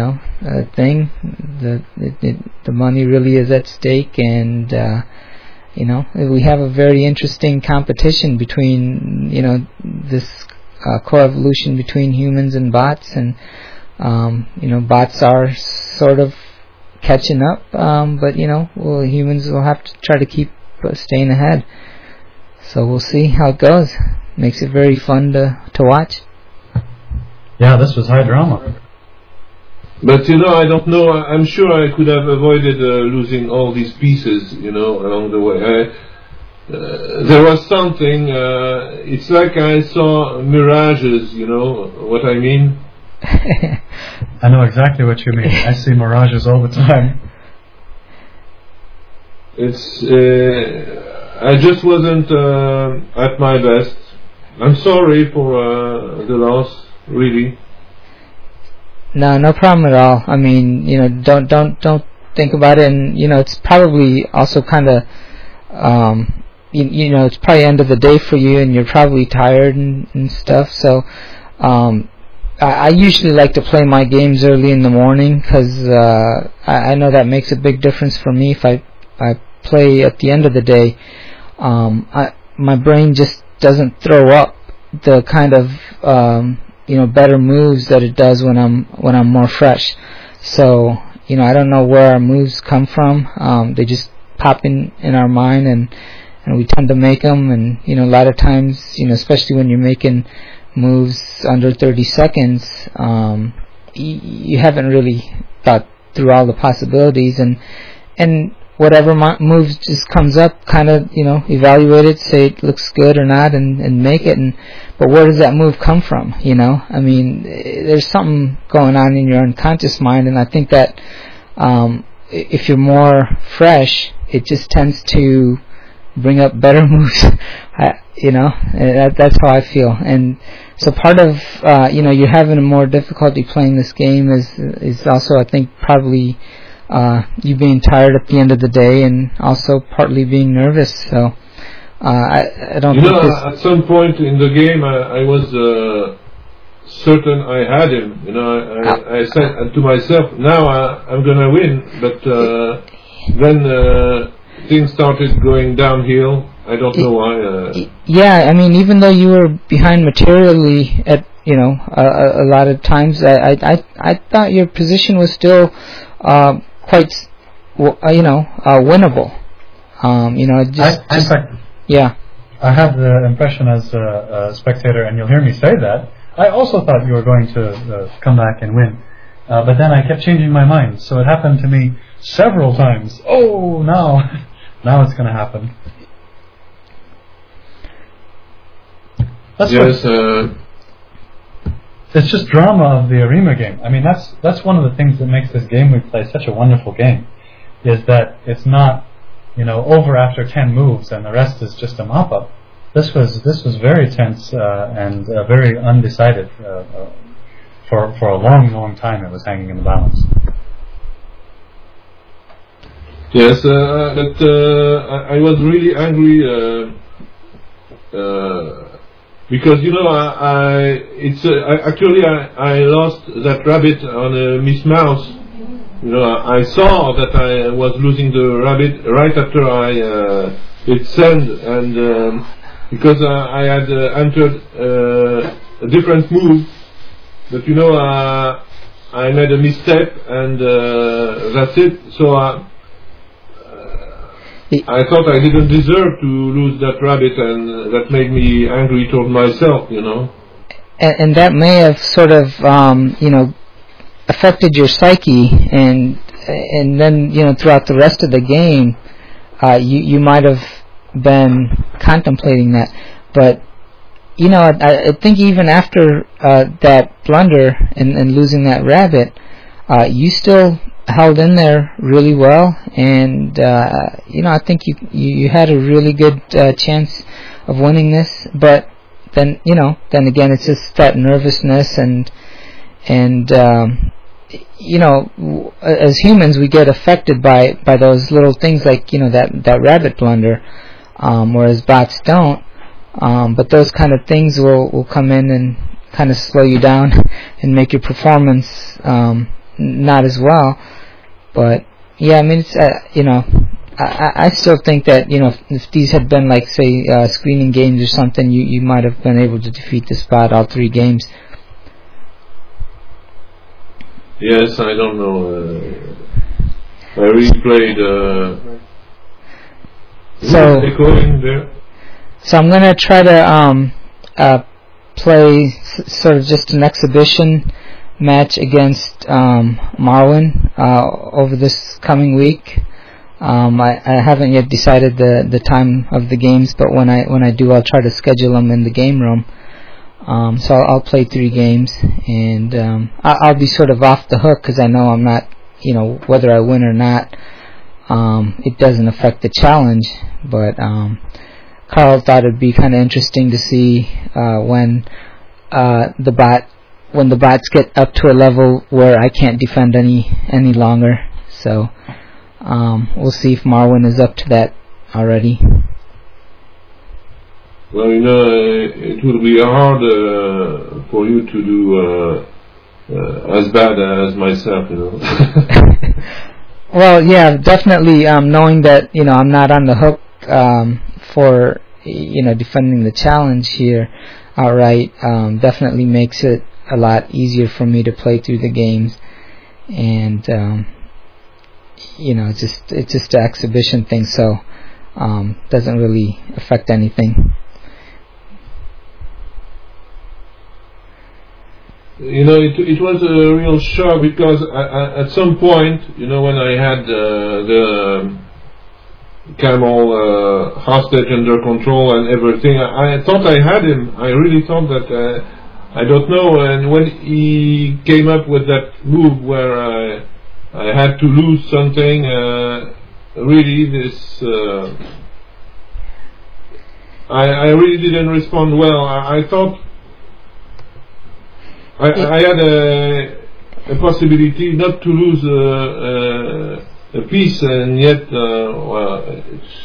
thing. The money really is at stake, and We have a very interesting competition between, this coevolution between humans and bots, and bots are sort of catching up, but humans will have to try to keep staying ahead. So we'll see how it goes. Makes it very fun to watch. Yeah, this was high drama. But I don't know. I'm sure I could have avoided losing all these pieces, along the way. There was something. It's like I saw mirages. You know what I mean? I know exactly what you mean. I see mirages all the time. It's. I just wasn't at my best. I'm sorry for the loss. Really. No problem at all. I mean, don't think about it, and it's probably also kind of, it's probably end of the day for you, and you're probably tired and stuff. So, I usually like to play my games early in the morning because I know that makes a big difference for me. If I play at the end of the day, my brain just doesn't throw up the kind of better moves that it does when I'm more fresh. So I don't know where our moves come from. They just pop in our mind, and we tend to make them. And a lot of times, especially when you're making moves under 30 seconds, you haven't really thought through all the possibilities, and whatever moves just comes up, kind of, evaluate it, say it looks good or not, and make it. But where does that move come from? I mean, there's something going on in your unconscious mind, and I think that if you're more fresh, it just tends to bring up better moves. That's how I feel. And so part of you're having a more difficulty playing this game is also, I think, probably you being tired at the end of the day, and also partly being nervous. So I don't think at some point in the game I was certain I had him. I said to myself, now I'm gonna win, but then things started going downhill. I don't know why. Yeah, I mean, even though you were behind materially at a lot of times, I thought your position was still quite winnable. In fact, yeah, I had the impression as a spectator, and you'll hear me say that, I also thought you were going to come back and win, but then I kept changing my mind. So it happened to me several times. Oh, now it's going to happen. It's just drama of the Arima game. I mean, that's one of the things that makes this game we play such a wonderful game, is that it's not, over after 10 moves and the rest is just a mop-up. This was very tense and very undecided. For a long time it was hanging in the balance. Yes, but I was really angry because I lost that rabbit on a Miss Mouse. I saw that I was losing the rabbit right after it sent, and because I had entered a different move, but I made a misstep, and that's it. So I thought I didn't deserve to lose that rabbit, and that made me angry toward myself, And that may have sort of, affected your psyche, and then, throughout the rest of the game, you might have been contemplating that. But, I think even after that blunder and losing that rabbit, you still held in there really well, and I think you had a really good chance of winning this. But then again, it's just that nervousness, and as humans we get affected by those little things, like that rabbit blunder, whereas bots don't. But those kind of things will come in and kind of slow you down and make your performance not as well. But yeah, I mean, it's I still think that, you know, if these had been like, say, screening games or something, you might have been able to defeat the spot all 3 games. Yes, I don't know. I replayed. So I'm gonna try to play sort of just an exhibition match against Marwin over this coming week. I haven't yet decided the time of the games, but when I do, I'll try to schedule them in the game room. So I'll play 3 games, and I'll be sort of off the hook because I know I'm not, you know, whether I win or not, it doesn't affect the challenge. But Carl thought it'd be kind of interesting to see when the bots get up to a level where I can't defend any longer. So we'll see if Marwin is up to that already. Well, you know, it will be hard for you to do as bad as myself, you know. Well, yeah, definitely. Knowing that, you know, I'm not on the hook for, you know, defending the challenge here outright, definitely makes it a lot easier for me to play through the games, and you know, it's just an exhibition thing, so doesn't really affect anything. You know, it was a real shock because at some point, you know, when I had the camel hostage under control and everything, I thought I had him. I really thought that, I don't know, and when he came up with that move where I had to lose something, really this, I really didn't respond well. I thought I had a possibility not to lose a piece, and yet, well,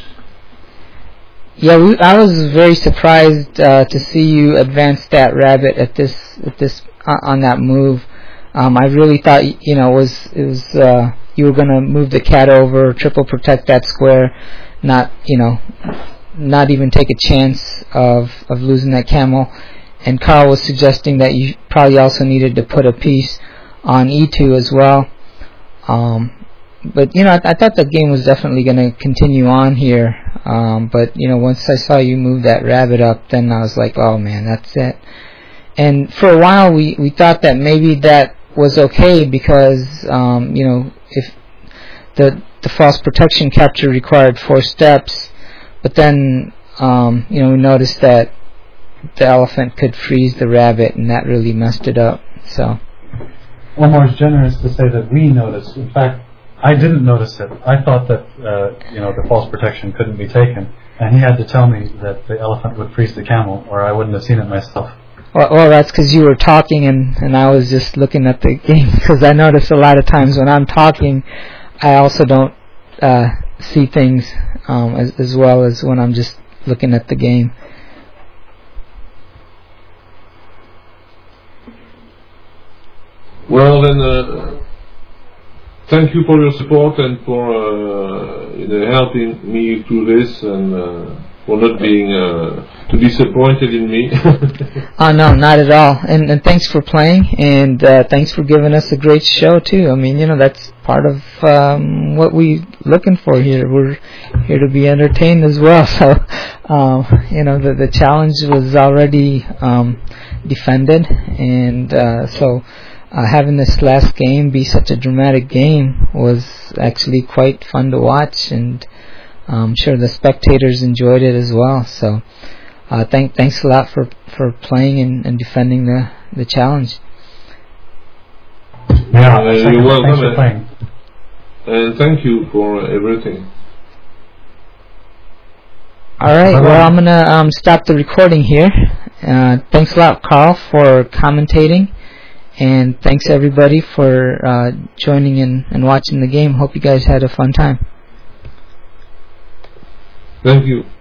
yeah, I was very surprised to see you advance that rabbit at this on that move. I really thought, you know, it was you were gonna move the cat over, triple protect that square, not even take a chance of losing that camel. And Carl was suggesting that you probably also needed to put a piece on E2 as well. But, you know, I thought the game was definitely going to continue on here. But, you know, once I saw you move that rabbit up, then I was like, oh man, that's it. And for a while we thought that maybe that was okay because, you know, if the false protection capture required 4 steps, but then, you know, we noticed that the elephant could freeze the rabbit, and that really messed it up. So Omar is generous to say that we noticed. In fact, I didn't notice it. I thought that you know, the false protection couldn't be taken, and he had to tell me that the elephant would freeze the camel, or I wouldn't have seen it myself. Well, that's because you were talking, and I was just looking at the game. Because I notice a lot of times when I'm talking, I also don't see things as well as when I'm just looking at the game. well then, thank you for your support and for you know, helping me through this, and for not being too disappointed in me. Oh no, not at all. And thanks for playing, and thanks for giving us a great show too. I mean, you know, that's part of what we're looking for here. We're here to be entertained as well. So, you know, the challenge was already defended, and so having this last game be such a dramatic game was actually quite fun to watch, and I'm sure the spectators enjoyed it as well. So thanks a lot for playing and defending the challenge. Yeah, you're welcome. Thanks for playing. And thank you for everything. Alright, well, I'm going to stop the recording here. Thanks a lot, Carl, for commentating. And thanks everybody for joining in and watching the game. Hope you guys had a fun time. Thank you.